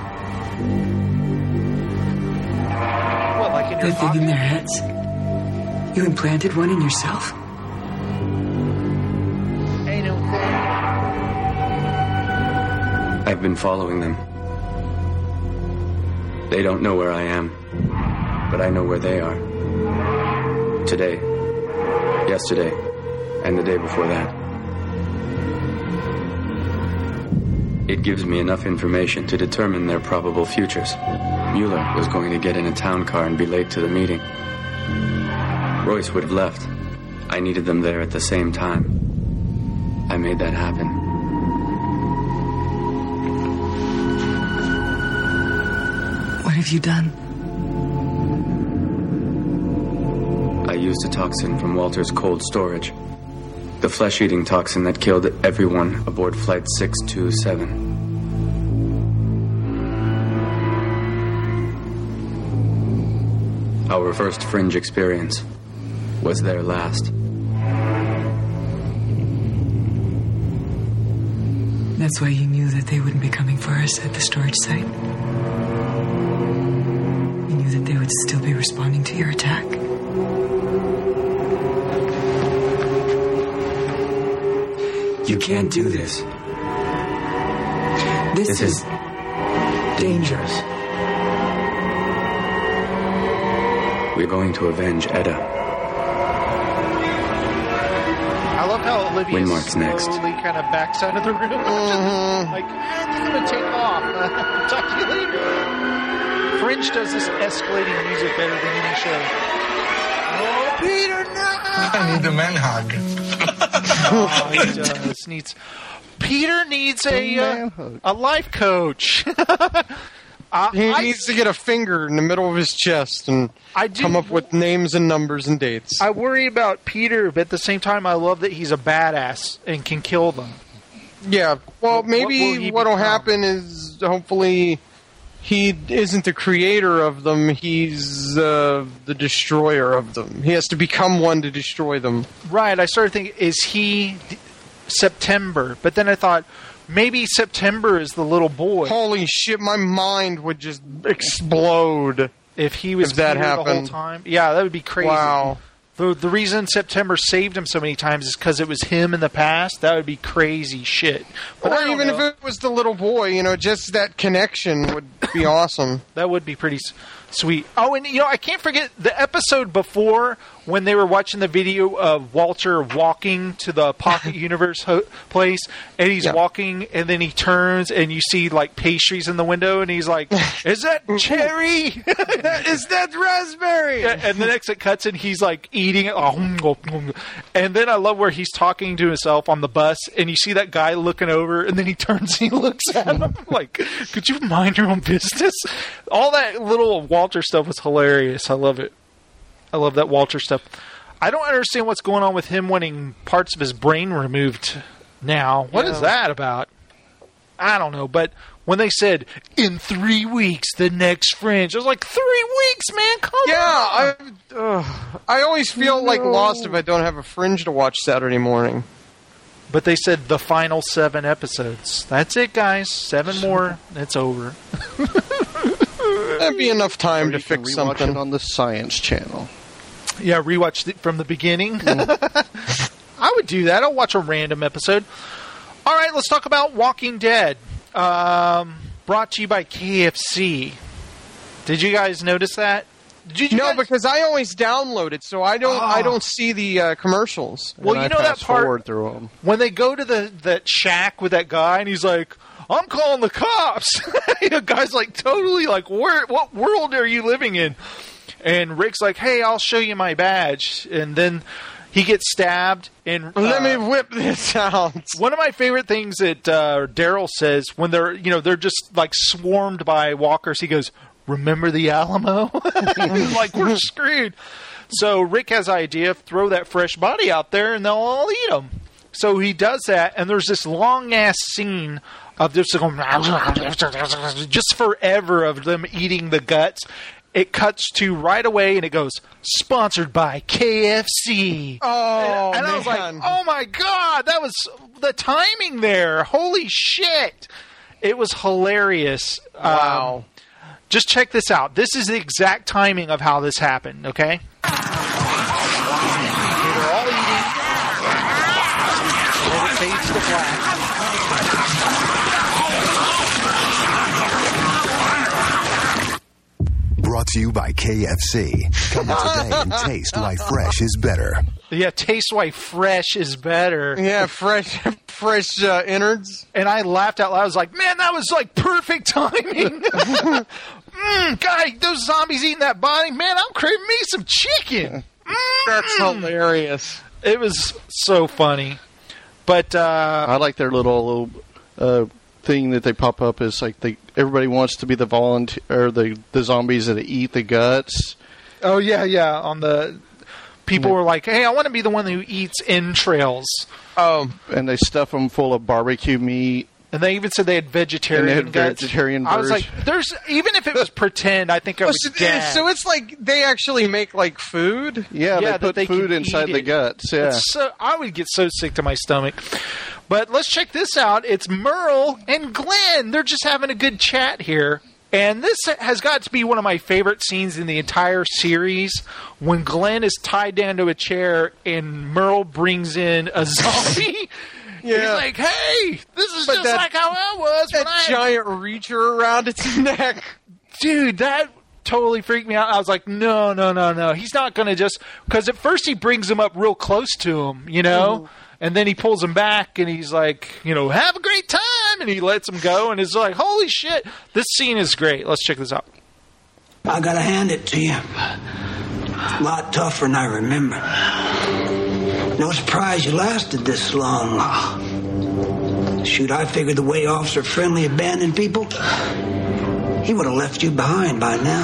Speaker 3: What, like in your
Speaker 20: That thing in their heads? You implanted one in yourself?
Speaker 3: Hey, no.
Speaker 19: I've been following them. They don't know where I am, but I know where they are. Today, yesterday, and the day before that. It gives me enough information to determine their probable futures. Mueller was going to get in a town car and be late to the meeting. Royce would have left. I needed them there at the same time. I made that happen.
Speaker 20: What have you done?
Speaker 19: I used a toxin from Walter's cold storage. The flesh-eating toxin that killed everyone aboard Flight six two seven. Our first fringe experience was their last.
Speaker 20: That's why you knew that they wouldn't be coming for us at the storage site. You knew that they would still be responding to your attack.
Speaker 7: You can't do this.
Speaker 20: This,
Speaker 19: This
Speaker 20: is,
Speaker 19: is
Speaker 20: dangerous.
Speaker 19: We're going to avenge Edda.
Speaker 3: I love how Olivia
Speaker 19: Windmark's
Speaker 3: slowly
Speaker 19: next.
Speaker 3: kind of backs out of the room.
Speaker 10: Mm-hmm.
Speaker 3: Like, I'm going to take off. Talk to you later. Fringe does this escalating music better than any show. Oh, Peter, no!
Speaker 1: I need a man hug.
Speaker 3: Oh, he does. Needs, Peter needs a, uh, a life coach. Uh,
Speaker 10: He
Speaker 3: I,
Speaker 10: needs to get a finger in the middle of his chest and
Speaker 3: I do-
Speaker 10: come up with names and numbers and dates.
Speaker 3: I worry about Peter, but at the same time, I love that he's a badass and can kill them.
Speaker 10: Yeah, well,
Speaker 3: What-
Speaker 10: maybe
Speaker 3: what will he
Speaker 10: what'll
Speaker 3: become?
Speaker 10: happen is hopefully he isn't the creator of them. He's uh, the destroyer of them. He has to become one to destroy them.
Speaker 3: Right. I started thinking, is he d- September? But then I thought, maybe September is the little boy.
Speaker 10: Holy shit, my mind would just explode
Speaker 3: If he was
Speaker 10: if that
Speaker 3: Peter the whole
Speaker 10: happened.
Speaker 3: time. Yeah, that would be crazy.
Speaker 10: Wow.
Speaker 3: The, the reason September saved him so many times is because it was him in the past. That would be crazy shit. But I
Speaker 10: Or
Speaker 3: don't
Speaker 10: even
Speaker 3: know.
Speaker 10: if it was the little boy, you know, just that connection would be awesome.
Speaker 3: That would be pretty s- sweet. Oh, and you know, I can't forget the episode before when they were watching the video of Walter walking to the Pocket Universe ho- place, and he's
Speaker 10: Yeah.
Speaker 3: walking, and then he turns, and you see like pastries in the window, and he's like, "Is that cherry?
Speaker 10: Is that raspberry?"
Speaker 3: And the next it cuts, and he's like eating it. And then I love where he's talking to himself on the bus, and you see that guy looking over, and then he turns and he looks at him like, "Could you mind your own business?" All that little Walter stuff was hilarious. I love it. I love that Walter stuff. I don't understand what's going on with him wanting parts of his brain removed now. What is
Speaker 10: Yeah.
Speaker 3: that about? I don't know, but when they said, in three weeks, the next Fringe, I was like, three weeks, man, come
Speaker 10: Yeah,
Speaker 3: on!
Speaker 10: I uh, I always feel like lost if I don't have a Fringe to watch Saturday morning.
Speaker 3: But they said the final seven episodes. That's it, guys. Seven more, it's over.
Speaker 10: That'd be enough time
Speaker 5: Or
Speaker 10: to
Speaker 5: you can
Speaker 10: fix
Speaker 5: rewatch
Speaker 10: something.
Speaker 5: it on the Science Channel.
Speaker 3: Yeah, rewatch it from the beginning. I would do that. I'll watch a random episode. All right, let's talk about Walking Dead. Um, brought to you by K F C. Did you guys notice that? Did you
Speaker 10: No,
Speaker 3: guys-
Speaker 10: because I always download it, so I don't.
Speaker 3: Oh.
Speaker 10: I don't see the uh, commercials.
Speaker 3: Well,
Speaker 5: And
Speaker 3: you
Speaker 5: I
Speaker 3: know that
Speaker 5: fast
Speaker 3: part
Speaker 5: forward through them.
Speaker 3: when they go to the that shack with that guy, and he's like, "I'm calling the cops." The guy's like, "Totally, like, where? What world are you living in?" And Rick's like, "Hey, I'll show you my badge," and then he gets stabbed. And uh,
Speaker 10: Let me whip this out.
Speaker 3: one of my favorite things that uh, Daryl says when they're you know they're just like swarmed by walkers, he goes, "Remember the Alamo?" Like, we're screwed. So Rick has an idea: throw that fresh body out there, and they'll all eat him. So he does that, and there's this long ass scene of just going, just forever of them eating the guts. It cuts to right away, and it goes, sponsored by K F C.
Speaker 10: Oh,
Speaker 3: and I was like,
Speaker 10: man.
Speaker 3: oh my god, that was the timing there. Holy shit. It was hilarious.
Speaker 10: Wow.
Speaker 3: Um, just check this out. This is the exact timing of how this happened, okay? They're all eating. And it fades to black.
Speaker 11: Brought to you by K F C. Come in today and taste why fresh is better.
Speaker 3: Yeah, taste why fresh is better.
Speaker 10: Yeah, fresh, fresh uh, innards.
Speaker 3: And I laughed out loud. I was like, man, that was like perfect timing. mm, God, those zombies eating that body. Man, I'm craving me some chicken.
Speaker 10: That's hilarious.
Speaker 3: It was so funny. But uh,
Speaker 5: I like their little little uh, thing that they pop up is like they everybody wants to be the volunteer or the the zombies that eat the guts.
Speaker 3: oh yeah, yeah. On the people were like, hey, I want to be the one who eats entrails.
Speaker 10: Oh,
Speaker 5: And they stuff them full of barbecue meat,
Speaker 3: And they even said they had vegetarian
Speaker 5: And they had
Speaker 3: guts.
Speaker 5: vegetarian
Speaker 3: I was
Speaker 5: birds.
Speaker 3: like, "There's even if it was pretend, I think I
Speaker 10: Oh,
Speaker 3: would
Speaker 10: so,
Speaker 3: gag."
Speaker 10: so it's like they actually make like food.
Speaker 5: Yeah,
Speaker 3: Yeah,
Speaker 5: they
Speaker 3: that
Speaker 5: put
Speaker 3: they
Speaker 5: food
Speaker 3: can
Speaker 5: inside
Speaker 3: eat
Speaker 5: the
Speaker 3: it.
Speaker 5: guts. Yeah.
Speaker 3: It's so, I would get so sick to my stomach. But let's check this out. It's Merle and Glenn. They're just having a good chat here. And this has got to be one of my favorite scenes in the entire series, when Glenn is tied down to a chair and Merle brings in a zombie.
Speaker 10: Yeah.
Speaker 3: He's like, "Hey, this is
Speaker 10: But
Speaker 3: just
Speaker 10: that-
Speaker 3: like how I was when
Speaker 10: That
Speaker 3: I..."
Speaker 10: giant reacher around its neck.
Speaker 3: Dude, that totally freaked me out. I was like, no, no, no, no. He's not going to just... Because at first he brings him up real close to him, you know?
Speaker 10: Mm.
Speaker 3: And then he pulls him back and he's like, you know, "Have a great time." And he lets him go and is like, holy shit. This scene is great. Let's check this out.
Speaker 12: I gotta hand it to you. A lot tougher than I remember. No surprise you lasted this long. Shoot, I figured the way Officer Friendly abandoned people, he would have left you behind by now.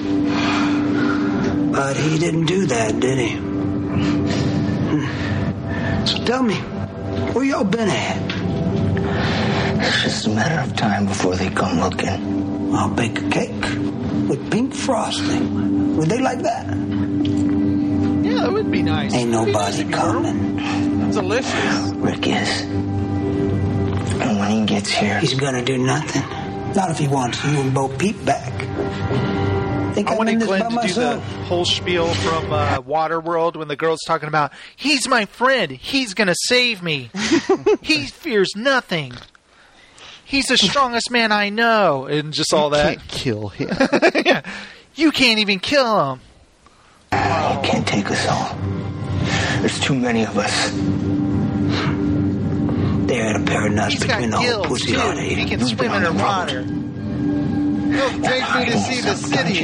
Speaker 12: But he didn't do that, did he? Hmm. So tell me, where y'all been at?
Speaker 13: It's just a matter of time before they come looking.
Speaker 12: I'll bake a cake with pink frosting. Would they like that?
Speaker 3: Yeah, that would be nice.
Speaker 12: Ain't nobody coming.
Speaker 10: Delicious.
Speaker 13: Rick is. And when he gets here...
Speaker 12: He's gonna do nothing. Not if he wants you and Bo Peep back. Think
Speaker 3: I
Speaker 12: I'm
Speaker 3: wanted
Speaker 12: in this
Speaker 3: Glenn
Speaker 12: by
Speaker 3: to do the
Speaker 12: myself?
Speaker 3: whole spiel from uh, Waterworld when the girl's talking about, "He's my friend. He's going to save me. He fears nothing. He's the strongest man I know." And just all
Speaker 5: You
Speaker 3: that.
Speaker 5: can't kill him.
Speaker 3: Yeah. You can't even kill him.
Speaker 13: You can't take us all. There's too many of us.
Speaker 12: They had a pair of nuts
Speaker 3: He's
Speaker 12: between the
Speaker 3: got
Speaker 12: whole
Speaker 3: gills,
Speaker 12: pussy
Speaker 3: too.
Speaker 12: lot of
Speaker 3: He
Speaker 12: you.
Speaker 3: can swim in the water.
Speaker 10: He'll take me to see the city.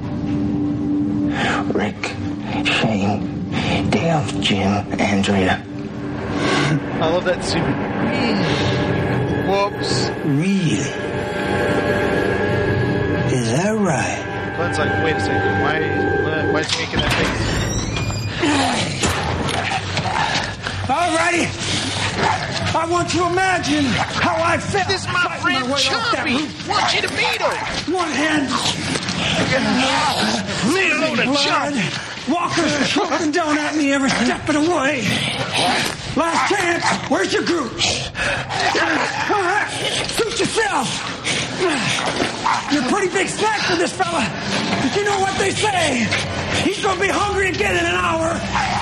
Speaker 13: Rick, Shane, Dale, Jim, Andrea.
Speaker 3: I love that scene.
Speaker 10: Whoops.
Speaker 12: Really? Is that right?
Speaker 3: Glenn's like, "Wait a second. Why, why is he making that face?"
Speaker 12: Alrighty. I want to imagine how I felt.
Speaker 3: This is my friend Chompy. Want you to meet him.
Speaker 12: One hand.
Speaker 3: Say hello to
Speaker 12: blood.
Speaker 3: Chompy.
Speaker 12: Walkers choking down at me every step of the way. Last chance. Where's your group? All right. Suit yourself. You're a pretty big snack for this fella. But you know what they say. He's going to be hungry again in an hour.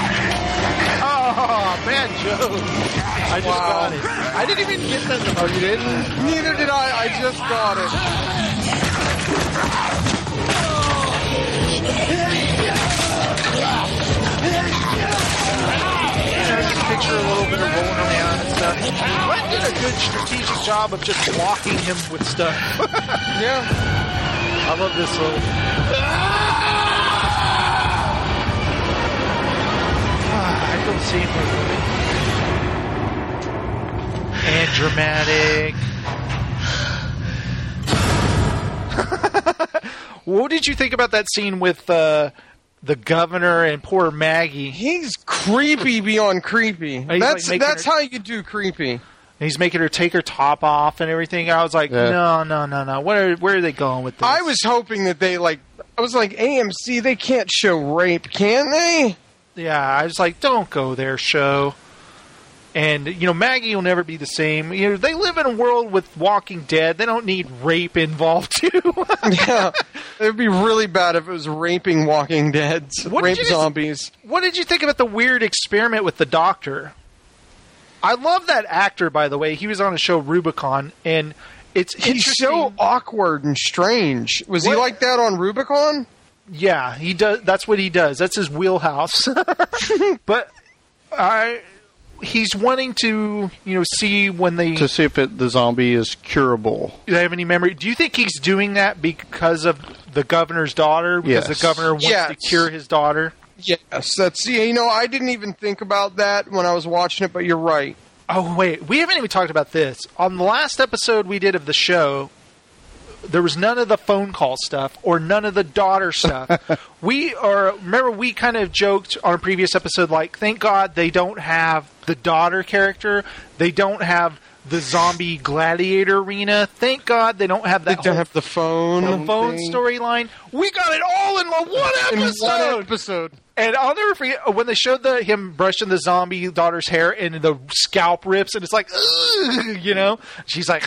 Speaker 3: Oh, bad joke. I just
Speaker 10: Wow.
Speaker 3: got it. I didn't even get that.
Speaker 10: Oh, you didn't? Neither did I. I just got it.
Speaker 3: I just picture a little bit of rolling around and stuff. Glenn did a good strategic job of just blocking him with stuff.
Speaker 10: Yeah.
Speaker 3: I love this little... Ah, I don't see him. And dramatic. What did you think about that scene with uh, the governor and poor Maggie?
Speaker 10: He's creepy beyond creepy.
Speaker 3: He's
Speaker 10: That's
Speaker 3: like making
Speaker 10: that's
Speaker 3: her-
Speaker 10: how you do creepy.
Speaker 3: He's making her take her top off and everything. I was like,
Speaker 10: Yeah.
Speaker 3: no, no, no, no. Where, where are they going with this?
Speaker 10: I was hoping that they like. I was like, A M C. They can't show rape, can they?
Speaker 3: Yeah, I was like, don't go there, show. And, you know, Maggie will never be the same. You know, they live in a world with Walking Dead. They don't need rape involved, too.
Speaker 10: Yeah, it would be really bad if it was raping Walking Deads,
Speaker 3: What did
Speaker 10: rape
Speaker 3: you guys-
Speaker 10: zombies.
Speaker 3: What did you think about the weird experiment with the doctor? I love that actor, by the way. He was on a show, Rubicon, and it's
Speaker 10: He's
Speaker 3: interesting.
Speaker 10: so awkward and strange. Was he
Speaker 3: What-
Speaker 10: like that on Rubicon?
Speaker 3: Yeah, he does. That's what he does. That's his wheelhouse. But I, he's wanting to, you know, see when they
Speaker 5: to see if it, the zombie is curable.
Speaker 3: Do they have any memory? Do you think he's doing that because of the governor's daughter? Because
Speaker 5: Yes.
Speaker 3: the governor wants
Speaker 10: Yes.
Speaker 3: to cure his daughter?
Speaker 10: Yes, that's yeah, you know, I didn't even think about that when I was watching it, but you're right.
Speaker 3: Oh, wait. We haven't even talked about this. On the last episode we did of the show, there was none of the phone call stuff or none of the daughter stuff. we are, remember, we kind of joked on a previous episode, like, thank God they don't have the daughter character. They don't have the zombie gladiator arena. Thank God they don't have that.
Speaker 10: They don't have the phone,
Speaker 3: the phone
Speaker 10: thing.
Speaker 3: storyline. We got it all in one episode.
Speaker 10: In one episode.
Speaker 3: And I'll never forget when they showed the him brushing the zombie daughter's hair and the scalp rips, and it's like, ugh, you know, she's like,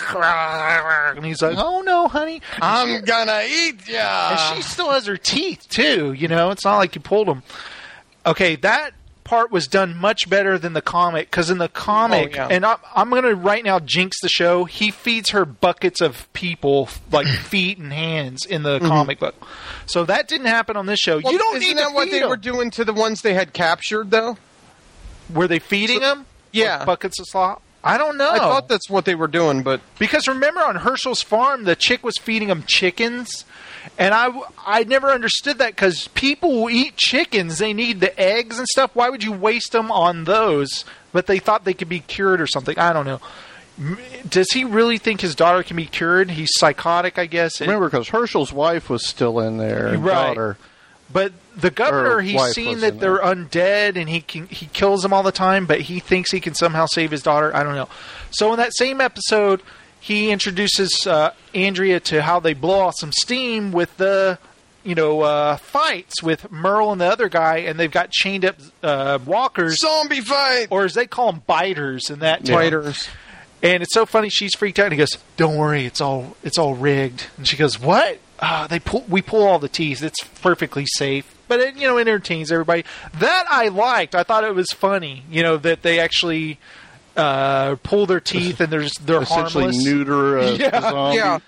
Speaker 3: and he's like, oh no, honey,
Speaker 10: I'm gonna eat ya.
Speaker 3: And she still has her teeth too. You know, it's not like you pulled them. Okay, that part was done much better than the comic, because in the comic,
Speaker 10: oh, yeah.
Speaker 3: and I'm, I'm going to right now jinx the show, he feeds her buckets of people, like feet and hands, in the mm-hmm. comic book. So that didn't happen on this show.
Speaker 10: Well,
Speaker 3: you don't
Speaker 10: isn't
Speaker 3: need
Speaker 10: that
Speaker 3: to
Speaker 10: what
Speaker 3: feed
Speaker 10: they
Speaker 3: them.
Speaker 10: were doing to the ones they had captured, though?
Speaker 3: Were they feeding
Speaker 10: so,
Speaker 3: them?
Speaker 10: Yeah.
Speaker 3: With buckets of slop? I don't know.
Speaker 10: I thought that's what they were doing, but...
Speaker 3: Because remember on Herschel's farm, the chick was feeding them chickens. And I, I never understood that, because people who eat chickens, they need the eggs and stuff. Why would you waste them on those? But they thought they could be cured or something. I don't know. Does he really think his daughter can be cured? He's psychotic, I guess.
Speaker 5: Remember, because Herschel's wife was still in there.
Speaker 3: Right.
Speaker 5: Daughter.
Speaker 3: But the governor,
Speaker 5: Her
Speaker 3: he's
Speaker 5: wife
Speaker 3: seen
Speaker 5: was
Speaker 3: that
Speaker 5: in
Speaker 3: they're
Speaker 5: there.
Speaker 3: undead, and he can, he kills them all the time, but he thinks he can somehow save his daughter. I don't know. So in that same episode, he introduces uh, Andrea to how they blow off some steam with the, you know, uh, fights with Merle and the other guy, and they've got chained up uh, walkers.
Speaker 10: Zombie fight!
Speaker 3: Or as they call them, biters in that town.
Speaker 10: Biters.
Speaker 3: And it's so funny, she's freaked out, and he goes, don't worry, it's all it's all rigged. And she goes, what? Uh, they pull, we pull all the teeth. It's perfectly safe. But it, you know, entertains everybody. That I liked. I thought it was funny, you know, that they actually... Uh, pull their teeth and they're just, they're
Speaker 5: essentially
Speaker 3: harmless.
Speaker 5: neuter a
Speaker 3: yeah.
Speaker 5: zombie.
Speaker 3: Yeah.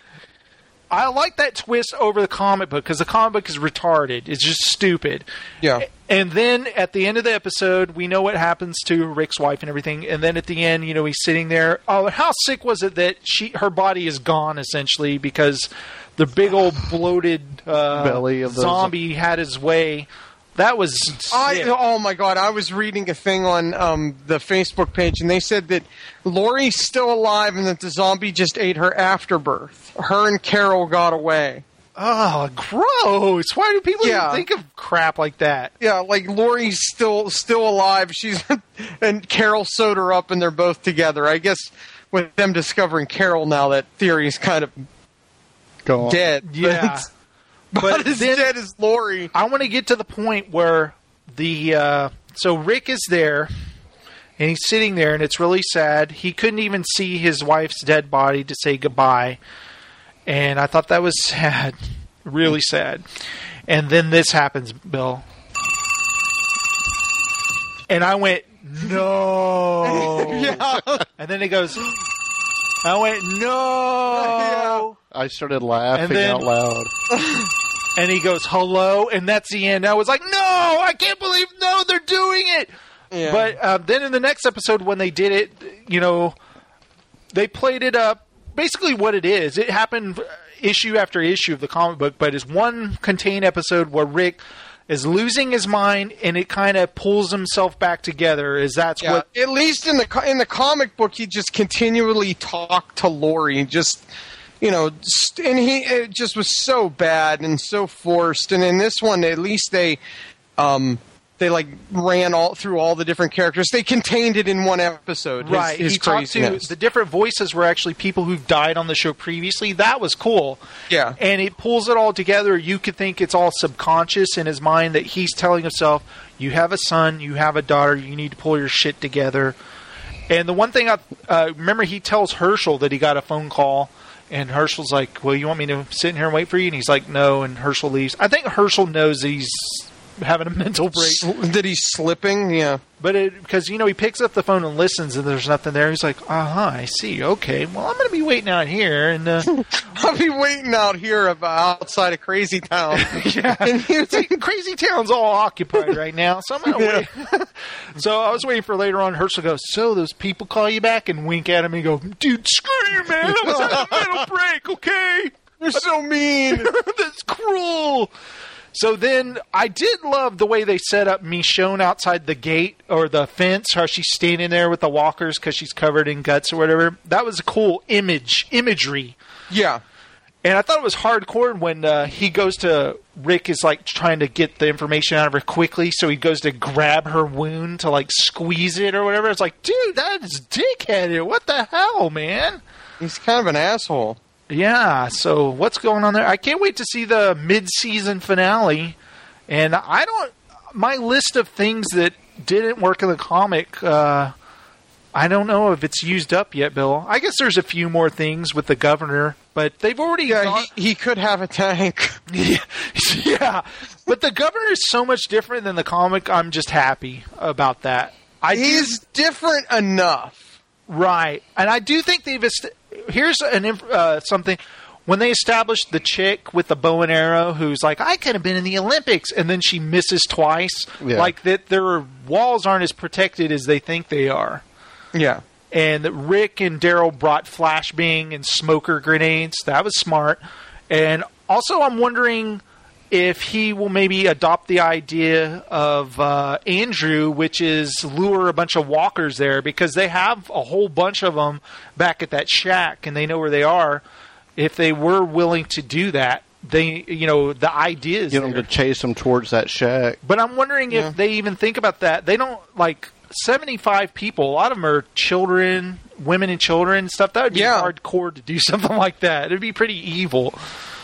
Speaker 3: I like that twist over the comic book, because the comic book is retarded. It's just stupid.
Speaker 10: Yeah.
Speaker 3: And then at the end of the episode, we know what happens to Rick's wife and everything. And then at the end, you know, he's sitting there. Oh, how sick was it that she her body is gone essentially because the big old bloated uh,
Speaker 5: belly of the
Speaker 3: zombie had his way. That was
Speaker 10: I, oh my god, I was reading a thing on um, the Facebook page, and they said that Lori's still alive and that the zombie just ate her afterbirth. Her and Carol got away.
Speaker 3: Oh, gross. Why do people
Speaker 10: Yeah.
Speaker 3: even think of crap like that?
Speaker 10: Yeah, like Lori's still still alive. She's and Carol sewed her up, and they're both together. I guess with them discovering Carol now, that theory is kind of
Speaker 5: Go on.
Speaker 10: dead.
Speaker 3: Yeah.
Speaker 10: But,
Speaker 3: But
Speaker 10: but as
Speaker 3: then-
Speaker 10: dead as Lori.
Speaker 3: I want to get to the point where the uh, so Rick is there and he's sitting there and it's really sad. He couldn't even see his wife's dead body to say goodbye, and I thought that was sad, really sad. And then this happens, Bill, and I went no,
Speaker 10: Yeah.
Speaker 3: and then it goes. I went no.
Speaker 5: I started laughing
Speaker 3: And then-
Speaker 5: out loud.
Speaker 3: And he goes, hello, and that's the end. I was like, no, I can't believe, no, they're doing it.
Speaker 10: Yeah.
Speaker 3: But uh, then in the next episode, when they did it, you know, they played it up basically what it is. It happened issue after issue of the comic book, but it's one contained episode where Rick is losing his mind, and it kind of pulls himself back together. Is that's
Speaker 10: Yeah,
Speaker 3: what?
Speaker 10: at least in the co- in the comic book, he just continually talked to Lori, just you know, st- and he it just was so bad and so forced. And in this one, at least they, um, they like ran all through all the different characters. They contained it in one episode. His,
Speaker 3: Right,
Speaker 10: his
Speaker 3: he talked to
Speaker 10: craziness.
Speaker 3: the different voices were actually people who've died on the show previously. That was cool.
Speaker 10: Yeah.
Speaker 3: And it pulls it all together. You could think it's all subconscious in his mind that he's telling himself, you have a son, you have a daughter, you need to pull your shit together. And the one thing I uh, remember, he tells Herschel that he got a phone call, and Herschel's like, well, you want me to sit in here and wait for you? And he's like, no, and Herschel leaves. I think Herschel knows that he's having a mental break.
Speaker 10: Sl- that he's slipping, yeah.
Speaker 3: But it, because, you know, he picks up the phone and listens, and there's nothing there. He's like, uh-huh, I see. Okay, well, I'm going to be waiting out here. And uh,
Speaker 10: I'll be waiting out here about outside of Crazy Town.
Speaker 3: yeah, it's like, Crazy Town's all occupied right now, so I'm going to
Speaker 10: Yeah.
Speaker 3: wait. So I was waiting for later on. Herschel goes, so those people call you back, and wink at him and go, dude, screw you, man. I was having a mental break, okay?
Speaker 10: You're so mean.
Speaker 3: That's cruel. So then I did love the way they set up Michonne outside the gate or the fence, how she's standing there with the walkers because she's covered in guts or whatever. That was a cool image, imagery.
Speaker 10: Yeah.
Speaker 3: And I thought it was hardcore when uh, he goes to Rick is like trying to get the information out of her quickly, so he goes to grab her wound to like squeeze it or whatever. It's like, dude, that is dickheaded. What the hell, man?
Speaker 10: He's kind of an asshole.
Speaker 3: Yeah. So what's going on there? I can't wait to see the mid-season finale. And I don't. My list of things that didn't work in the comic. Uh, I don't know if it's used up yet, Bill. I guess there's a few more things with the governor, but they've already...
Speaker 10: Yeah,
Speaker 3: gone-
Speaker 10: he, he could have a tank.
Speaker 3: yeah, yeah, but the governor is so much different than the comic. I'm just happy about that. I
Speaker 10: He's
Speaker 3: do,
Speaker 10: different enough.
Speaker 3: Right. And I do think they've... Est- here's an uh, something... When they established the chick with the bow and arrow who's like, I could have been in the Olympics, and then she misses twice,
Speaker 5: Yeah.
Speaker 3: like that their walls aren't as protected as they think they are.
Speaker 10: Yeah.
Speaker 3: And Rick and Daryl brought flashbang and smoker grenades. That was smart. And also I'm wondering if he will maybe adopt the idea of uh, Andrew, which is lure a bunch of walkers there, because they have a whole bunch of them back at that shack, and they know where they are. If they were willing to do that, they, you know, the idea is
Speaker 5: Get them
Speaker 3: there.
Speaker 5: to chase them towards that shack.
Speaker 3: But I'm wondering
Speaker 5: Yeah.
Speaker 3: if they even think about that. They don't, like, seventy-five people, a lot of them are children, women and children and stuff. That would be
Speaker 10: Yeah.
Speaker 3: hardcore to do something like that. It'd be pretty evil.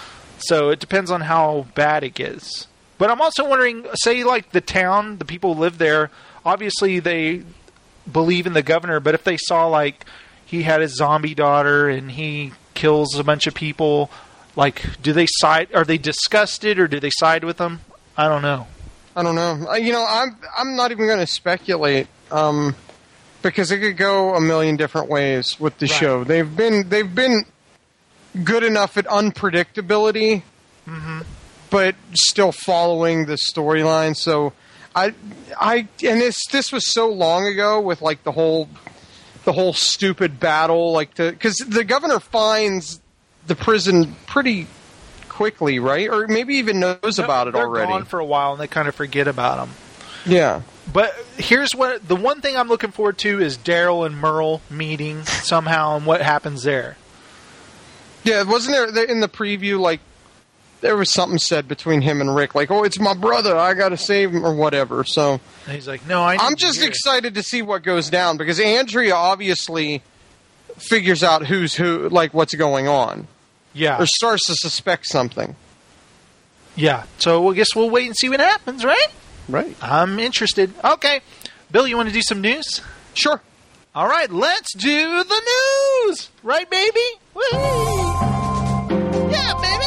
Speaker 3: So it depends on how bad it gets. But I'm also wondering, say, like, the town, the people who live there, obviously they believe in the governor, but if they saw, like, he had his zombie daughter and he kills a bunch of people, like, do they side, are they disgusted or do they side with them? I don't know.
Speaker 10: I don't know. Uh, You know, I'm I'm not even going to speculate um, because it could go a million different ways with the
Speaker 3: Right.
Speaker 10: show. They've been they've been good enough at unpredictability,
Speaker 3: Mm-hmm.
Speaker 10: but still following the storyline. So I I and this this was so long ago with like the whole the whole stupid battle, like the because the governor finds the prison pretty quickly, right? Or maybe even knows about it
Speaker 3: They're
Speaker 10: already.
Speaker 3: gone for a while and they kind of forget about them.
Speaker 10: Yeah.
Speaker 3: But here's what the one thing I'm looking forward to is Daryl and Merle meeting somehow and what happens there.
Speaker 10: Yeah, wasn't there there- in the preview, like, there was something said between him and Rick, like, oh, it's my brother, I gotta save him, or whatever, so...
Speaker 3: And he's like, no, I
Speaker 10: I'm
Speaker 3: need to
Speaker 10: just
Speaker 3: hear it.
Speaker 10: excited to see what goes down, because Andrea obviously figures out who's who, like, what's going on.
Speaker 3: Yeah.
Speaker 10: Or starts to suspect something.
Speaker 3: Yeah. So I guess we'll wait and see what happens, right?
Speaker 5: Right.
Speaker 3: I'm interested. Okay. Bill, you want to do some news?
Speaker 10: Sure.
Speaker 3: All right, let's do the news. Right, baby? Woo! Yeah, baby!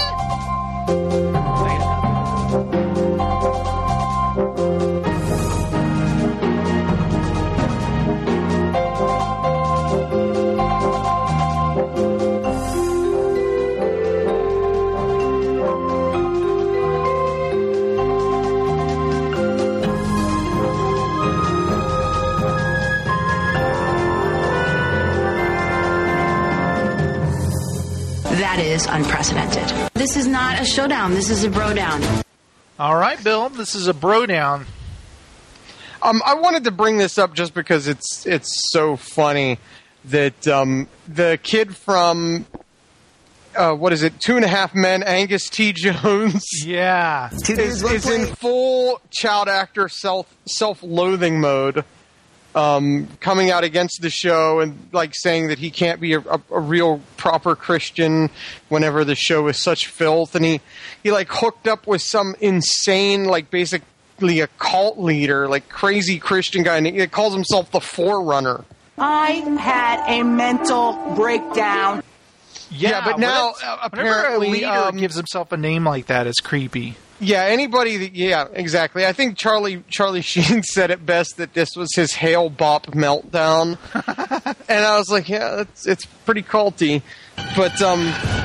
Speaker 2: That is unprecedented. This is not a showdown. This is a bro down.
Speaker 3: All right, Bill, this is a bro down.
Speaker 10: Um, I wanted to bring this up just because it's it's so funny that um, the kid from uh, what is it, Two and a Half Men, Angus T. Jones,
Speaker 3: yeah,
Speaker 10: is, is in full child actor self self loathing mode, um, coming out against the show and like saying that he can't be a, a, a real proper Christian whenever the show is such filth, and he he like hooked up with some insane like basic. A cult leader, like crazy Christian guy, and he calls himself the Forerunner.
Speaker 8: I had a mental breakdown.
Speaker 10: Yeah, but now
Speaker 3: that's-
Speaker 10: uh,
Speaker 3: whenever
Speaker 10: apparently
Speaker 3: a leader
Speaker 10: um,
Speaker 3: gives himself a name like that, it's creepy.
Speaker 10: yeah, anybody that yeah, exactly. I think Charlie Charlie Sheen said it best that this was his Hail Bop meltdown, and I was like, yeah, it's it's pretty culty, but um,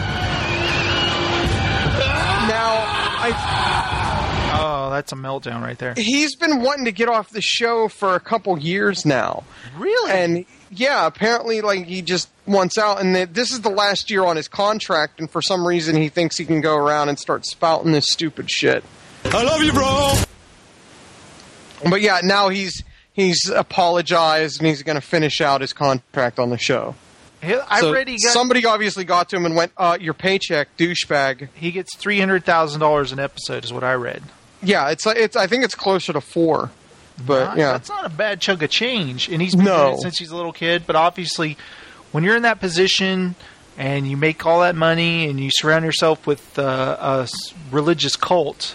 Speaker 10: now I.
Speaker 3: Oh, that's a meltdown right there.
Speaker 10: He's been wanting to get off the show for a couple years now.
Speaker 3: Really?
Speaker 10: And yeah, apparently, like he just wants out, and that this is the last year on his contract, and for some reason, he thinks he can go around and start spouting this stupid shit.
Speaker 12: I love you, bro.
Speaker 10: But yeah, now he's he's apologized, and he's going to finish out his contract on the show.
Speaker 3: I
Speaker 10: So
Speaker 3: read he got,
Speaker 10: somebody obviously got to him and went, uh, your paycheck, douchebag.
Speaker 3: he gets three hundred thousand dollars an episode, is what I read.
Speaker 10: Yeah, it's it's. I think it's closer to four. But
Speaker 3: Not-
Speaker 10: yeah,
Speaker 3: That's not a bad chunk of change. And he's been
Speaker 10: No.
Speaker 3: doing it since he's a little kid. But obviously, when you're in that position and you make all that money and you surround yourself with uh, a s- religious cult.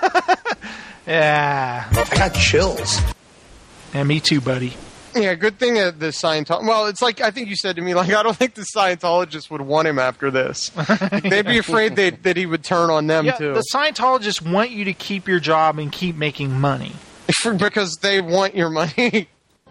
Speaker 3: Yeah.
Speaker 18: I got chills.
Speaker 3: Yeah, me too, buddy.
Speaker 10: yeah. Good thing that the Scientologist. Well, it's like I think you said to me, like I don't think the Scientologists would want him after this. They'd be afraid that that he would turn on them
Speaker 3: Yeah,
Speaker 10: too,
Speaker 3: the Scientologists want you to keep your job and keep making money.
Speaker 10: because they want your money.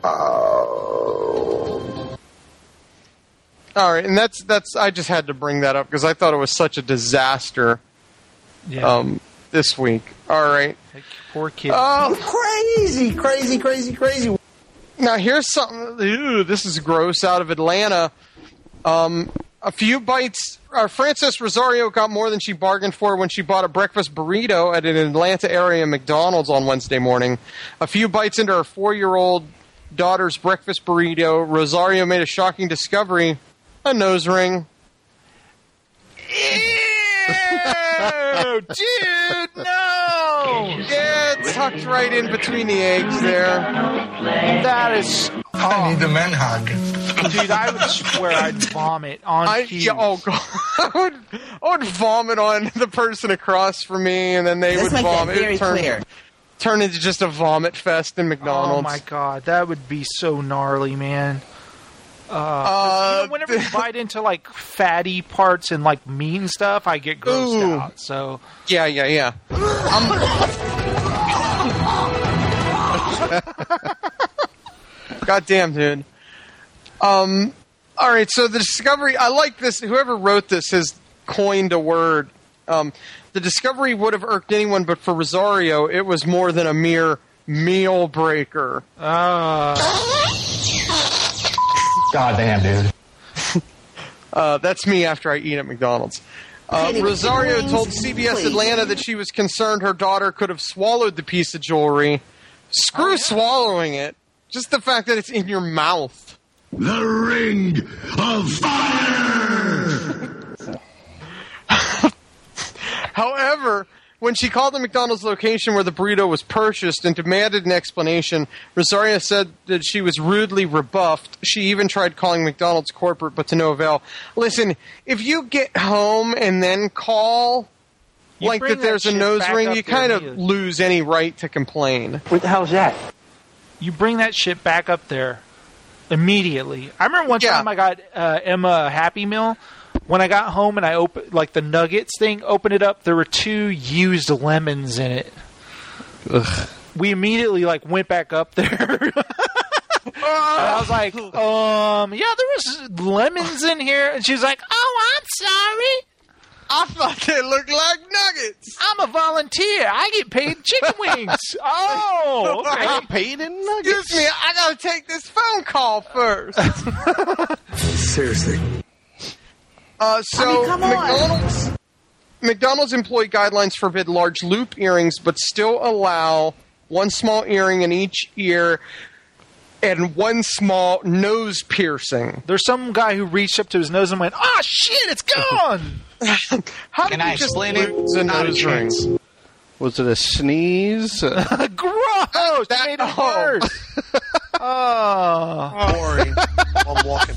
Speaker 10: Oh. All right, and that's that's. I just had to bring that up because I thought it was such a disaster.
Speaker 3: Yeah.
Speaker 10: Um, this week. All right.
Speaker 3: Like, poor kid.
Speaker 10: Oh,
Speaker 18: Crazy, crazy, crazy, crazy.
Speaker 10: now here's something. Ew, this is gross. Out of Atlanta, um, a few bites. Uh, Frances Rosario got more than she bargained for when she bought a breakfast burrito at an Atlanta area McDonald's on Wednesday morning. A few bites into her four-year-old daughter's breakfast burrito, Rosario made a shocking discovery: a nose ring.
Speaker 3: Ew, dude, no!
Speaker 10: Yeah, it's tucked right in between the eggs there.
Speaker 3: That is...
Speaker 1: I need the man hug.
Speaker 3: Dude, I would swear I'd vomit on
Speaker 10: I,
Speaker 3: cue.
Speaker 10: yeah, oh god, I would, I would vomit on the person across from me, and then they
Speaker 8: Let's
Speaker 10: would
Speaker 8: make that
Speaker 10: vomit.
Speaker 8: very
Speaker 10: It turn,
Speaker 8: clear.
Speaker 10: turn into just a vomit fest in
Speaker 3: Oh
Speaker 10: McDonald's.
Speaker 3: my god, that would be so gnarly, man. Uh,
Speaker 10: Uh,
Speaker 3: you know, whenever you bite into like fatty parts and like meat and stuff, I get grossed
Speaker 10: Ooh.
Speaker 3: out. So
Speaker 10: Yeah, yeah, yeah. God damn, dude. Um, all right, so the discovery, I like this. Whoever wrote this has coined a word. Um, the discovery would have irked anyone, but for Rosario, it was more than a mere meal breaker.
Speaker 3: uh,
Speaker 17: God damn, dude.
Speaker 10: Uh, that's me after I eat at McDonald's. Uh,
Speaker 8: Hey,
Speaker 10: Rosario
Speaker 8: please,
Speaker 10: told C B S
Speaker 8: please.
Speaker 10: Atlanta that she was concerned her daughter could have swallowed the piece of jewelry. Screw
Speaker 3: Oh, yeah.
Speaker 10: swallowing it. Just the fact that it's in your mouth.
Speaker 12: The Ring of Fire!
Speaker 10: However, when she called the McDonald's location where the burrito was purchased and demanded an explanation, Rosario said that she was rudely rebuffed. She even tried calling McDonald's corporate, but to no avail. Listen, if you get home and then call,
Speaker 3: You
Speaker 10: like
Speaker 3: bring
Speaker 10: that there's
Speaker 3: that
Speaker 10: a
Speaker 3: shit
Speaker 10: nose
Speaker 3: back
Speaker 10: ring,
Speaker 3: up
Speaker 10: you
Speaker 3: there
Speaker 10: kind of
Speaker 3: immediately.
Speaker 10: lose any right to complain.
Speaker 13: What the hell's that?
Speaker 3: you bring that shit back up there immediately. I remember one
Speaker 10: Yeah.
Speaker 3: time I got uh, Emma a Happy Meal. When I got home and I opened, like the nuggets thing, opened it up, there were two used lemons in it.
Speaker 5: Ugh.
Speaker 3: We immediately like went back up there. And I was like, um, yeah, there was lemons in here. And she was like, oh, I'm sorry.
Speaker 10: I thought they looked like nuggets.
Speaker 3: I'm a volunteer. I get paid chicken wings. Oh, okay.
Speaker 5: I got paid in nuggets.
Speaker 10: Excuse me, I gotta take this phone call first.
Speaker 7: Seriously.
Speaker 10: Uh, so
Speaker 8: I mean, come on.
Speaker 10: McDonald's McDonald's employee guidelines forbid large loop earrings, but still allow one small earring in each ear and one small nose piercing.
Speaker 3: There's some guy who reached up to his nose and went, "Ah, shit, it's gone."
Speaker 10: How
Speaker 1: Can
Speaker 10: did
Speaker 1: I
Speaker 10: you just
Speaker 1: explain it?
Speaker 10: lose a
Speaker 1: Not a
Speaker 10: nose
Speaker 1: chance.
Speaker 10: ring?
Speaker 5: Was it a sneeze? Uh,
Speaker 3: Gross. That made it
Speaker 10: oh.
Speaker 3: worse. Oh.
Speaker 18: Boring. I'm walking.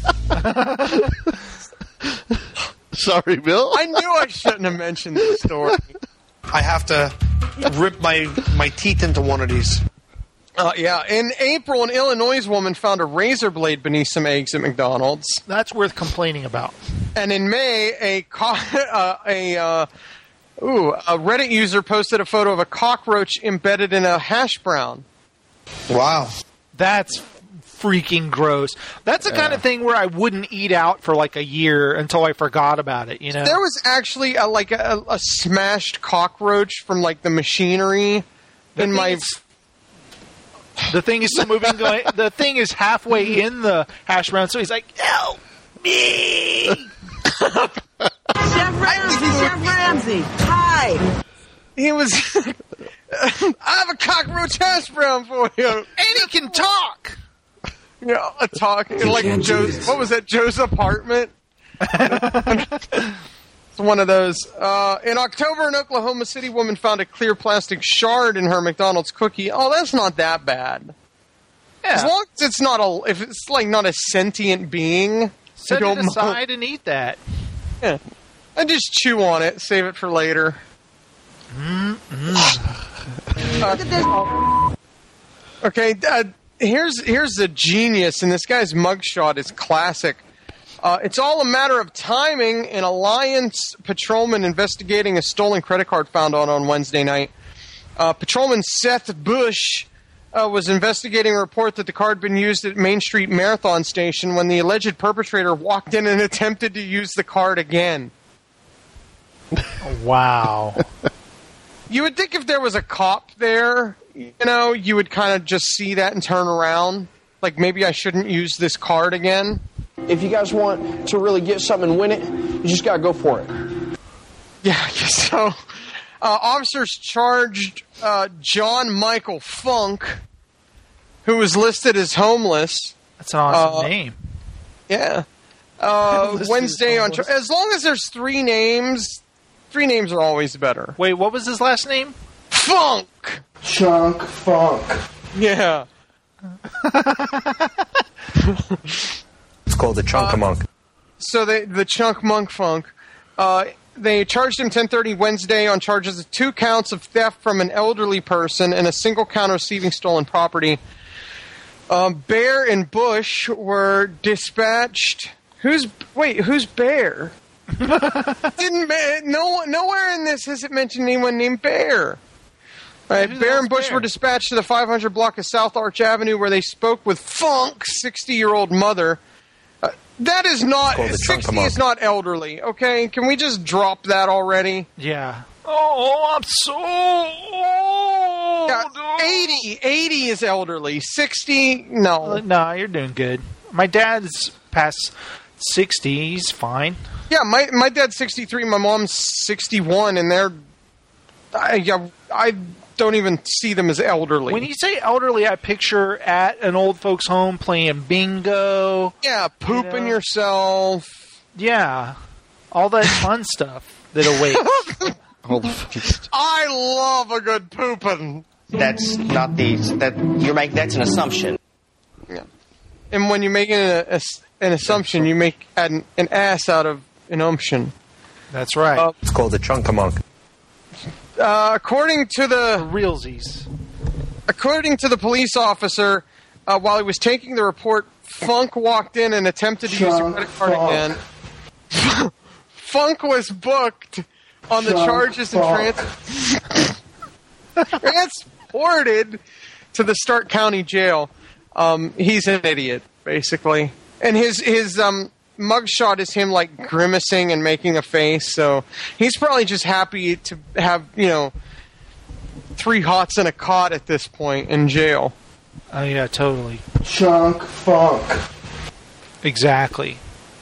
Speaker 5: Sorry, Bill.
Speaker 10: I knew I shouldn't have mentioned this story.
Speaker 18: I have to rip my, my teeth into one of these.
Speaker 10: Uh, yeah, in April, an Illinois woman found a razor blade beneath some eggs at McDonald's.
Speaker 3: That's worth complaining about.
Speaker 10: And in May, a co- uh, a uh, ooh, a Reddit user posted a photo of a cockroach embedded in a hash brown.
Speaker 18: Wow.
Speaker 3: That's freaking gross. That's the kind of thing where I wouldn't eat out for like a year until I forgot about it, you know?
Speaker 10: There was actually a, like a, a smashed cockroach from like the machinery
Speaker 3: The
Speaker 10: in
Speaker 3: thing
Speaker 10: my.
Speaker 3: is- The thing is moving going the thing is halfway in the hash brown, so he's like, help me.
Speaker 8: Chef Ramsay, Chef Ramsay. Hi.
Speaker 10: He was. I have a cockroach hash brown for you.
Speaker 3: And he can talk.
Speaker 10: You know, a talk like
Speaker 7: can't do
Speaker 10: Joe's.
Speaker 7: this.
Speaker 10: What was that? Joe's apartment. It's one of those. Uh, in October, an Oklahoma City woman found a clear plastic shard in her McDonald's cookie. Oh, that's not that bad.
Speaker 3: Yeah.
Speaker 10: As long as it's not a, if it's like not a sentient being,
Speaker 3: Set
Speaker 10: I don't
Speaker 3: it aside and eat that.
Speaker 10: Yeah. I just chew on it, save it for later. Uh, okay, uh, here's here's the genius, and this guy's mugshot is classic. Uh, it's all a matter of timing. An Alliance patrolman investigating a stolen credit card found on on Wednesday night. Uh, patrolman Seth Bush uh, was investigating a report that the card had been used at Main Street Marathon Station when the alleged perpetrator walked in and attempted to use the card again.
Speaker 3: Wow.
Speaker 10: You would think if there was a cop there, you know, you would kind of just see that and turn around. Like, maybe I shouldn't use this card again.
Speaker 9: If you guys want to really get something and win it, you just got to go for it.
Speaker 10: Yeah, I guess so. Uh, officers charged uh, John Michael Funk, who was listed as homeless.
Speaker 3: That's an awesome
Speaker 10: Uh,
Speaker 3: name.
Speaker 10: Yeah. Uh,
Speaker 3: Listed as
Speaker 10: Wednesday on...
Speaker 3: homeless.
Speaker 10: As long as there's three names, three names are always better.
Speaker 3: Wait, what was his last name?
Speaker 10: Funk!
Speaker 9: Chunk Funk.
Speaker 10: Yeah.
Speaker 4: It's called the Chunk-a-Monk.
Speaker 10: So they, the Chunk Monk Funk, uh, they charged him ten thirty Wednesday on charges of two counts of theft from an elderly person and a single count of receiving stolen property. Um, Bear and Bush were dispatched. Who's wait? Who's Bear? Didn't ma- no nowhere in this has it mentioned anyone named Bear. Right,
Speaker 3: Who's
Speaker 10: Bear and Bush
Speaker 3: Bear?
Speaker 10: were dispatched to the five hundred block of South Arch Avenue, where they spoke with Funk's sixty-year-old mother. Uh, that is not
Speaker 4: called the
Speaker 10: sixty
Speaker 4: Chunk-a-Monk.
Speaker 10: is not elderly. Okay, can we just drop that already?
Speaker 3: Yeah. Oh, I'm so old.
Speaker 10: Yeah, eighty, eighty is elderly. sixty, no.
Speaker 3: No, you're doing good. My dad's past sixty. He's fine.
Speaker 10: Yeah, my my dad's sixty-three. My mom's sixty-one, and they're I, yeah, I don't even see them as elderly.
Speaker 3: When you say elderly, I picture at an old folks' home playing bingo.
Speaker 10: Yeah, pooping
Speaker 3: You know?
Speaker 10: yourself.
Speaker 3: Yeah, all that fun stuff that awaits.
Speaker 5: All the fucking
Speaker 10: I love a good pooping.
Speaker 16: That's not the that you're making. That's an assumption.
Speaker 10: Yeah. And when you're making a, a, an assumption, you make an, an ass out of an umption.
Speaker 3: That's right.
Speaker 10: Uh,
Speaker 4: It's called the Chunk-a-Monk.
Speaker 10: Uh, according to the
Speaker 3: realsies,
Speaker 10: according to the police officer, uh, while he was taking the report, Funk walked in and attempted to use the
Speaker 9: Chunk
Speaker 10: credit card
Speaker 9: Funk.
Speaker 10: again. Funk was booked on the
Speaker 9: Chunk
Speaker 10: charges and
Speaker 9: Funk.
Speaker 10: trans- transported to the Stark County Jail. Um, he's an idiot, basically, and his his um. mugshot is him like grimacing and making a face, so he's probably just happy to have, you know, three hots and a cot at this point in jail.
Speaker 3: oh yeah, totally,
Speaker 9: Chunk Funk.
Speaker 3: exactly.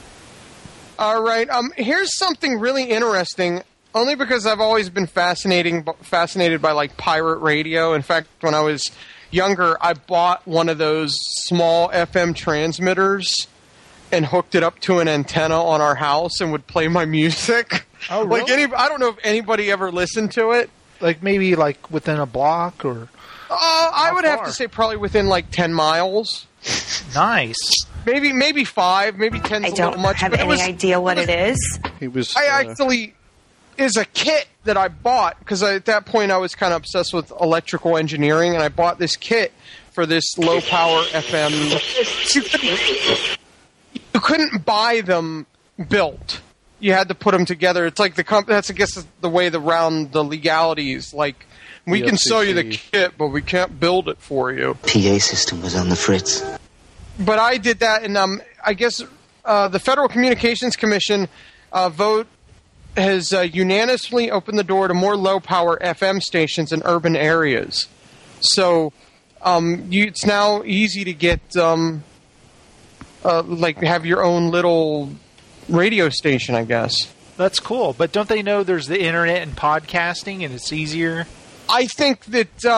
Speaker 10: All right, um, here's something really interesting. Only because I've always been fascinating, fascinated by like pirate radio. In fact, when I was younger, I bought one of those small F M transmitters and hooked it up to an antenna on our house and would play my music.
Speaker 3: Oh,
Speaker 10: Like
Speaker 3: really?
Speaker 10: any, I don't know if anybody ever listened to it.
Speaker 3: Like maybe like within a block or
Speaker 10: Uh, I would have
Speaker 3: far?
Speaker 10: to say probably within like ten miles.
Speaker 3: nice.
Speaker 10: Maybe maybe five, maybe ten.
Speaker 21: I
Speaker 10: a
Speaker 21: don't
Speaker 10: little much.
Speaker 21: have
Speaker 10: but it
Speaker 21: any
Speaker 10: was,
Speaker 21: idea what it is.
Speaker 5: He was.
Speaker 10: I
Speaker 5: uh,
Speaker 10: actually is a kit that I bought because at that point I was kind of obsessed with electrical engineering, and I bought this kit for this low power F M. You couldn't, you couldn't buy them built. You had to put them together. It's like the comp- that's I guess the way the round the legalities. Like we
Speaker 5: The
Speaker 10: can sell you the
Speaker 5: F C C.
Speaker 10: kit, but we can't build it for you.
Speaker 13: P A system was on the fritz.
Speaker 10: But I did that, and um, I guess uh, the Federal Communications Commission uh, vote has uh, unanimously opened the door to more low-power F M stations in urban areas. So um, you, it's now easy to get, um, uh, like, have your own little radio station, I guess.
Speaker 3: That's cool. But don't they know there's the internet and podcasting, and it's easier?
Speaker 10: I think that um,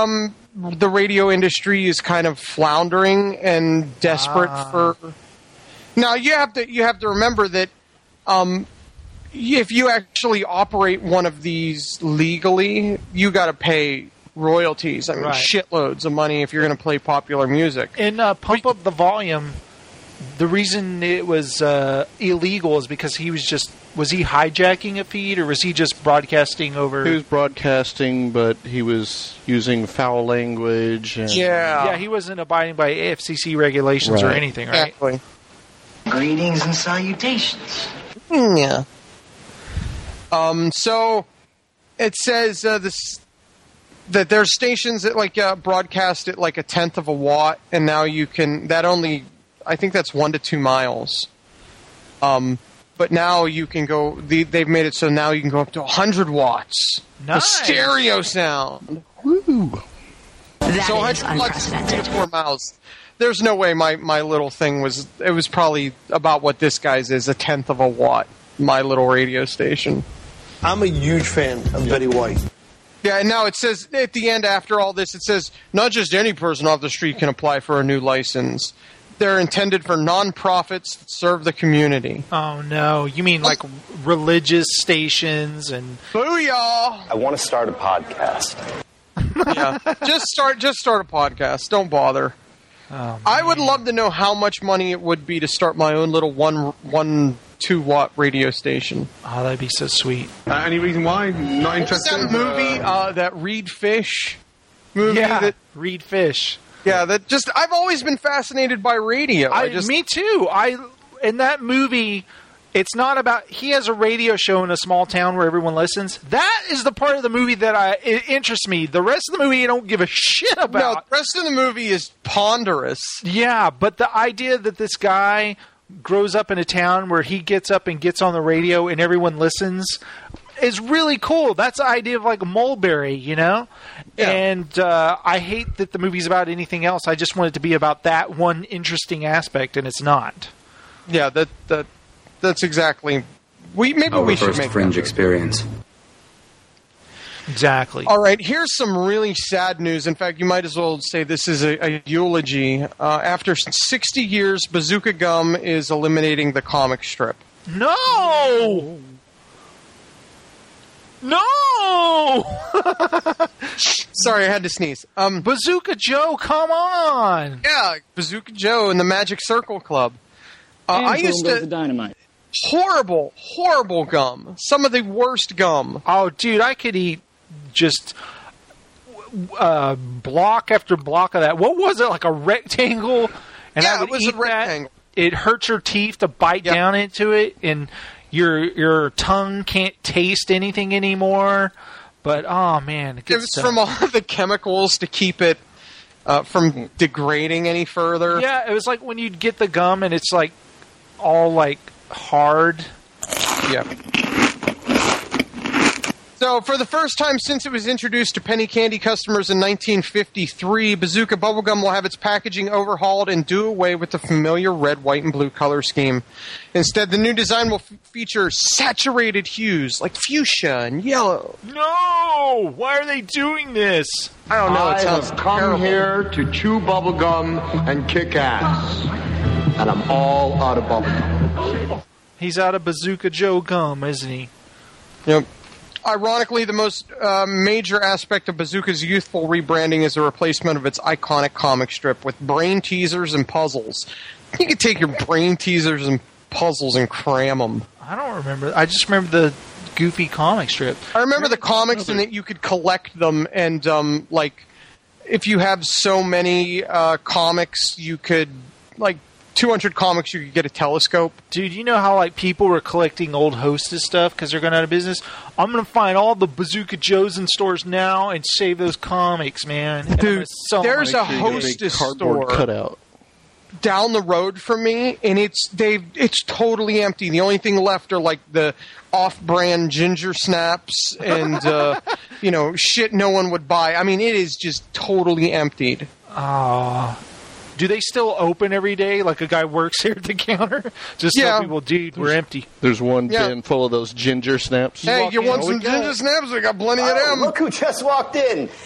Speaker 10: the radio industry is kind of floundering and desperate
Speaker 3: Ah.
Speaker 10: for. Now you have to you have to remember that um, if you actually operate one of these legally, you got to pay royalties. I mean,
Speaker 3: Right.
Speaker 10: shitloads of money if you're going to play popular music.
Speaker 3: In uh, Pump Up the Volume, the reason it was uh, illegal is because he was just was he hijacking a feed or was he just broadcasting over?
Speaker 5: He was broadcasting, but he was using foul language. And
Speaker 3: yeah, he wasn't abiding by A F C C regulations or
Speaker 5: Right.
Speaker 3: anything, right?
Speaker 10: Exactly.
Speaker 13: Greetings and salutations.
Speaker 10: Yeah. Um. So it says uh, this that there's stations that like uh, broadcast at like a tenth of a watt, and now you can that only I think that's one to two miles. Um. But now you can go. The, they've made it so now you can go up to one hundred watts.
Speaker 3: Nice.
Speaker 10: The stereo sound.
Speaker 5: Woo.
Speaker 2: That
Speaker 10: so
Speaker 2: is
Speaker 10: one hundred watts, three to
Speaker 2: unprecedented.
Speaker 10: four miles. There's no way my, my little thing was. It was probably about what this guy's is, a tenth of a watt. My little radio station.
Speaker 18: I'm a huge fan of Betty White.
Speaker 10: Yeah, and now it says at the end after all this, it says not just any person off the street can apply for a new license. They're intended for non-profits that serve the community.
Speaker 3: Oh no, you mean like religious stations and
Speaker 10: Booyah!
Speaker 15: I want to start a podcast.
Speaker 10: Yeah, just start just start a podcast. Don't bother.
Speaker 3: Oh,
Speaker 10: I would love to know how much money it would be to start my own little one one two watt radio station.
Speaker 3: Oh, that'd be so sweet.
Speaker 15: Uh, any reason why? Not
Speaker 10: What's
Speaker 15: interested?
Speaker 10: that movie? Uh, that Reed Fish movie.
Speaker 3: Yeah,
Speaker 10: That,
Speaker 3: Reed Fish.
Speaker 10: yeah, that just I've always been fascinated by radio. I,
Speaker 3: I,
Speaker 10: just
Speaker 3: me too. I in that movie, it's not about. He has a radio show in a small town where everyone listens. That is the part of the movie that I it interests me. The rest of the movie, I don't give a shit
Speaker 10: no,
Speaker 3: about.
Speaker 10: the rest of the movie is ponderous.
Speaker 3: Yeah, but the idea that this guy grows up in a town where he gets up and gets on the radio and everyone listens is really cool. That's the idea of like Mulberry, you know?
Speaker 10: Yeah.
Speaker 3: And uh, I hate that the movie's about anything else. I just want it to be about that one interesting aspect, and it's not.
Speaker 10: Yeah, that that that's exactly. We maybe
Speaker 19: Our
Speaker 10: we should
Speaker 19: first
Speaker 10: make
Speaker 19: fringe
Speaker 10: that.
Speaker 19: experience.
Speaker 3: Exactly.
Speaker 10: All right, here's some really sad news. In fact, you might as well say this is a, a eulogy. Uh, after sixty years, Bazooka Gum is eliminating the comic strip.
Speaker 3: No! No!
Speaker 10: Sorry, I had to sneeze. Um,
Speaker 3: Bazooka Joe, come on!
Speaker 10: Yeah, Bazooka Joe and the Magic Circle Club. Uh, I used to
Speaker 21: dynamite.
Speaker 10: horrible, horrible gum. Some of the worst gum.
Speaker 3: Oh, dude, I could eat just uh, block after block of that. What was it, like a rectangle? And
Speaker 10: Yeah,
Speaker 3: I would
Speaker 10: it was a
Speaker 3: eat that.
Speaker 10: rectangle.
Speaker 3: It hurts your teeth to bite
Speaker 10: Yep.
Speaker 3: down into it, and your your tongue can't taste anything anymore. But oh man,
Speaker 10: It was from all the chemicals to keep it uh, from degrading any further.
Speaker 3: Yeah, it was like when you'd get the gum and it's like all like hard.
Speaker 10: Yeah. So, for the first time since it was introduced to penny candy customers in nineteen fifty-three, Bazooka Bubblegum will have its packaging overhauled and do away with the familiar red, white, and blue color scheme. Instead, the new design will f- feature saturated hues like fuchsia and yellow.
Speaker 3: No! Why are they doing this?
Speaker 10: I don't know.
Speaker 15: I
Speaker 10: It sounds
Speaker 15: have come
Speaker 10: terrible.
Speaker 15: here to chew bubblegum and kick ass. And I'm all out of bubblegum.
Speaker 3: He's out of Bazooka Joe gum, isn't he?
Speaker 10: Yep. Ironically, the most uh, major aspect of Bazooka's youthful rebranding is the replacement of its iconic comic strip with brain teasers and puzzles. You could take your brain teasers and puzzles and cram them.
Speaker 3: I don't remember. I just remember the goofy comic strip.
Speaker 10: I remember the comics and that you could collect them, and um, like if you have so many uh, comics, you could like two hundred comics, you could get a telescope.
Speaker 3: Dude, you know how like people were collecting old Hostess stuff because they're going out of business? I'm going to find all the Bazooka Joes in stores now and save those comics, man. And I'm gonna
Speaker 10: Dude,
Speaker 3: sell them
Speaker 10: there's
Speaker 3: on
Speaker 10: a Hostess
Speaker 5: cardboard
Speaker 10: store
Speaker 5: cutout
Speaker 10: down the road from me, and it's they it's totally empty. The only thing left are like the off-brand ginger snaps and uh, you know shit no one would buy. I mean, it is just totally emptied.
Speaker 3: Ah. Do they still open every day? Like a guy works here at the counter? Just
Speaker 10: Yeah.
Speaker 3: tell people, dude, we're empty.
Speaker 5: There's one
Speaker 10: Yeah.
Speaker 5: bin full of those ginger snaps.
Speaker 10: Hey,
Speaker 3: walk
Speaker 10: you
Speaker 3: in,
Speaker 10: want
Speaker 3: oh,
Speaker 10: some
Speaker 3: we got
Speaker 10: ginger
Speaker 3: it.
Speaker 10: snaps? We got plenty of
Speaker 13: Oh,
Speaker 10: them.
Speaker 13: look who just walked in.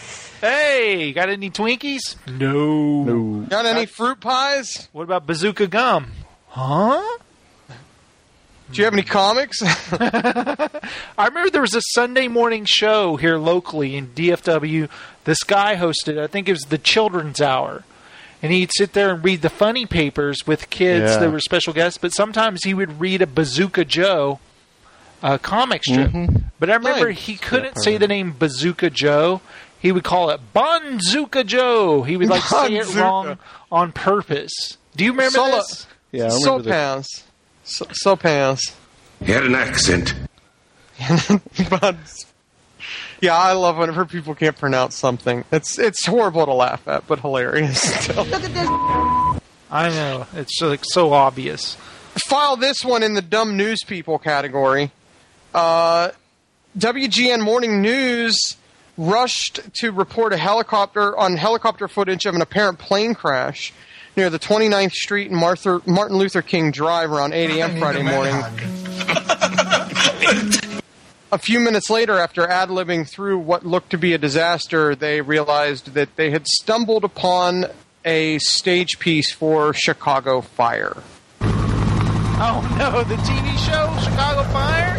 Speaker 3: Hey, got any Twinkies? No.
Speaker 5: No.
Speaker 10: Got any fruit pies?
Speaker 3: What about bazooka gum? Huh?
Speaker 10: Do you have any comics?
Speaker 3: I remember there was a Sunday morning show here locally in D F W. This guy hosted, I think it was the Children's Hour. And he'd sit there and read the funny papers with kids
Speaker 5: Yeah.
Speaker 3: that were special guests. But sometimes he would read a Bazooka Joe uh, comic strip.
Speaker 5: Mm-hmm.
Speaker 3: But I remember
Speaker 10: Nice.
Speaker 3: he couldn't say the name Bazooka Joe. He would call it Bonzooka Joe. He would like say it
Speaker 10: Bonzooka.
Speaker 3: wrong on purpose. Do you remember
Speaker 10: Solo-
Speaker 3: this?
Speaker 5: Yeah, I remember that.
Speaker 10: Sopans. So, Sopans.
Speaker 7: He had an accent.
Speaker 10: But, yeah, I love whenever people can't pronounce something. It's it's horrible to laugh at, but hilarious still.
Speaker 8: Look at this.
Speaker 3: I know. It's like so obvious.
Speaker 10: File this one in the dumb news people category. Uh, W G N Morning News rushed to report a helicopter on helicopter footage of an apparent plane crash near the twenty-ninth Street and Martha, Martin Luther King Drive around eight a.m. Friday morning. A few minutes later, after ad-libbing through what looked to be a disaster, they realized that they had stumbled upon a stage piece for Chicago Fire.
Speaker 3: Oh no, the T V show Chicago Fire?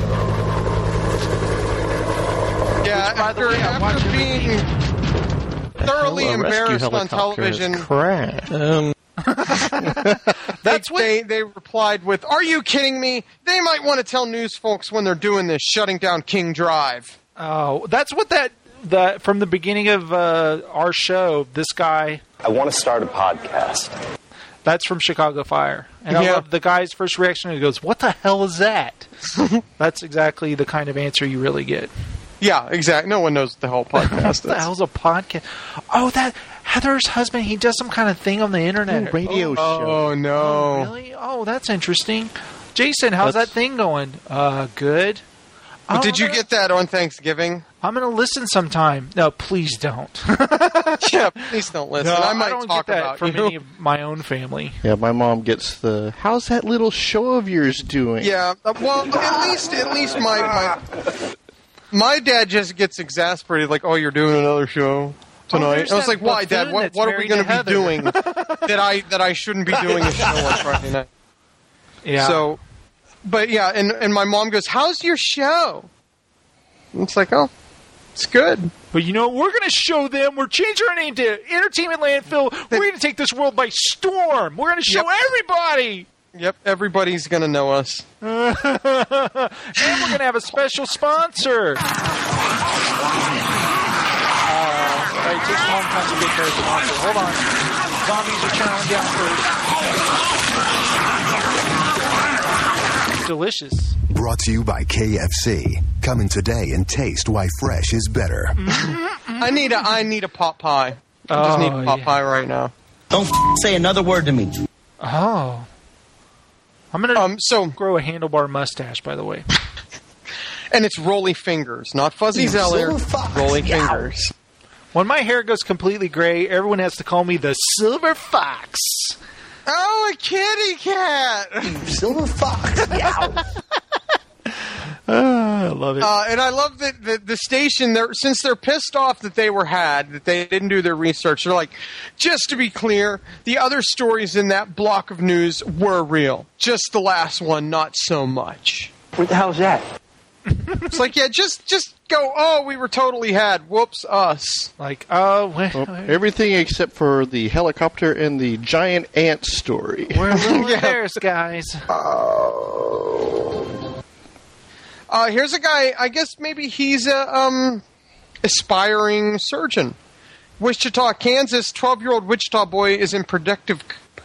Speaker 10: Yeah,
Speaker 3: Which, by the
Speaker 10: after,
Speaker 3: way, I watch
Speaker 10: after
Speaker 3: every
Speaker 10: being
Speaker 3: week.
Speaker 10: thoroughly
Speaker 5: Well, a rescue
Speaker 10: embarrassed on
Speaker 5: helicopter
Speaker 10: television,
Speaker 5: has crashed. Um,
Speaker 10: That's what they, they replied with, "Are you kidding me? They might want to tell news folks when they're doing this, shutting down King Drive."
Speaker 3: Oh, that's what that that from the beginning of uh, our show. This guy,
Speaker 14: I want to start a podcast.
Speaker 3: that's from Chicago Fire, and I
Speaker 10: Yeah.
Speaker 3: love the guy's first reaction. He goes, "What the hell is that?" That's exactly the kind of answer you really get.
Speaker 10: Yeah, exactly. No one knows what the hell podcast
Speaker 3: What
Speaker 10: is.
Speaker 3: the hell's a podcast? Oh, that Heather's husband. He does some kind of thing on the internet.
Speaker 5: Ooh, radio
Speaker 3: oh,
Speaker 5: show.
Speaker 10: Oh no!
Speaker 3: Really? Oh, that's interesting. Jason, how's
Speaker 5: That's-
Speaker 3: that thing going? Uh, good.
Speaker 10: But
Speaker 3: Oh,
Speaker 10: did you
Speaker 3: I'm
Speaker 10: get that on Thanksgiving?
Speaker 3: I'm going to listen sometime. No, please don't.
Speaker 10: Yeah, please don't listen.
Speaker 3: No,
Speaker 10: I might
Speaker 3: don't
Speaker 10: talk
Speaker 3: get that
Speaker 10: about
Speaker 3: from
Speaker 10: you.
Speaker 3: any of my own family.
Speaker 5: Yeah, my mom gets the, how's that little show of yours doing?
Speaker 10: Yeah, uh, well, at least at least my my my dad just gets exasperated, like, "Oh, you're doing another show tonight."
Speaker 3: there's
Speaker 10: I was
Speaker 3: that
Speaker 10: like, "Why, Dad?
Speaker 3: buffoon
Speaker 10: What,
Speaker 3: that's
Speaker 10: what are we
Speaker 3: married
Speaker 10: going
Speaker 3: to
Speaker 10: to be
Speaker 3: Heather."
Speaker 10: doing that I that I shouldn't be doing a show on Friday night?"
Speaker 3: Yeah.
Speaker 10: So, but yeah, and and my mom goes, "How's your show?" And it's like, "Oh, it's good."
Speaker 3: But you know, we're going to show them. We're changing our name to Entertainment Landfill. We're going to take this world by storm. We're going to show
Speaker 10: Yep.
Speaker 3: everybody.
Speaker 10: Yep, everybody's going to know us.
Speaker 3: And we're going to have a special sponsor. Uh, all right, Jason Holm comes to get their sponsor. Hold on. Zombies are chowing down first. Delicious.
Speaker 11: Brought to you by K F C. Come in today and taste why fresh is better.
Speaker 10: I need a I need a pot pie. I just need
Speaker 3: Oh,
Speaker 10: a pot
Speaker 3: yeah.
Speaker 10: pie right now.
Speaker 16: Don't f- say another word to me.
Speaker 3: Oh. I'm going to
Speaker 10: Um, so
Speaker 3: grow a handlebar mustache, by the way.
Speaker 10: and it's Rolly Fingers, not Fuzzy Zeller. Rolly Fingers.
Speaker 3: When my hair goes completely gray, everyone has to call me the Silver Fox.
Speaker 10: Oh, a kitty cat!
Speaker 18: Silver fox. Yeah.
Speaker 3: Oh, I love it.
Speaker 10: Uh, and I love that the, the station, they're, since they're pissed off that they were had, that they didn't do their research, they're like, just to be clear, the other stories in that block of news were real. Just the last one, not so much.
Speaker 13: What the hell's that?
Speaker 10: It's like, yeah, just just go, oh, we were totally had. Whoops, us.
Speaker 3: Like, oh, uh,
Speaker 5: Well, everything except for the helicopter and the giant ant story.
Speaker 3: we're little embarrassed, guys.
Speaker 10: Uh, here's a guy, I guess maybe he's a um, aspiring surgeon. Wichita, Kansas, twelve-year-old Wichita boy is in protective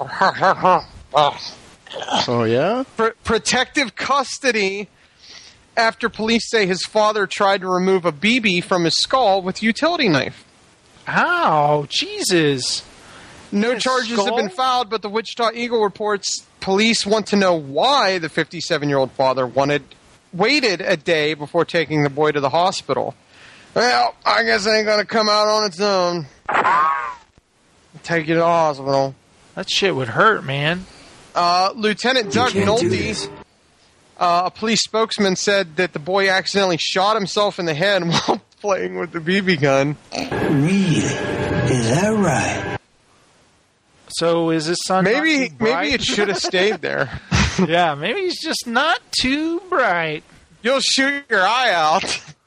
Speaker 5: Oh, yeah?
Speaker 10: pr- protective custody after police say his father tried to remove a B B from his skull with a utility knife.
Speaker 3: Ow, Jesus.
Speaker 10: No
Speaker 3: His
Speaker 10: charges have been
Speaker 3: skull?
Speaker 10: filed, but the Wichita Eagle reports police want to know why the fifty-seven-year-old father wanted waited a day before taking the boy to the hospital. Well, I guess it ain't going to come out on its own. Take you to the hospital.
Speaker 3: That shit would hurt, man.
Speaker 10: Uh, Lieutenant Doug
Speaker 20: can't do
Speaker 10: Nolte,
Speaker 20: this.
Speaker 10: uh, a police spokesman, said that the boy accidentally shot himself in the head while playing with the B B gun.
Speaker 13: Really? Is that right?
Speaker 3: So is his son
Speaker 10: Maybe
Speaker 3: not too bright?
Speaker 10: maybe it should have stayed there.
Speaker 3: Yeah, maybe he's just not too bright.
Speaker 10: You'll shoot your eye out.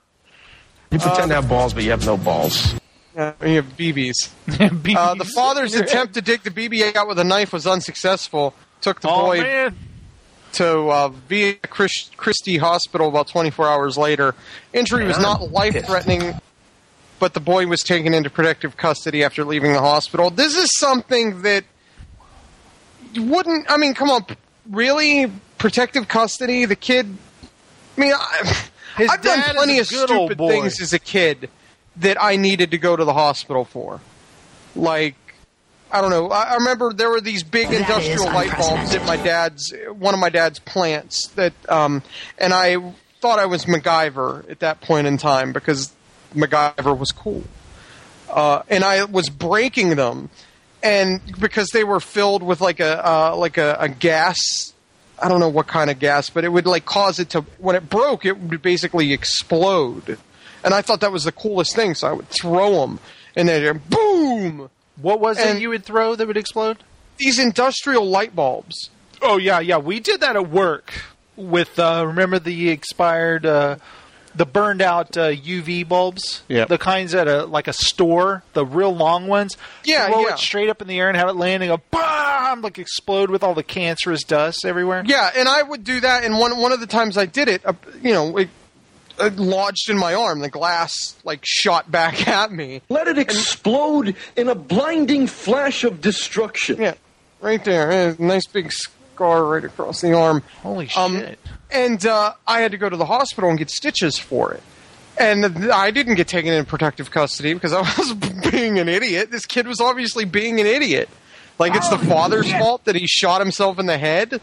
Speaker 17: You pretend to have balls, but you have no balls.
Speaker 10: Yeah, you have B Bs. Uh, the father's attempt to dig the B B out with a knife was unsuccessful. Took the
Speaker 3: Oh,
Speaker 10: boy
Speaker 3: man.
Speaker 10: to uh, Via Chris- Christie Hospital about twenty-four hours later. Injury was not life-threatening, but the boy was taken into protective custody after leaving the hospital. This is something that wouldn't... I mean, come on. Really? Protective custody? The kid... I mean, I,
Speaker 3: His
Speaker 10: I've done
Speaker 3: dad is
Speaker 10: plenty
Speaker 3: a
Speaker 10: of
Speaker 3: good old
Speaker 10: stupid
Speaker 3: boy.
Speaker 10: things as a kid that I needed to go to the hospital for. Like, I don't know. I, I remember there were these big
Speaker 2: That
Speaker 10: industrial
Speaker 2: is
Speaker 10: light bulbs at my dad's, one of my dad's plants that, um, and I thought I was MacGyver at that point in time because MacGyver was cool. Uh, and I was breaking them, and because they were filled with like a uh, like a, a gas. I don't know what kind of gas, but it would like cause it to, when it broke, it would basically explode. And I thought that was the coolest thing, so I would throw them, and then boom!
Speaker 3: What was
Speaker 10: And-
Speaker 3: it you would throw that would explode?
Speaker 10: These industrial light bulbs.
Speaker 3: Oh, yeah, yeah. We did that at work with, uh, remember the expired, uh, the burned out uh, U V bulbs?
Speaker 5: Yeah.
Speaker 3: The kinds at a, like a store, the real long ones?
Speaker 10: Yeah,
Speaker 3: Throw
Speaker 10: yeah.
Speaker 3: it straight up in the air and have it land and go, BAM! Like explode with all the cancerous dust everywhere?
Speaker 10: Yeah, and I would do that, and one one of the times I did it, uh, you know, it, it lodged in my arm. The glass, like, shot back at me.
Speaker 9: Let it explode in a blinding flash of destruction.
Speaker 10: Yeah, right there. Eh, nice big scar right across the arm.
Speaker 3: Holy
Speaker 10: Um,
Speaker 3: shit.
Speaker 10: And uh, I had to go to the hospital and get stitches for it. And I didn't get taken into protective custody because I was being an idiot. This kid was obviously being an idiot. Like, it's the father's fault that he shot himself in the head?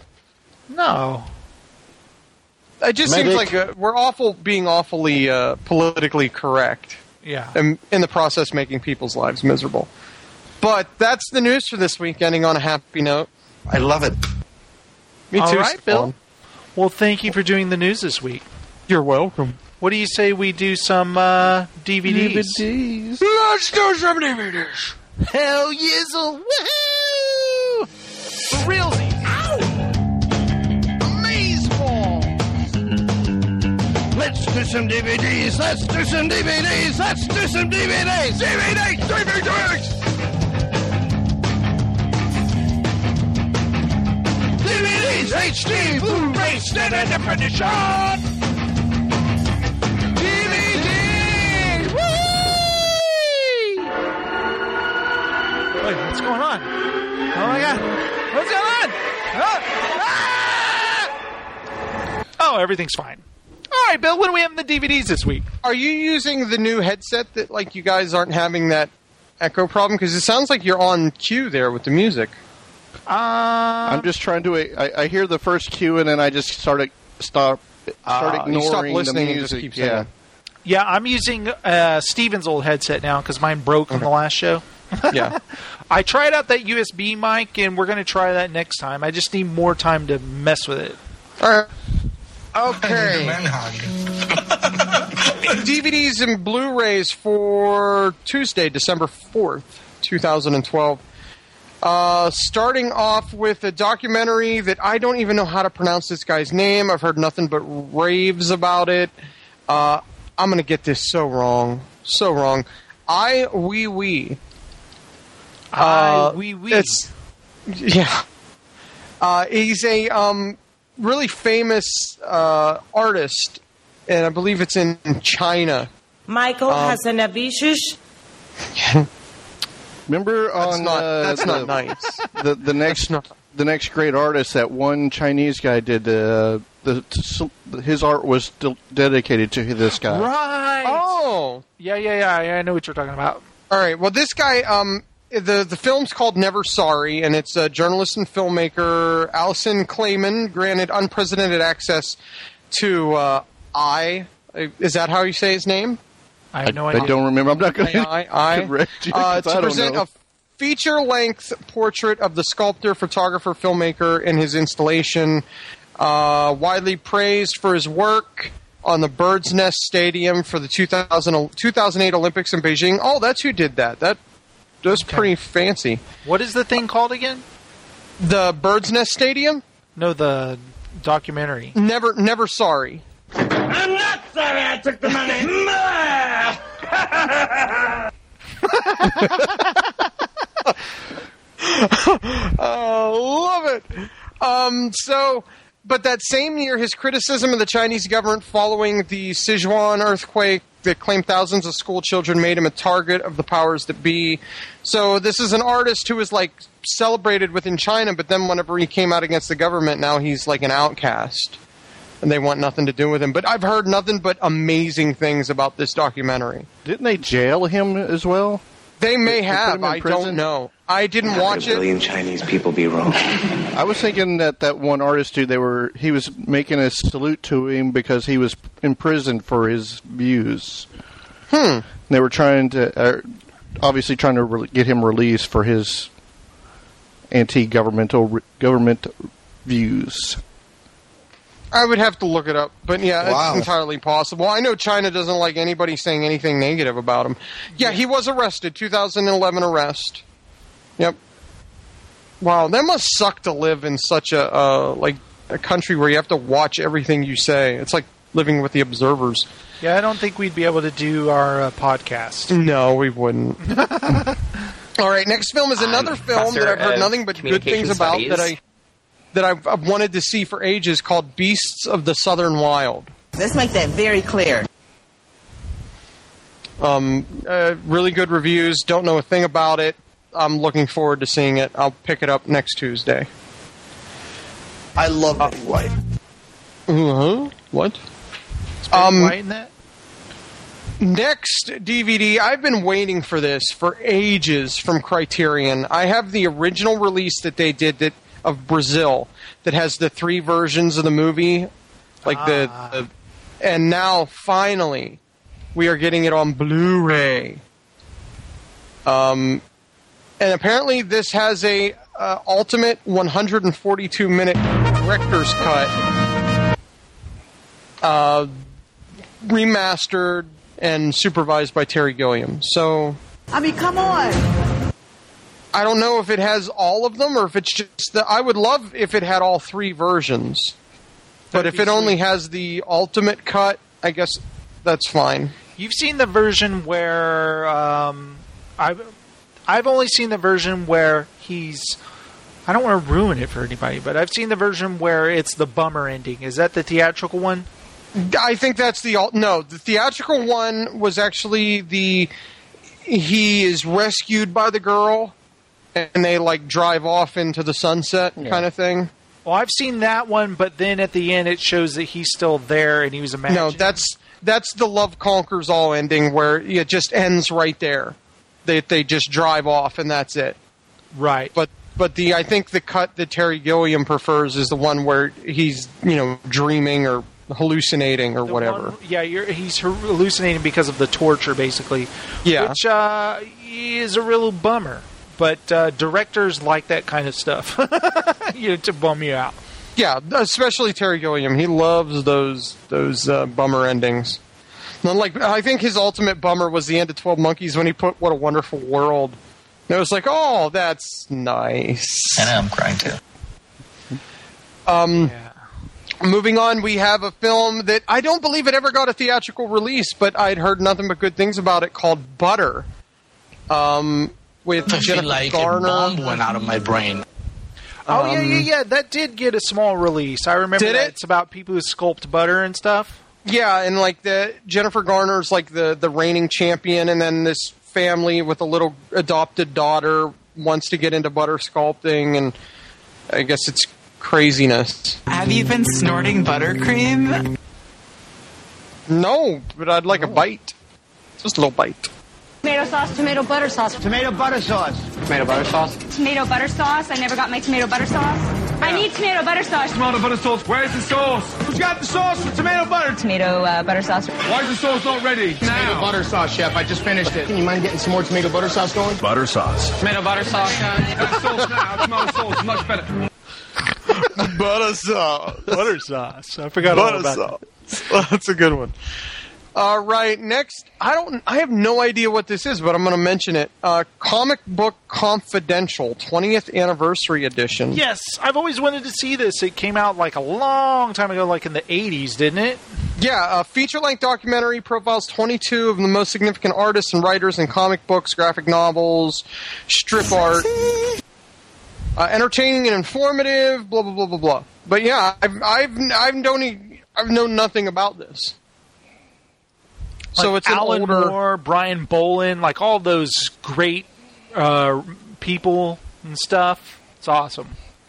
Speaker 3: No.
Speaker 10: It just
Speaker 5: Medic.
Speaker 10: seems like uh we're awful, being awfully uh, politically correct.
Speaker 3: Yeah.
Speaker 10: And in the process, making people's lives miserable. But that's the news for this week, ending on a happy note.
Speaker 4: I love it.
Speaker 10: Me too,
Speaker 3: All right,
Speaker 10: Stefan.
Speaker 3: Bill. Well, thank you for doing the news this week.
Speaker 10: You're welcome.
Speaker 3: What do you say we do some uh, D V Ds?
Speaker 5: D V Ds.
Speaker 10: Let's do some D V Ds.
Speaker 3: Hell yes! Woohoo! For realsies. Ow! Amazeball!
Speaker 12: Let's do some D V Ds. Let's do some D V Ds. Let's do some D V Ds. D V Ds. D V Ds. D V Ds. H D, Blu-ray, standard definition. D V Ds. Woo!
Speaker 3: Wait, what's going on? Oh my god! What's going on? Oh, ah! Oh, everything's fine. All right, Bill. What do we have in the D V Ds this week?
Speaker 10: Are you using the new headset that, like, you guys aren't having that echo problem? Because it sounds like you're on cue there with the music.
Speaker 3: Uh,
Speaker 5: I'm just trying to. I, I hear the first cue and then I just start stop start
Speaker 10: Uh, you
Speaker 5: ignoring
Speaker 10: stop listening
Speaker 5: the
Speaker 10: and just
Speaker 5: music.
Speaker 10: keep
Speaker 5: yeah.
Speaker 10: singing.
Speaker 3: yeah, I'm using uh, Steven's old headset now because mine broke from the last show.
Speaker 10: Yeah.
Speaker 3: I tried out that U S B mic, and we're going to try that next time. I just need more time to mess with it.
Speaker 10: All right. Okay. D V Ds and Blu-rays for Tuesday, December fourth, twenty twelve. Uh, starting off with a documentary that I don't even know how to pronounce this guy's name. I've heard nothing but raves about it. Uh, I'm going to get this so wrong. So wrong. I Wee Wee.
Speaker 3: I
Speaker 10: Uh,
Speaker 3: wee wee.
Speaker 10: It's, yeah. Uh, he's a um, really famous uh, artist, and I believe it's in China.
Speaker 21: Michael
Speaker 10: Um,
Speaker 21: Hazanavicius.
Speaker 5: Remember
Speaker 10: That's
Speaker 5: on
Speaker 10: not-
Speaker 5: uh,
Speaker 10: that's
Speaker 5: the,
Speaker 10: not nice.
Speaker 5: The the next the next great artist, that one Chinese guy did. Uh, the his art was de- dedicated to this guy.
Speaker 3: Right.
Speaker 10: Oh.
Speaker 3: Yeah, yeah, yeah, yeah. I know what you're talking about.
Speaker 10: All right. Well, this guy, um, the the film's called Never Sorry, and it's a journalist and filmmaker Alison Clayman granted unprecedented access to uh, I. Is that how you say his name?
Speaker 3: I have no
Speaker 5: I
Speaker 3: idea.
Speaker 5: don't remember. I'm not going to
Speaker 10: I, I,
Speaker 5: correct you
Speaker 10: uh,
Speaker 5: 'cause I
Speaker 10: to
Speaker 5: don't
Speaker 10: present
Speaker 5: know.
Speaker 10: a feature-length portrait of the sculptor, photographer, filmmaker in his installation. Uh, widely praised for his work, on the Bird's Nest Stadium for the two thousand, two thousand eight Olympics in Beijing. Oh, that's who did that. That that's okay. Pretty fancy.
Speaker 3: What is the thing called again?
Speaker 10: The Bird's Nest Stadium?
Speaker 3: No, the documentary.
Speaker 10: Never, never sorry.
Speaker 12: I'm not sorry I took the money.
Speaker 10: Oh, love it. Um, so, but that same year, his criticism of the Chinese government following the Sichuan earthquake that claimed thousands of school children made him a target of the powers that be. So this is an artist who was like celebrated within China, but then whenever he came out against the government, now he's like an outcast. And they want nothing to do with him. But I've heard nothing but amazing things about this documentary.
Speaker 5: Didn't they jail him as well?
Speaker 10: They may
Speaker 5: They
Speaker 10: have.
Speaker 5: put him in
Speaker 10: I
Speaker 5: prison?
Speaker 10: don't know. I didn't
Speaker 13: How
Speaker 10: watch
Speaker 13: could a billion
Speaker 10: it.
Speaker 13: Chinese people be wrong?
Speaker 5: I was thinking that that one artist who they were, he was making a salute to him because he was imprisoned for his views.
Speaker 10: Hmm.
Speaker 5: They were trying to, uh, obviously trying to re- get him released for his anti-governmental re- government views.
Speaker 10: I would have to look it up, but yeah,
Speaker 5: Wow.
Speaker 10: it's entirely possible. I know China doesn't like anybody saying anything negative about him. Yeah, he was arrested, two thousand eleven arrest. Yep. Wow, that must suck to live in such a uh, like a country where you have to watch everything you say. It's like living with the observers.
Speaker 3: Yeah, I don't think we'd be able to do our uh, podcast.
Speaker 10: No, we wouldn't. All right, next film is another
Speaker 21: I'm
Speaker 10: film that I've heard
Speaker 21: professor
Speaker 10: nothing but
Speaker 21: of
Speaker 10: good things
Speaker 21: communication
Speaker 10: about that
Speaker 21: studies.
Speaker 10: I that I've, I've wanted to see for ages, called Beasts of the Southern Wild.
Speaker 8: Let's make that very clear.
Speaker 10: Um, uh, really good reviews. Don't know a thing about it. I'm looking forward to seeing it. I'll pick it up next Tuesday.
Speaker 18: I love Betty White.
Speaker 10: Uh-huh. What?
Speaker 3: Is Betty
Speaker 10: Um,
Speaker 3: White in that?
Speaker 10: Next D V D, I've been waiting for this for ages from Criterion. I have the original release that they did that of Brazil that has the three versions of the movie, like
Speaker 3: Ah.
Speaker 10: the, the, and now finally we are getting it on Blu-ray. Um, and apparently this has a uh, ultimate one hundred forty-two minute director's cut, uh, remastered and supervised by Terry Gilliam. So,
Speaker 8: I mean, come on.
Speaker 10: I don't know if it has all of them or if it's just the, I would love if it had all three versions. But if it only has the ultimate cut, I guess that's fine.
Speaker 3: You've seen the version where um, I've I've only seen the version where he's. I don't want to ruin it for anybody, but I've seen the version where it's the bummer ending. Is that the theatrical one?
Speaker 10: I think that's the ul- no. The theatrical one was actually the he is rescued by the girl, and they like drive off into the sunset
Speaker 3: Yeah.
Speaker 10: kind of thing.
Speaker 3: Well, I've seen that one, but then at the end it shows that he's still there and he was imagining.
Speaker 10: No, that's that's the Love Conquers All ending where it just ends right there. They they just drive off and that's it.
Speaker 3: Right.
Speaker 10: But but the I think the cut that Terry Gilliam prefers is the one where he's you know dreaming or hallucinating or
Speaker 3: The
Speaker 10: whatever.
Speaker 3: one- yeah, you're, he's hallucinating because of the torture, basically.
Speaker 10: Yeah.
Speaker 3: Which uh, is a real bummer. But uh, directors like that kind of stuff, you know, to bum you out.
Speaker 10: Yeah, especially Terry Gilliam. He loves those those uh, bummer endings. And like I think his ultimate bummer was the end of twelve Monkeys when he put "What a Wonderful World." And it was like, oh, that's nice.
Speaker 21: I know, I'm crying too.
Speaker 10: Um, Moving on, we have a film that I don't believe it ever got a theatrical release, but I'd heard nothing but good things about it, called Butter. Um, with
Speaker 1: I feel
Speaker 10: Jennifer
Speaker 1: like
Speaker 10: Garner.
Speaker 1: a bomb went out of my brain.
Speaker 3: Oh, yeah,
Speaker 10: Um,
Speaker 3: yeah, yeah. That did get a small release. I remember
Speaker 10: Did
Speaker 3: that.
Speaker 10: it?
Speaker 3: It's about people who sculpt butter and stuff.
Speaker 10: Yeah, and like the Jennifer Garner's like the the reigning champion, and then this family with a little adopted daughter wants to get into butter sculpting, and I guess it's craziness.
Speaker 20: Have you been snorting buttercream?
Speaker 10: No, but I'd like a bite. Just a little bite.
Speaker 2: Tomato sauce, tomato butter sauce.
Speaker 9: Tomato butter sauce. Tomato butter sauce.
Speaker 2: Tomato butter sauce. I never got my tomato butter sauce. I need tomato butter sauce.
Speaker 12: Tomato butter sauce. Where's the sauce? Who's got the sauce for tomato butter?
Speaker 2: Tomato uh, butter sauce.
Speaker 12: Why is the sauce not ready?
Speaker 9: Tomato butter sauce, chef. I just finished it. Can you mind getting some more tomato butter sauce going?
Speaker 7: Butter sauce.
Speaker 12: Tomato butter sauce, guys. Got the sauce now. Tomato sauce is much better.
Speaker 3: Butter sauce. Butter sauce. I forgot all
Speaker 12: Butter
Speaker 3: about
Speaker 12: sauce.
Speaker 3: that.
Speaker 10: That's a good one. All right, next, I don't, I have no idea what this is, but I'm going to mention it. Uh, Comic Book Confidential, twentieth Anniversary Edition.
Speaker 3: Yes, I've always wanted to see this. It came out like a long time ago, like in the eighties, didn't it?
Speaker 10: Yeah, a feature-length documentary profiles twenty-two of the most significant artists and writers in comic books, graphic novels, strip art. Uh, entertaining and informative, blah, blah, blah, blah, blah. But yeah, I've, I've, I've, don't e- I've known nothing about this. So
Speaker 3: Like
Speaker 10: it's an
Speaker 3: Alan
Speaker 10: older...
Speaker 3: Moore, Brian Bolin, like all those great uh, people and stuff. It's awesome.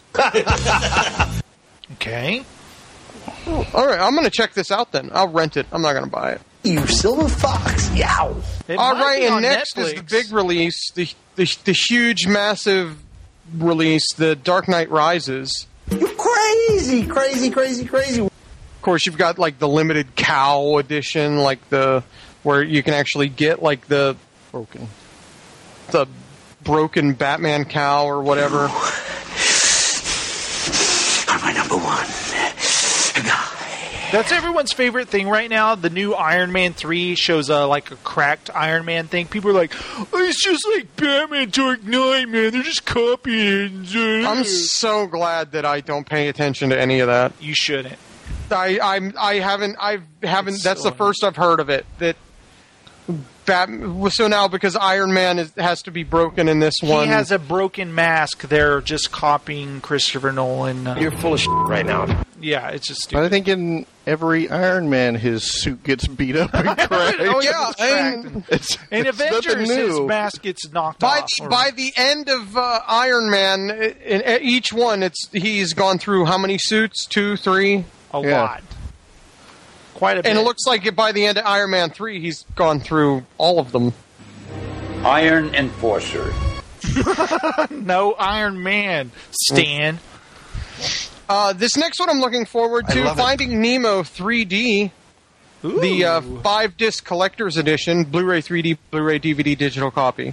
Speaker 3: Okay.
Speaker 10: Oh, all right, I'm going to check this out then. I'll rent it. I'm not going to buy it.
Speaker 18: You silver fox. Yow.
Speaker 3: It
Speaker 10: All
Speaker 3: might
Speaker 10: right,
Speaker 3: be
Speaker 10: and
Speaker 3: on
Speaker 10: next
Speaker 3: Netflix.
Speaker 10: is the big release, the, the the huge, massive release, The Dark Knight Rises.
Speaker 18: You crazy, crazy, crazy, crazy.
Speaker 10: Of course, you've got like the limited cow edition, like the where you can actually get like the
Speaker 5: broken,
Speaker 10: the broken Batman cow or whatever.
Speaker 13: You're my number one.
Speaker 3: That's everyone's favorite thing right now. The new Iron Man three shows a, like a cracked Iron Man thing. People are like, oh, it's just like Batman Dark Knight, man. They're just copying.
Speaker 10: I'm so glad that I don't pay attention to any of that.
Speaker 3: You shouldn't.
Speaker 10: I I'm I haven't I haven't.
Speaker 3: It's
Speaker 10: that's
Speaker 3: so
Speaker 10: the first I've heard of it. That Bat. So now because Iron Man is, has to be broken in this one,
Speaker 3: He has a broken mask. They're just copying Christopher Nolan. Uh,
Speaker 17: You're full of shit right now.
Speaker 3: yeah, it's just
Speaker 5: But
Speaker 3: stupid.
Speaker 5: I think in every Iron Man, his suit gets beat up and cracked.
Speaker 10: Oh yeah,
Speaker 3: It's
Speaker 10: and
Speaker 5: It's,
Speaker 3: In
Speaker 5: it's nothing
Speaker 3: Avengers, his
Speaker 5: new.
Speaker 3: mask gets knocked
Speaker 10: by
Speaker 3: off.
Speaker 10: the,
Speaker 3: or-
Speaker 10: by the end of uh, Iron Man, in, in each one, it's he's gone through how many suits? Two, three,
Speaker 3: a
Speaker 5: yeah.
Speaker 3: lot. Quite a bit.
Speaker 10: and it looks like by the end of Iron Man three, he's gone through all of them.
Speaker 13: Iron Enforcer.
Speaker 3: No Iron Man. Stan.
Speaker 10: Uh, this next one I'm looking forward
Speaker 4: I
Speaker 10: to,
Speaker 4: love it.
Speaker 10: Finding Nemo three D, the uh, five disc collector's edition, Blu-ray three D, Blu-ray D V D digital copy.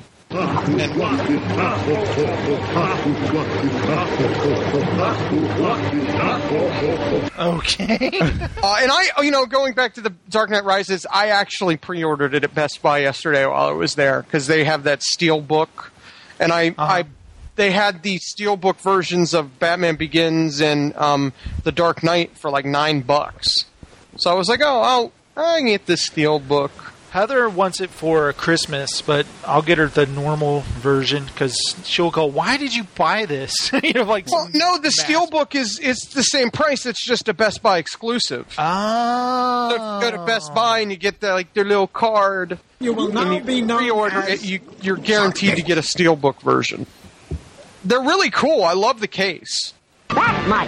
Speaker 3: Okay.
Speaker 10: Uh, and I, you know, going back to the Dark Knight Rises, I actually pre-ordered it at Best Buy yesterday while I was there because they have that steel book, and I,
Speaker 3: Uh-huh.
Speaker 10: I, they had the steel book versions of Batman Begins and um, the Dark Knight for like nine bucks. So I was like, oh, I'll, I can get this steel book.
Speaker 3: Heather wants it for Christmas, but I'll get her the normal version because she'll go, "Why did you buy this?" you know, like
Speaker 10: Well,
Speaker 3: some
Speaker 10: no, the
Speaker 3: mask.
Speaker 10: steel book is it's the same price. It's just a Best Buy exclusive.
Speaker 3: Oh.
Speaker 10: So if you go to Best Buy and you get the, like their little card,
Speaker 12: You will now
Speaker 10: and you
Speaker 12: be known
Speaker 10: pre-order
Speaker 12: as
Speaker 10: it, you, you're guaranteed to get a steelbook version. They're really cool. I love the case.
Speaker 2: Mike.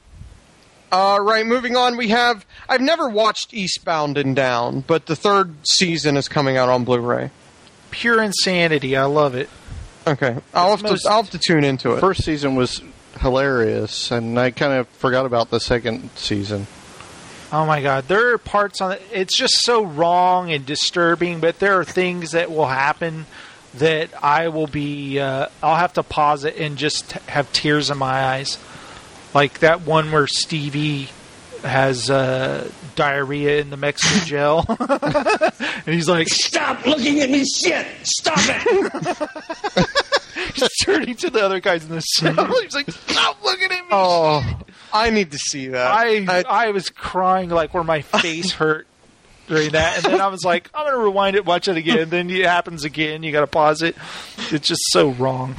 Speaker 10: Uh, right, moving on, we have... I've never watched Eastbound and Down, but the third season is coming out on Blu-ray.
Speaker 3: Pure insanity. I love it.
Speaker 10: Okay, I'll have,
Speaker 3: most-
Speaker 10: to, I'll have to tune into it.
Speaker 5: First season was hilarious, and I kind of forgot about the second season.
Speaker 3: Oh my God, there are parts on it. It's just so wrong and disturbing, but there are things that will happen that I will be. Uh, I'll have to pause it and just have tears in my eyes. Like that one where Stevie has uh, diarrhea in the Mexican jail, and he's like,
Speaker 12: Stop looking at me, shit! Stop it!
Speaker 3: he's turning to the other guys in the cell. He's like, stop looking at me.
Speaker 10: Oh, I need to see that.
Speaker 3: I,
Speaker 10: I,
Speaker 3: I was crying like where my face hurt during that, and then I was like, I'm gonna rewind it, watch it again. Then it happens again. You gotta pause it. It's just so wrong.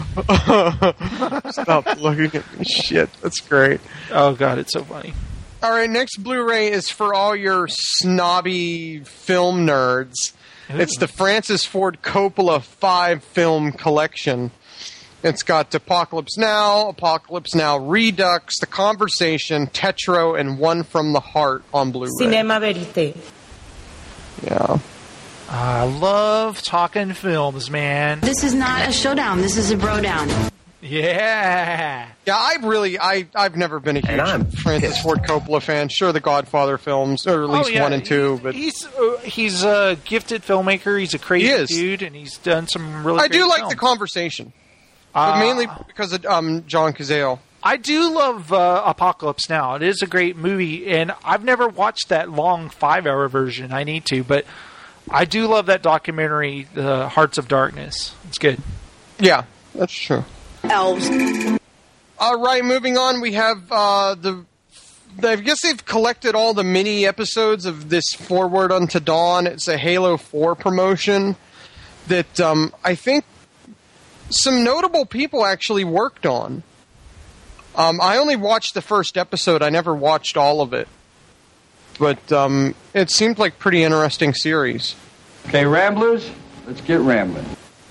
Speaker 10: Stop looking at me, shit. That's great.
Speaker 3: Oh God, it's so funny.
Speaker 10: All right, next Blu-ray is for all your snobby film nerds. It's the Francis Ford Coppola five film collection. It's got Apocalypse Now, Apocalypse Now Redux, The Conversation, Tetro, and One from the Heart on Blu-ray.
Speaker 8: Cinema Verite.
Speaker 10: Yeah.
Speaker 3: I love talking films, man.
Speaker 2: This is not a showdown. This is a bro down.
Speaker 3: Yeah.
Speaker 10: Yeah, I really, I, I've never been a
Speaker 17: And I'm
Speaker 10: huge Francis
Speaker 17: pissed.
Speaker 10: Ford Coppola fan. Sure, the Godfather films, or at least
Speaker 3: Oh, yeah.
Speaker 10: one and two, but
Speaker 3: he's uh, he's a gifted filmmaker. He's a crazy
Speaker 10: He is.
Speaker 3: dude, and he's done some really.
Speaker 10: I do
Speaker 3: great
Speaker 10: like
Speaker 3: films.
Speaker 10: The Conversation.
Speaker 3: Uh,
Speaker 10: But mainly because of um, John Cazale.
Speaker 3: I do love uh, Apocalypse Now. It is a great movie, and I've never watched that long five-hour version. I need to, but I do love that documentary, The Hearts of Darkness. It's good.
Speaker 10: Yeah, that's true.
Speaker 8: Elves.
Speaker 10: All right, moving on. We have uh, the. I guess they've collected all the mini episodes of this Forward Unto Dawn. It's a Halo four promotion that um, I think some notable people actually worked on. Um, I only watched the first episode. I never watched all of it. But um, it seemed like a pretty interesting series.
Speaker 15: Okay, Ramblers, let's get rambling.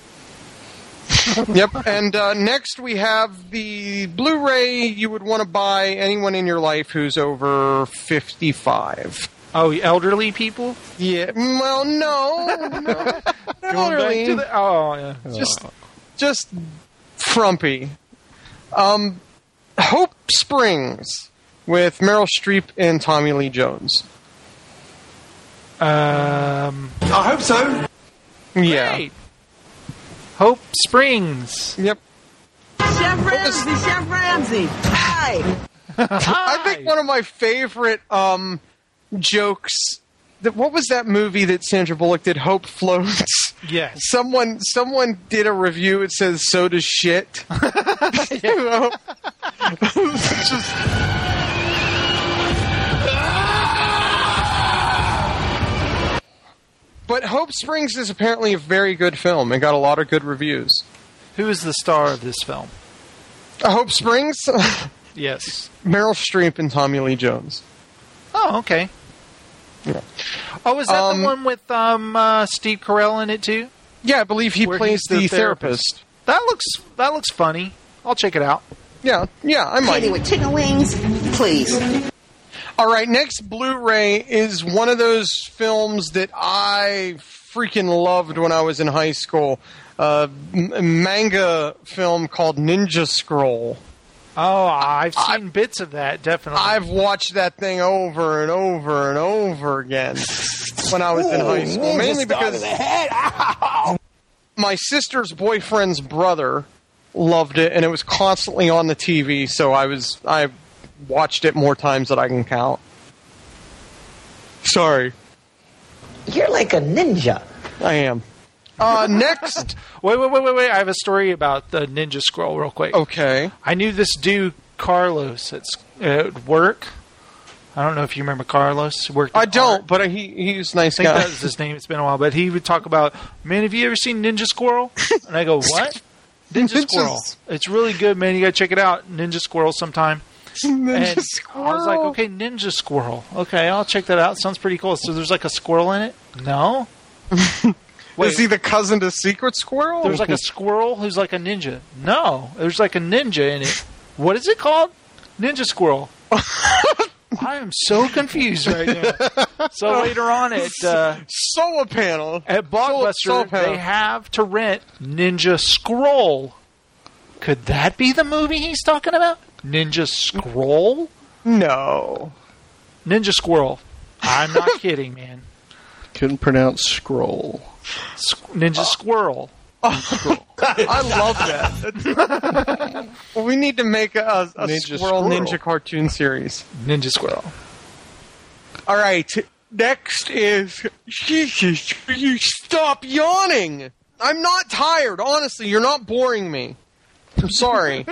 Speaker 10: Yep, and uh, next we have the Blu-ray you would want to buy anyone in your life who's over fifty-five.
Speaker 3: Oh, elderly people?
Speaker 10: Yeah, well, no. no. elderly.
Speaker 3: To the, oh, yeah.
Speaker 10: Just, just frumpy. Um, Hope Springs with Meryl Streep and Tommy Lee Jones.
Speaker 3: Um,
Speaker 18: I hope so.
Speaker 10: Yeah.
Speaker 3: Great. Hope Springs.
Speaker 10: Yep.
Speaker 8: Chef Ramsay, Chef Ramsay. Hi.
Speaker 10: I think one of my favorite um, jokes. That, what was that movie that Sandra Bullock did? Hope Floats.
Speaker 3: Yes.
Speaker 10: Someone, someone did a review. It says, "So does shit." You know? Just. But Hope Springs is apparently a very good film and got a lot of good reviews.
Speaker 3: Who is the star of this film?
Speaker 10: Uh, Hope Springs?
Speaker 3: Yes.
Speaker 10: Meryl Streep and Tommy Lee Jones.
Speaker 3: Oh, okay.
Speaker 10: Yeah.
Speaker 3: Oh, is that
Speaker 10: Um,
Speaker 3: the one with um, uh, Steve Carell in it too?
Speaker 10: Yeah, I believe he
Speaker 3: Where
Speaker 10: plays
Speaker 3: he's
Speaker 10: the, therapist.
Speaker 3: That looks that looks funny. I'll check it out.
Speaker 10: Yeah, yeah, I might.
Speaker 8: Katie with chicken wings, please.
Speaker 10: All right, next Blu-ray is one of those films that I freaking loved when I was in high school. Uh, m- manga film called Ninja Scroll.
Speaker 3: Oh, I've seen
Speaker 10: I've,
Speaker 3: bits of that, definitely.
Speaker 10: I've watched that thing over and over and over again when I was Ooh, in high school. Mainly because my sister's boyfriend's brother loved it, and it was constantly on the T V, so I was I watched it more times than I can count. Sorry.
Speaker 8: You're like a ninja.
Speaker 10: I am. Uh, next.
Speaker 3: wait, wait, wait, wait, wait. I have a story about the Ninja Scroll real quick.
Speaker 10: Okay.
Speaker 3: I knew this dude, Carlos, at, at work. I don't know if you remember Carlos. He worked
Speaker 10: I don't,
Speaker 3: art.
Speaker 10: but he he's a nice
Speaker 3: I think
Speaker 10: guy.
Speaker 3: that was his name. It's been a while. But he would talk about, man, have you ever seen Ninja Squirrel? And I go, what? Ninja Squirrel. It's really good, man. You got to check it out. Ninja Squirrel sometime.
Speaker 10: Ninja
Speaker 3: and
Speaker 10: Squirrel.
Speaker 3: I was like, okay, Ninja Squirrel. Okay, I'll check that out. Sounds pretty cool. So there's like a squirrel in it? No. Wait,
Speaker 10: is he the cousin to Secret Squirrel?
Speaker 3: There's like a squirrel who's like a ninja. No, there's like a ninja in it. What is it called? Ninja Squirrel. I am so confused right now. So later on at uh,
Speaker 10: Solar Panel
Speaker 3: at Blockbuster,
Speaker 10: Solar Panel.
Speaker 3: they have to rent Ninja Scroll. Could that be the movie he's talking about? Ninja Scroll?
Speaker 10: No.
Speaker 3: Ninja Squirrel. I'm not kidding, man.
Speaker 5: Couldn't pronounce scroll.
Speaker 3: Squ- Ninja Squirrel.
Speaker 10: Oh, I love that. We need to make a, a
Speaker 5: Ninja
Speaker 10: Squirrel
Speaker 5: Squirrel.
Speaker 10: Ninja cartoon series.
Speaker 3: Ninja Squirrel.
Speaker 10: All right. Next is you stop yawning. I'm not tired. Honestly, you're not boring me. I'm sorry.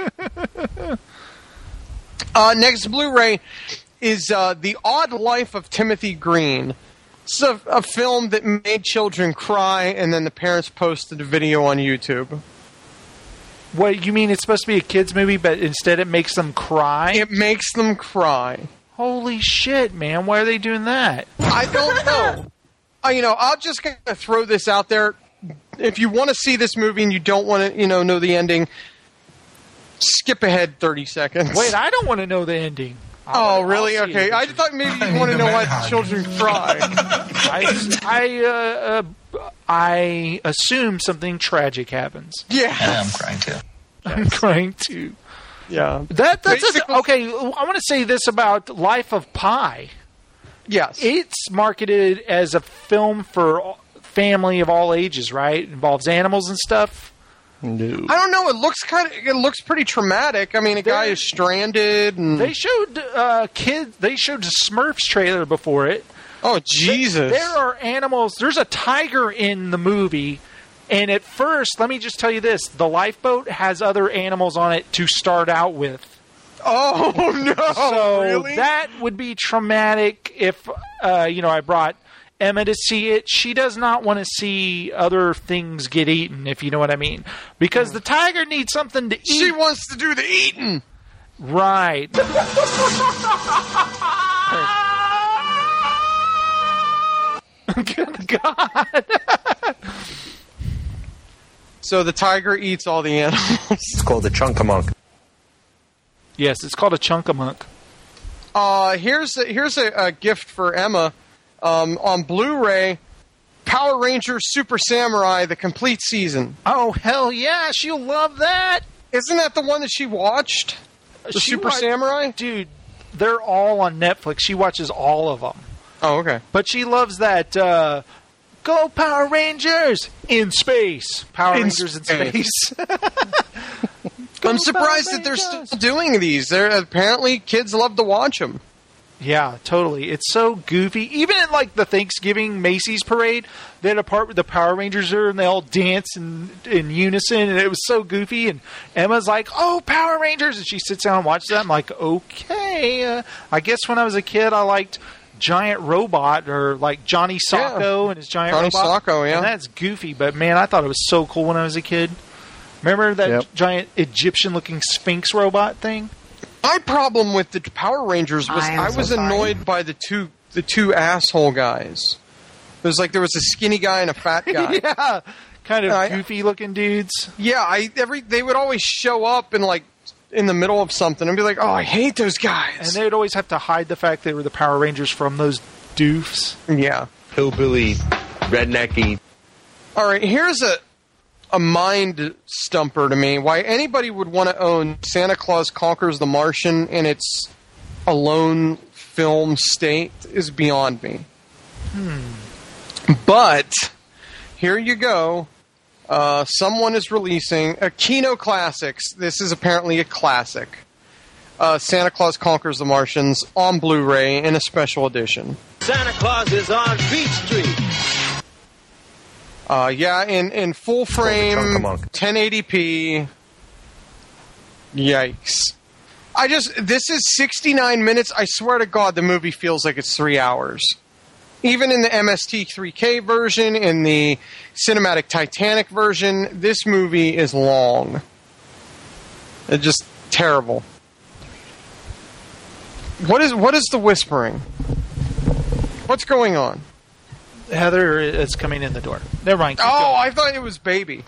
Speaker 10: uh, next Blu-ray is uh, The Odd Life of Timothy Green. It's a, a film that made children cry, and then the parents posted a video on YouTube.
Speaker 3: What, you mean it's supposed to be a kid's movie, but instead it makes them cry?
Speaker 10: It makes them cry.
Speaker 3: Holy shit, man. Why are they doing that?
Speaker 10: I don't know. uh, you know, I'll just kind of throw this out there. If you want to see this movie and you don't want to, you know, know the ending, skip ahead thirty seconds.
Speaker 3: Wait, I don't want to know the ending.
Speaker 10: Oh,
Speaker 3: I'll,
Speaker 10: really?
Speaker 3: I'll see
Speaker 10: Okay.
Speaker 3: it.
Speaker 10: I thought maybe you want to know why children cry.
Speaker 3: I, I, uh, uh, I assume something tragic happens.
Speaker 10: Yeah.
Speaker 14: Yeah, I'm crying too.
Speaker 3: I'm crying too.
Speaker 10: Yeah.
Speaker 3: That that's
Speaker 10: Basically-
Speaker 3: a, okay. I want to say this about Life of Pi.
Speaker 10: Yes.
Speaker 3: It's marketed as a film for family of all ages, right? It involves animals and stuff.
Speaker 5: No.
Speaker 10: I don't know. It looks kind of. It looks pretty traumatic. I mean, a guy is stranded, and
Speaker 3: They showed uh, kids. They showed the Smurfs trailer before it.
Speaker 10: Oh Jesus!
Speaker 3: There are animals. There's a tiger in the movie, and at first, let me just tell you this: the lifeboat has other animals on it to start out with.
Speaker 10: Oh no!
Speaker 3: So
Speaker 10: really?
Speaker 3: that would be traumatic if uh, you know I brought Emma to see it. She does not want to see other things get eaten, if you know what I mean, because the tiger needs something to eat.
Speaker 10: She wants to do the eating.
Speaker 3: Right. Good God.
Speaker 10: So the tiger eats all the animals.
Speaker 4: It's called the Chunkamunk.
Speaker 3: Yes, it's called a chunkamunk.
Speaker 10: Uh, here's a, here's a, a gift for Emma. Um, on Blu-ray, Power Rangers Super Samurai, the complete season.
Speaker 3: Oh, hell yeah, she'll love that.
Speaker 10: Isn't that the one that she watched? The
Speaker 3: She
Speaker 10: Super
Speaker 3: wa-
Speaker 10: Samurai?
Speaker 3: Dude, they're all on Netflix. She watches all of them.
Speaker 10: Oh, okay.
Speaker 3: But she loves that, uh, Go Power Rangers in space. Power
Speaker 10: In
Speaker 3: Rangers in space.
Speaker 10: I'm surprised that they're still doing these. They're, apparently, kids love to watch them.
Speaker 3: Yeah, totally. It's so goofy. Even in like the Thanksgiving Macy's parade, they had a part where the Power Rangers are and they all dance in, in unison, and it was so goofy. And Emma's like, "Oh, Power Rangers!" and she sits down and watches that. I'm like, "Okay." Uh, I guess when I was a kid, I liked Giant Robot or like Johnny Sacco
Speaker 10: Yeah.
Speaker 3: and his Giant
Speaker 10: Johnny
Speaker 3: Robot.
Speaker 10: Sacco, yeah.
Speaker 3: And that's goofy, but man, I thought it was so cool when I was a kid. Remember that
Speaker 5: Yep.
Speaker 3: giant Egyptian-looking Sphinx robot thing?
Speaker 10: My problem with the Power Rangers was
Speaker 2: I am
Speaker 10: I,
Speaker 2: so
Speaker 10: was
Speaker 2: sorry.
Speaker 10: annoyed by the two the two asshole guys. It was like there was a skinny guy and a fat guy.
Speaker 3: Yeah, kind of
Speaker 10: I-
Speaker 3: goofy-looking dudes.
Speaker 10: Yeah, I every they would always show up and like in the middle of something and be like, "Oh, I hate those guys."
Speaker 3: And they would always have to hide the fact they were the Power Rangers from those doofs.
Speaker 10: yeah.
Speaker 4: Hillbilly, rednecky.
Speaker 10: All right, here's a a mind stumper to me. Why anybody would want to own Santa Claus Conquers the Martian in its alone film state is beyond me. Hmm. But here you go. Uh, someone is releasing a Kino Classics. This is apparently a classic. Uh, Santa Claus Conquers the Martians on Blu-ray in a special edition.
Speaker 13: Santa Claus is on Beach Street.
Speaker 10: Uh, yeah, in, in full frame,
Speaker 4: Chunkamunk.
Speaker 10: ten eighty p. Yikes. I just, this is sixty-nine minutes. I swear to God, the movie feels like it's three hours. Even in the M S T three K version, in the Cinematic Titanic version, this movie is long. It's just terrible. What is, what is the whispering? What's going on?
Speaker 3: Heather is coming in the door. Never mind. keep
Speaker 10: Oh,
Speaker 3: going.
Speaker 10: I thought it was Baby.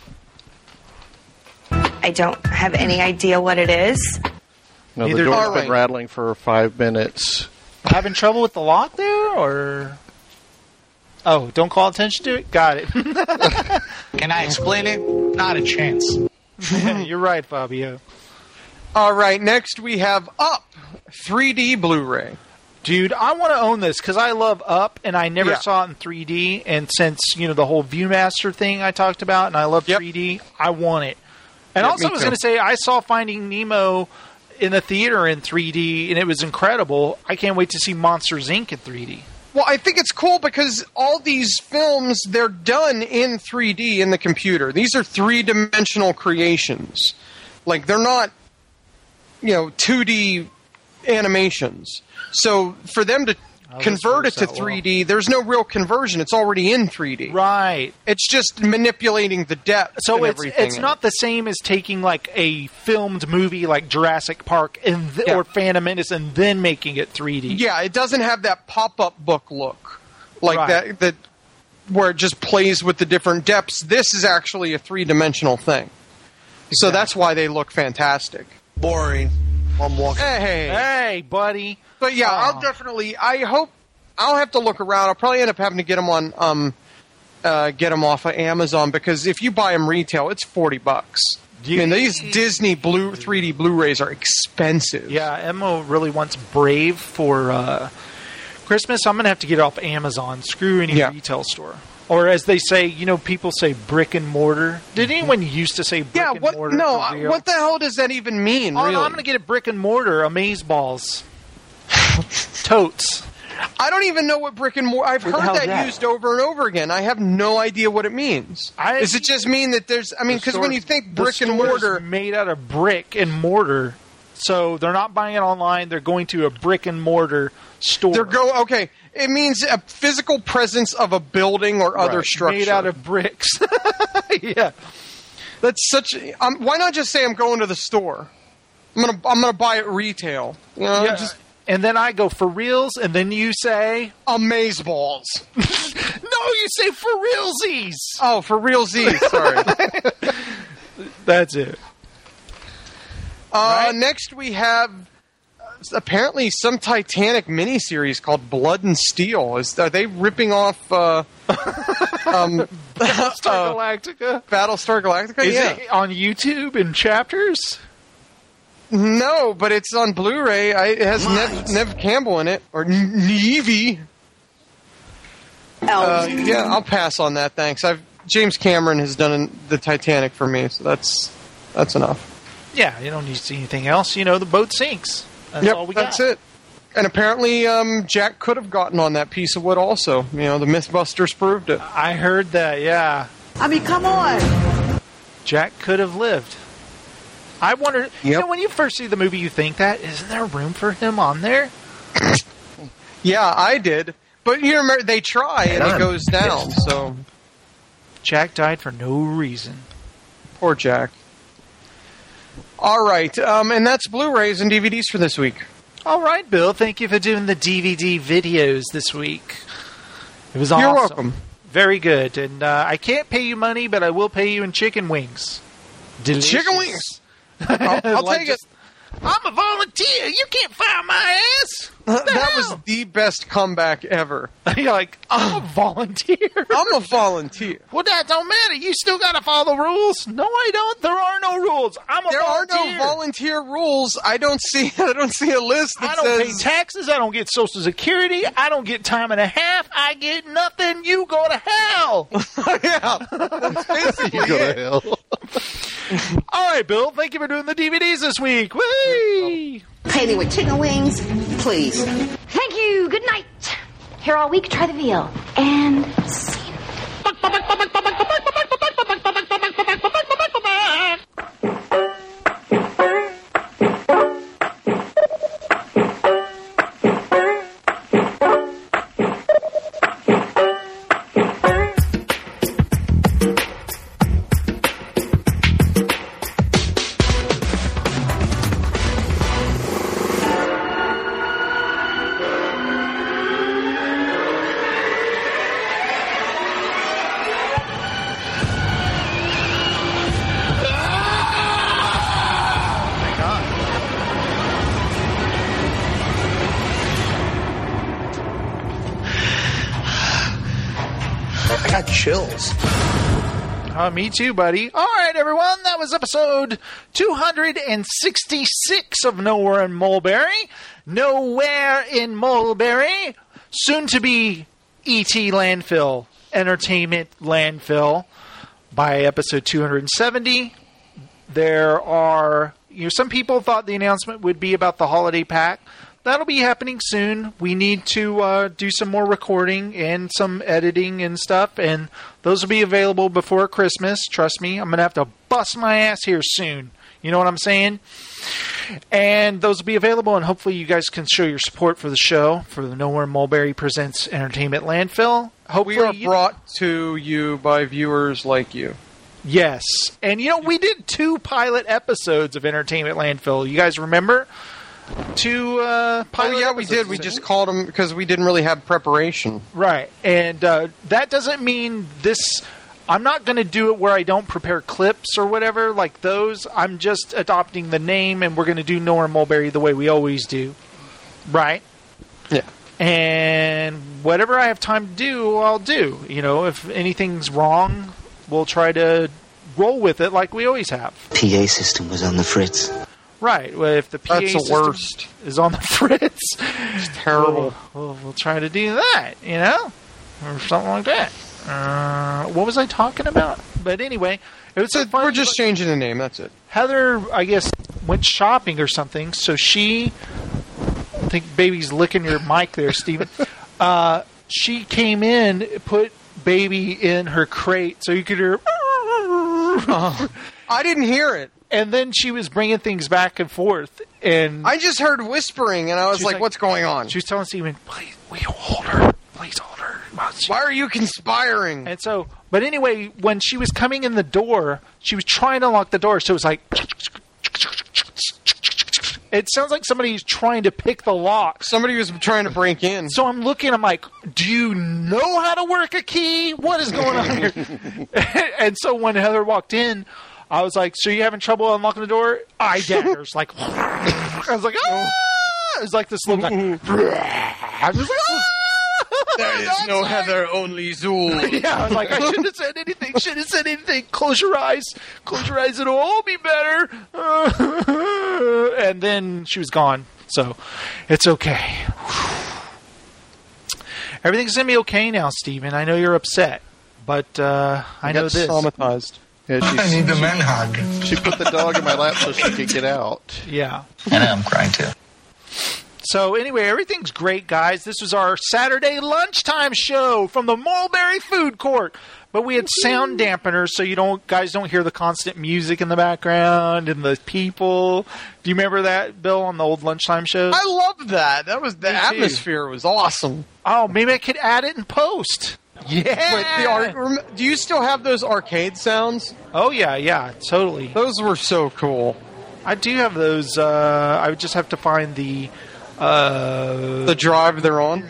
Speaker 21: I don't have any idea what it is.
Speaker 5: No,
Speaker 3: Neither
Speaker 5: the door's
Speaker 10: do I.
Speaker 5: been rattling for five minutes.
Speaker 3: Having trouble with the lock there, or oh, don't call attention to it. Got it.
Speaker 1: Can I explain it? Not a chance.
Speaker 3: You're right, Fabio.
Speaker 10: All right, next we have Up, three D Blu-ray.
Speaker 3: Dude, I want to own this because I love Up, and I never
Speaker 10: Yeah.
Speaker 3: saw it in three D. And since you know the whole ViewMaster thing I talked about, and I love
Speaker 10: Yep.
Speaker 3: three D, I want it. And
Speaker 10: Yep,
Speaker 3: also,
Speaker 10: me
Speaker 3: I was
Speaker 10: too.
Speaker 3: going to say I saw Finding Nemo in the theater in three D, and it was incredible. I can't wait to see Monsters Incorporated in three D.
Speaker 10: Well, I think it's cool because all these films, they're done in three D in the computer. These are three-dimensional creations. Like, they're not, you know, two D animations. So for them to
Speaker 3: Oh, this
Speaker 10: convert it
Speaker 3: works
Speaker 10: to
Speaker 3: out well.
Speaker 10: three D, there's no real conversion. It's already in three D.
Speaker 3: Right.
Speaker 10: It's just manipulating the depth
Speaker 3: So
Speaker 10: and
Speaker 3: it's
Speaker 10: everything.
Speaker 3: it's
Speaker 10: in
Speaker 3: not the same as taking like a filmed movie like Jurassic Park and th-
Speaker 10: Yeah.
Speaker 3: or Phantom Menace and then making it three D.
Speaker 10: Yeah, it doesn't have that pop-up book look like
Speaker 3: Right.
Speaker 10: that that where it just plays with the different depths. This is actually a three-dimensional thing. So that's why they look fantastic.
Speaker 18: Boring. I'm walking.
Speaker 10: Hey,
Speaker 3: Hey, buddy.
Speaker 10: but yeah,
Speaker 3: Aw.
Speaker 10: I'll definitely. I hope I'll have to look around. I'll probably end up having to get them on um, uh, get them off of Amazon because if you buy them retail, it's forty bucks. I mean, these Disney Blue three D Blu-rays are expensive.
Speaker 3: Yeah, Emma really wants Brave for uh, Christmas. I'm gonna have to get it off Amazon. Screw any
Speaker 10: Yeah.
Speaker 3: retail store. Or as they say, you know, people say brick and mortar. Did anyone used to say brick
Speaker 10: Yeah,
Speaker 3: and
Speaker 10: what?
Speaker 3: mortar?
Speaker 10: No,
Speaker 3: for real?
Speaker 10: what the hell does that even mean?
Speaker 3: Oh,
Speaker 10: really?
Speaker 3: no, I'm going to get a brick and mortar, amazeballs. Totes.
Speaker 10: I don't even know what brick and mortar. I've
Speaker 3: What the
Speaker 10: heard
Speaker 3: hell's
Speaker 10: that,
Speaker 3: that?
Speaker 10: used over and over again. I have no idea what it means.
Speaker 3: I,
Speaker 10: Does it just mean that there's? I mean, because when you think
Speaker 3: The
Speaker 10: brick and
Speaker 3: store's
Speaker 10: mortar,
Speaker 3: made out of brick and mortar, so they're not buying it online. They're going to a brick and mortar store.
Speaker 10: they're go okay. It means a physical presence of a building or other
Speaker 3: Right,
Speaker 10: structure
Speaker 3: made out of bricks. Yeah,
Speaker 10: that's such. Um, why not just say I'm going to the store? I'm gonna I'm gonna buy it retail. You know,
Speaker 3: Yeah.
Speaker 10: just
Speaker 3: And then I go for reals, and then you say
Speaker 10: amazeballs.
Speaker 3: No, you say for realsies.
Speaker 10: Oh, for realsies. Sorry.
Speaker 3: That's it.
Speaker 10: Uh, Next, we have uh, apparently some Titanic miniseries called Blood and Steel. Is are they ripping off uh, um,
Speaker 3: Battlestar Galactica?
Speaker 10: Battlestar Galactica?
Speaker 3: Is
Speaker 10: yeah.
Speaker 3: it on YouTube in chapters?
Speaker 10: No, but it's on Blu-ray. I, it has Nev, Nev Campbell in it, or Neve. Uh, yeah, I'll pass on that. Thanks. I've James Cameron has done the Titanic for me, so that's that's enough.
Speaker 3: Yeah, you don't need to see anything else. You know, the boat sinks. That's
Speaker 10: yep,
Speaker 3: all we
Speaker 10: that's
Speaker 3: got.
Speaker 10: it. And apparently, um, Jack could have gotten on that piece of wood also. You know, the Mythbusters proved it.
Speaker 3: I heard that, yeah.
Speaker 8: I mean, come on.
Speaker 3: Jack could have lived. I wonder, you
Speaker 10: Yep.
Speaker 3: know, when you first see the movie, you think that, isn't there room for him on there?
Speaker 10: Yeah, I did. But you remember, they try and it
Speaker 3: Done.
Speaker 10: goes down, so...
Speaker 3: Jack died for no reason.
Speaker 10: Poor Jack. All right, um, and that's Blu-rays and D V Ds for this week.
Speaker 3: All right, Bill. Thank you for doing the D V D videos this week. It was awesome.
Speaker 10: You're welcome.
Speaker 3: Very good. And uh, I can't pay you money, but I will pay you in chicken wings. Delicious.
Speaker 10: Chicken wings! I'll, I'll
Speaker 3: Like
Speaker 10: take
Speaker 3: just- I'm a volunteer. You can't fire my ass.
Speaker 10: it. That was the best comeback ever.
Speaker 3: You're like, I'm a volunteer.
Speaker 10: I'm a volunteer.
Speaker 3: Well, that don't matter. You still got to follow the rules. No, I don't. There are no rules. I'm a
Speaker 10: There
Speaker 3: volunteer.
Speaker 10: are no volunteer rules. I don't see. I don't see a list that
Speaker 3: I don't
Speaker 10: says.
Speaker 3: pay taxes. I don't get Social Security. I don't get time and a half. I get nothing. You go to hell.
Speaker 10: Yeah, that's basically
Speaker 5: You go
Speaker 10: it.
Speaker 5: to hell.
Speaker 3: All right, Bill. Thank you for doing the D V Ds this week. Whee!
Speaker 8: Pay me with chicken wings, please.
Speaker 2: Thank you. Good night. Here all week, try the veal. And scene.
Speaker 18: I got chills.
Speaker 3: Uh, me too, buddy. All right, everyone. That was episode two hundred sixty-six of Nowhere in Mulberry. Nowhere in Mulberry. Soon to be E T Landfill, Entertainment Landfill, by episode two hundred seventy. There are, you know, some people thought the announcement would be about the holiday pack. That'll be happening soon. We need to uh, do some more recording and some editing and stuff, and those will be available before Christmas. Trust me, I'm going to have to bust my ass here soon. You know what I'm saying? And those will be available, and hopefully you guys can show your support for the show, for the Nowhere Mulberry Presents Entertainment Landfill. Hopefully
Speaker 10: We are
Speaker 3: you-
Speaker 10: brought to you by viewers like you.
Speaker 3: Yes. And, you know, we did two pilot episodes of Entertainment Landfill. You guys remember? Two uh, pilot
Speaker 10: Oh yeah, we
Speaker 3: episodes.
Speaker 10: did. We just called them because we didn't really have preparation.
Speaker 3: Right. And uh, that doesn't mean this... I'm not going to do it where I don't prepare clips or whatever like those. I'm just adopting the name, and we're going to do Nowhere Mulberry the way we always do. Right?
Speaker 10: Yeah.
Speaker 3: And whatever I have time to do, I'll do. You know, if anything's wrong, we'll try to roll with it like we always have.
Speaker 13: P A system was on the fritz.
Speaker 3: Right. Well, if the P A
Speaker 10: That's the
Speaker 3: system
Speaker 10: worst.
Speaker 3: is on the fritz,
Speaker 10: It's terrible.
Speaker 3: We'll, we'll, we'll try to do that, you know, or something like that. Uh, what was I talking about? But anyway, it was so fun.
Speaker 10: We're just changing the name. That's it.
Speaker 3: Heather, I guess, went shopping or something. So she, I think baby's licking your mic there, Steven. Uh, she came in, put baby in her crate so you could hear.
Speaker 10: Uh, I didn't hear it.
Speaker 3: And then she was bringing things back and forth. And
Speaker 10: I just heard whispering, and I was like, like, what's going on?
Speaker 3: She was telling Steven, please, will you hold her? Please hold her.
Speaker 10: Why are you conspiring?
Speaker 3: And so, but anyway, when she was coming in the door, she was trying to lock the door, so it was like, it sounds like somebody's trying to pick the lock.
Speaker 10: Somebody was trying to break in.
Speaker 3: So I'm looking, I'm like, do you know how to work a key? What is going on here? And so when Heather walked in, I was like, so you having trouble unlocking the door? I daggers. Like, I was like, ah! It was like this little guy. I was like, ah!
Speaker 10: There is no Heather, only Zool.
Speaker 3: Yeah, I was like, I shouldn't have said anything. Shouldn't have said anything. Close your eyes. Close your eyes. It'll all be better. And then she was gone. So it's okay. Everything's going to be okay now, Steven. I know you're upset. But uh, I know this.
Speaker 10: Traumatized.
Speaker 5: Yeah,
Speaker 1: I need a man hug.
Speaker 5: She put the dog in my lap so she could get out.
Speaker 3: Yeah.
Speaker 1: And I'm crying too.
Speaker 3: So anyway, everything's great, guys. This was our Saturday lunchtime show from the Mulberry Food Court. But we had sound dampeners so you don't guys don't hear the constant music in the background and the people. Do you remember that, Bill, on the old lunchtime shows?
Speaker 10: I loved that. That was the atmosphere was awesome.
Speaker 3: Oh, maybe I could add it in post. Yeah.
Speaker 10: Wait, the ar- do you still have those arcade sounds?
Speaker 3: Oh yeah, yeah, totally.
Speaker 10: Those were so cool.
Speaker 3: I do have those. Uh, I would just have to find the. Uh,
Speaker 10: the drive they're on.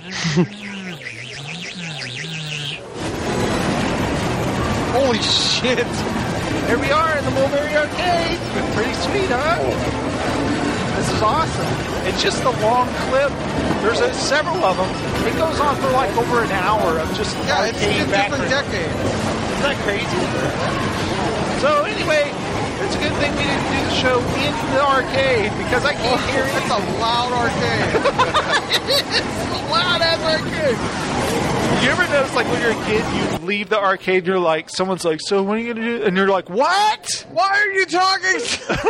Speaker 10: Holy shit!
Speaker 3: Here we are in the Mulberry Arcade. Pretty sweet, huh? This is awesome. It's just a long clip. There's a, several of them. It goes on for like over an hour of just
Speaker 10: yeah, it's
Speaker 3: arcade
Speaker 10: a different decade.
Speaker 3: Isn't that crazy? So anyway. It's a good thing we didn't do the show in the arcade because I can't hear it.
Speaker 10: It's a loud arcade.
Speaker 3: It's a loud ass arcade. You ever notice, like, when you're a kid, you leave the arcade and you're like, someone's like, so what are you going to do? And you're like, what?
Speaker 10: Why are you talking?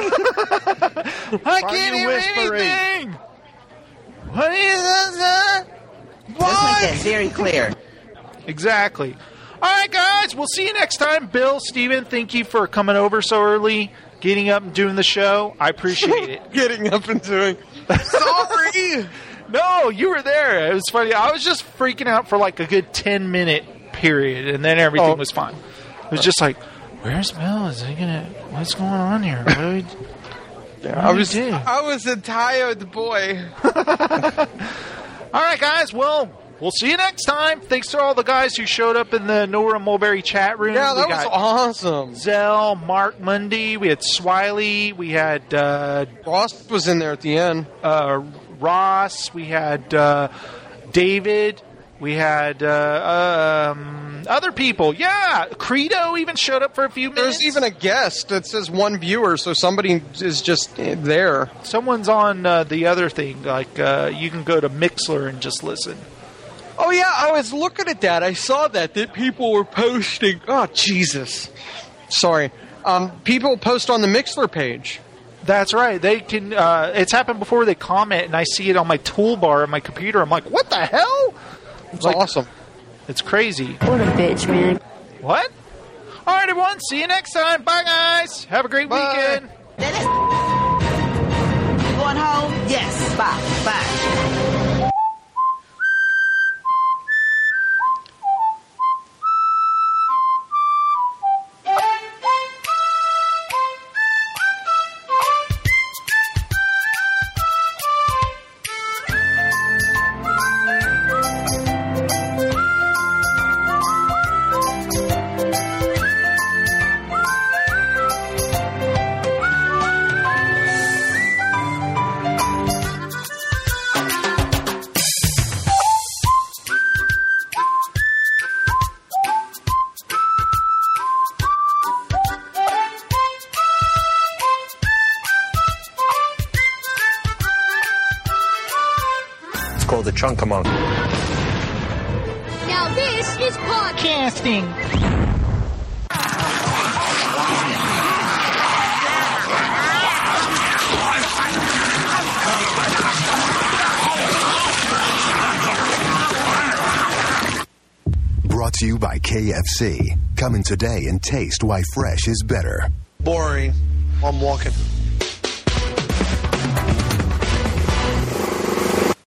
Speaker 3: I can't hear anything. What is this?
Speaker 8: Let's make that very clear.
Speaker 3: Exactly. All right, guys, we'll see you next time. Bill, Steven, thank you for coming over so early, getting up and doing the show. I appreciate it.
Speaker 10: Getting up and doing. Sorry.
Speaker 3: No, you were there. It was funny. I was just freaking out for like a good ten-minute period, and then everything oh. was fine. It was just like, where's Bill? Is he gonna? What's going on here? What do we,
Speaker 10: yeah, what I was. Do? I was a tired boy.
Speaker 3: All right, guys. Well. We'll see you next time. Thanks to all the guys who showed up in the Nora Mulberry chat room.
Speaker 10: Yeah, that we was awesome.
Speaker 3: Zell, Mark Mundy, we had Swiley, we had uh,
Speaker 10: Ross was in there at the end.
Speaker 3: Uh, Ross, we had uh, David, we had uh, um, other people. Yeah, Credo even showed up for a few minutes.
Speaker 10: There's even a guest that says one viewer, so somebody is just there.
Speaker 3: Someone's on uh, the other thing. Like uh, you can go to Mixler and just listen.
Speaker 10: Oh, yeah, I was looking at that. I saw that, that people were posting. Oh, Jesus. Sorry. Um, people post on the Mixler page.
Speaker 3: That's right. They can. Uh, it's happened before they comment, and I see it on my toolbar on my computer. I'm like, what the hell?
Speaker 10: It's like, awesome.
Speaker 3: It's crazy.
Speaker 2: What a bitch, man.
Speaker 3: What? All right, everyone. See you next time. Bye, guys. Have a great
Speaker 10: Bye.
Speaker 3: weekend.
Speaker 8: Dennis? You going home? Yes. Bye. Bye.
Speaker 4: The Chunkamunk.
Speaker 6: Now this
Speaker 3: is podcasting.
Speaker 11: Brought to you by K F C. Come in today and taste why fresh is better.
Speaker 18: Boring. I'm walking.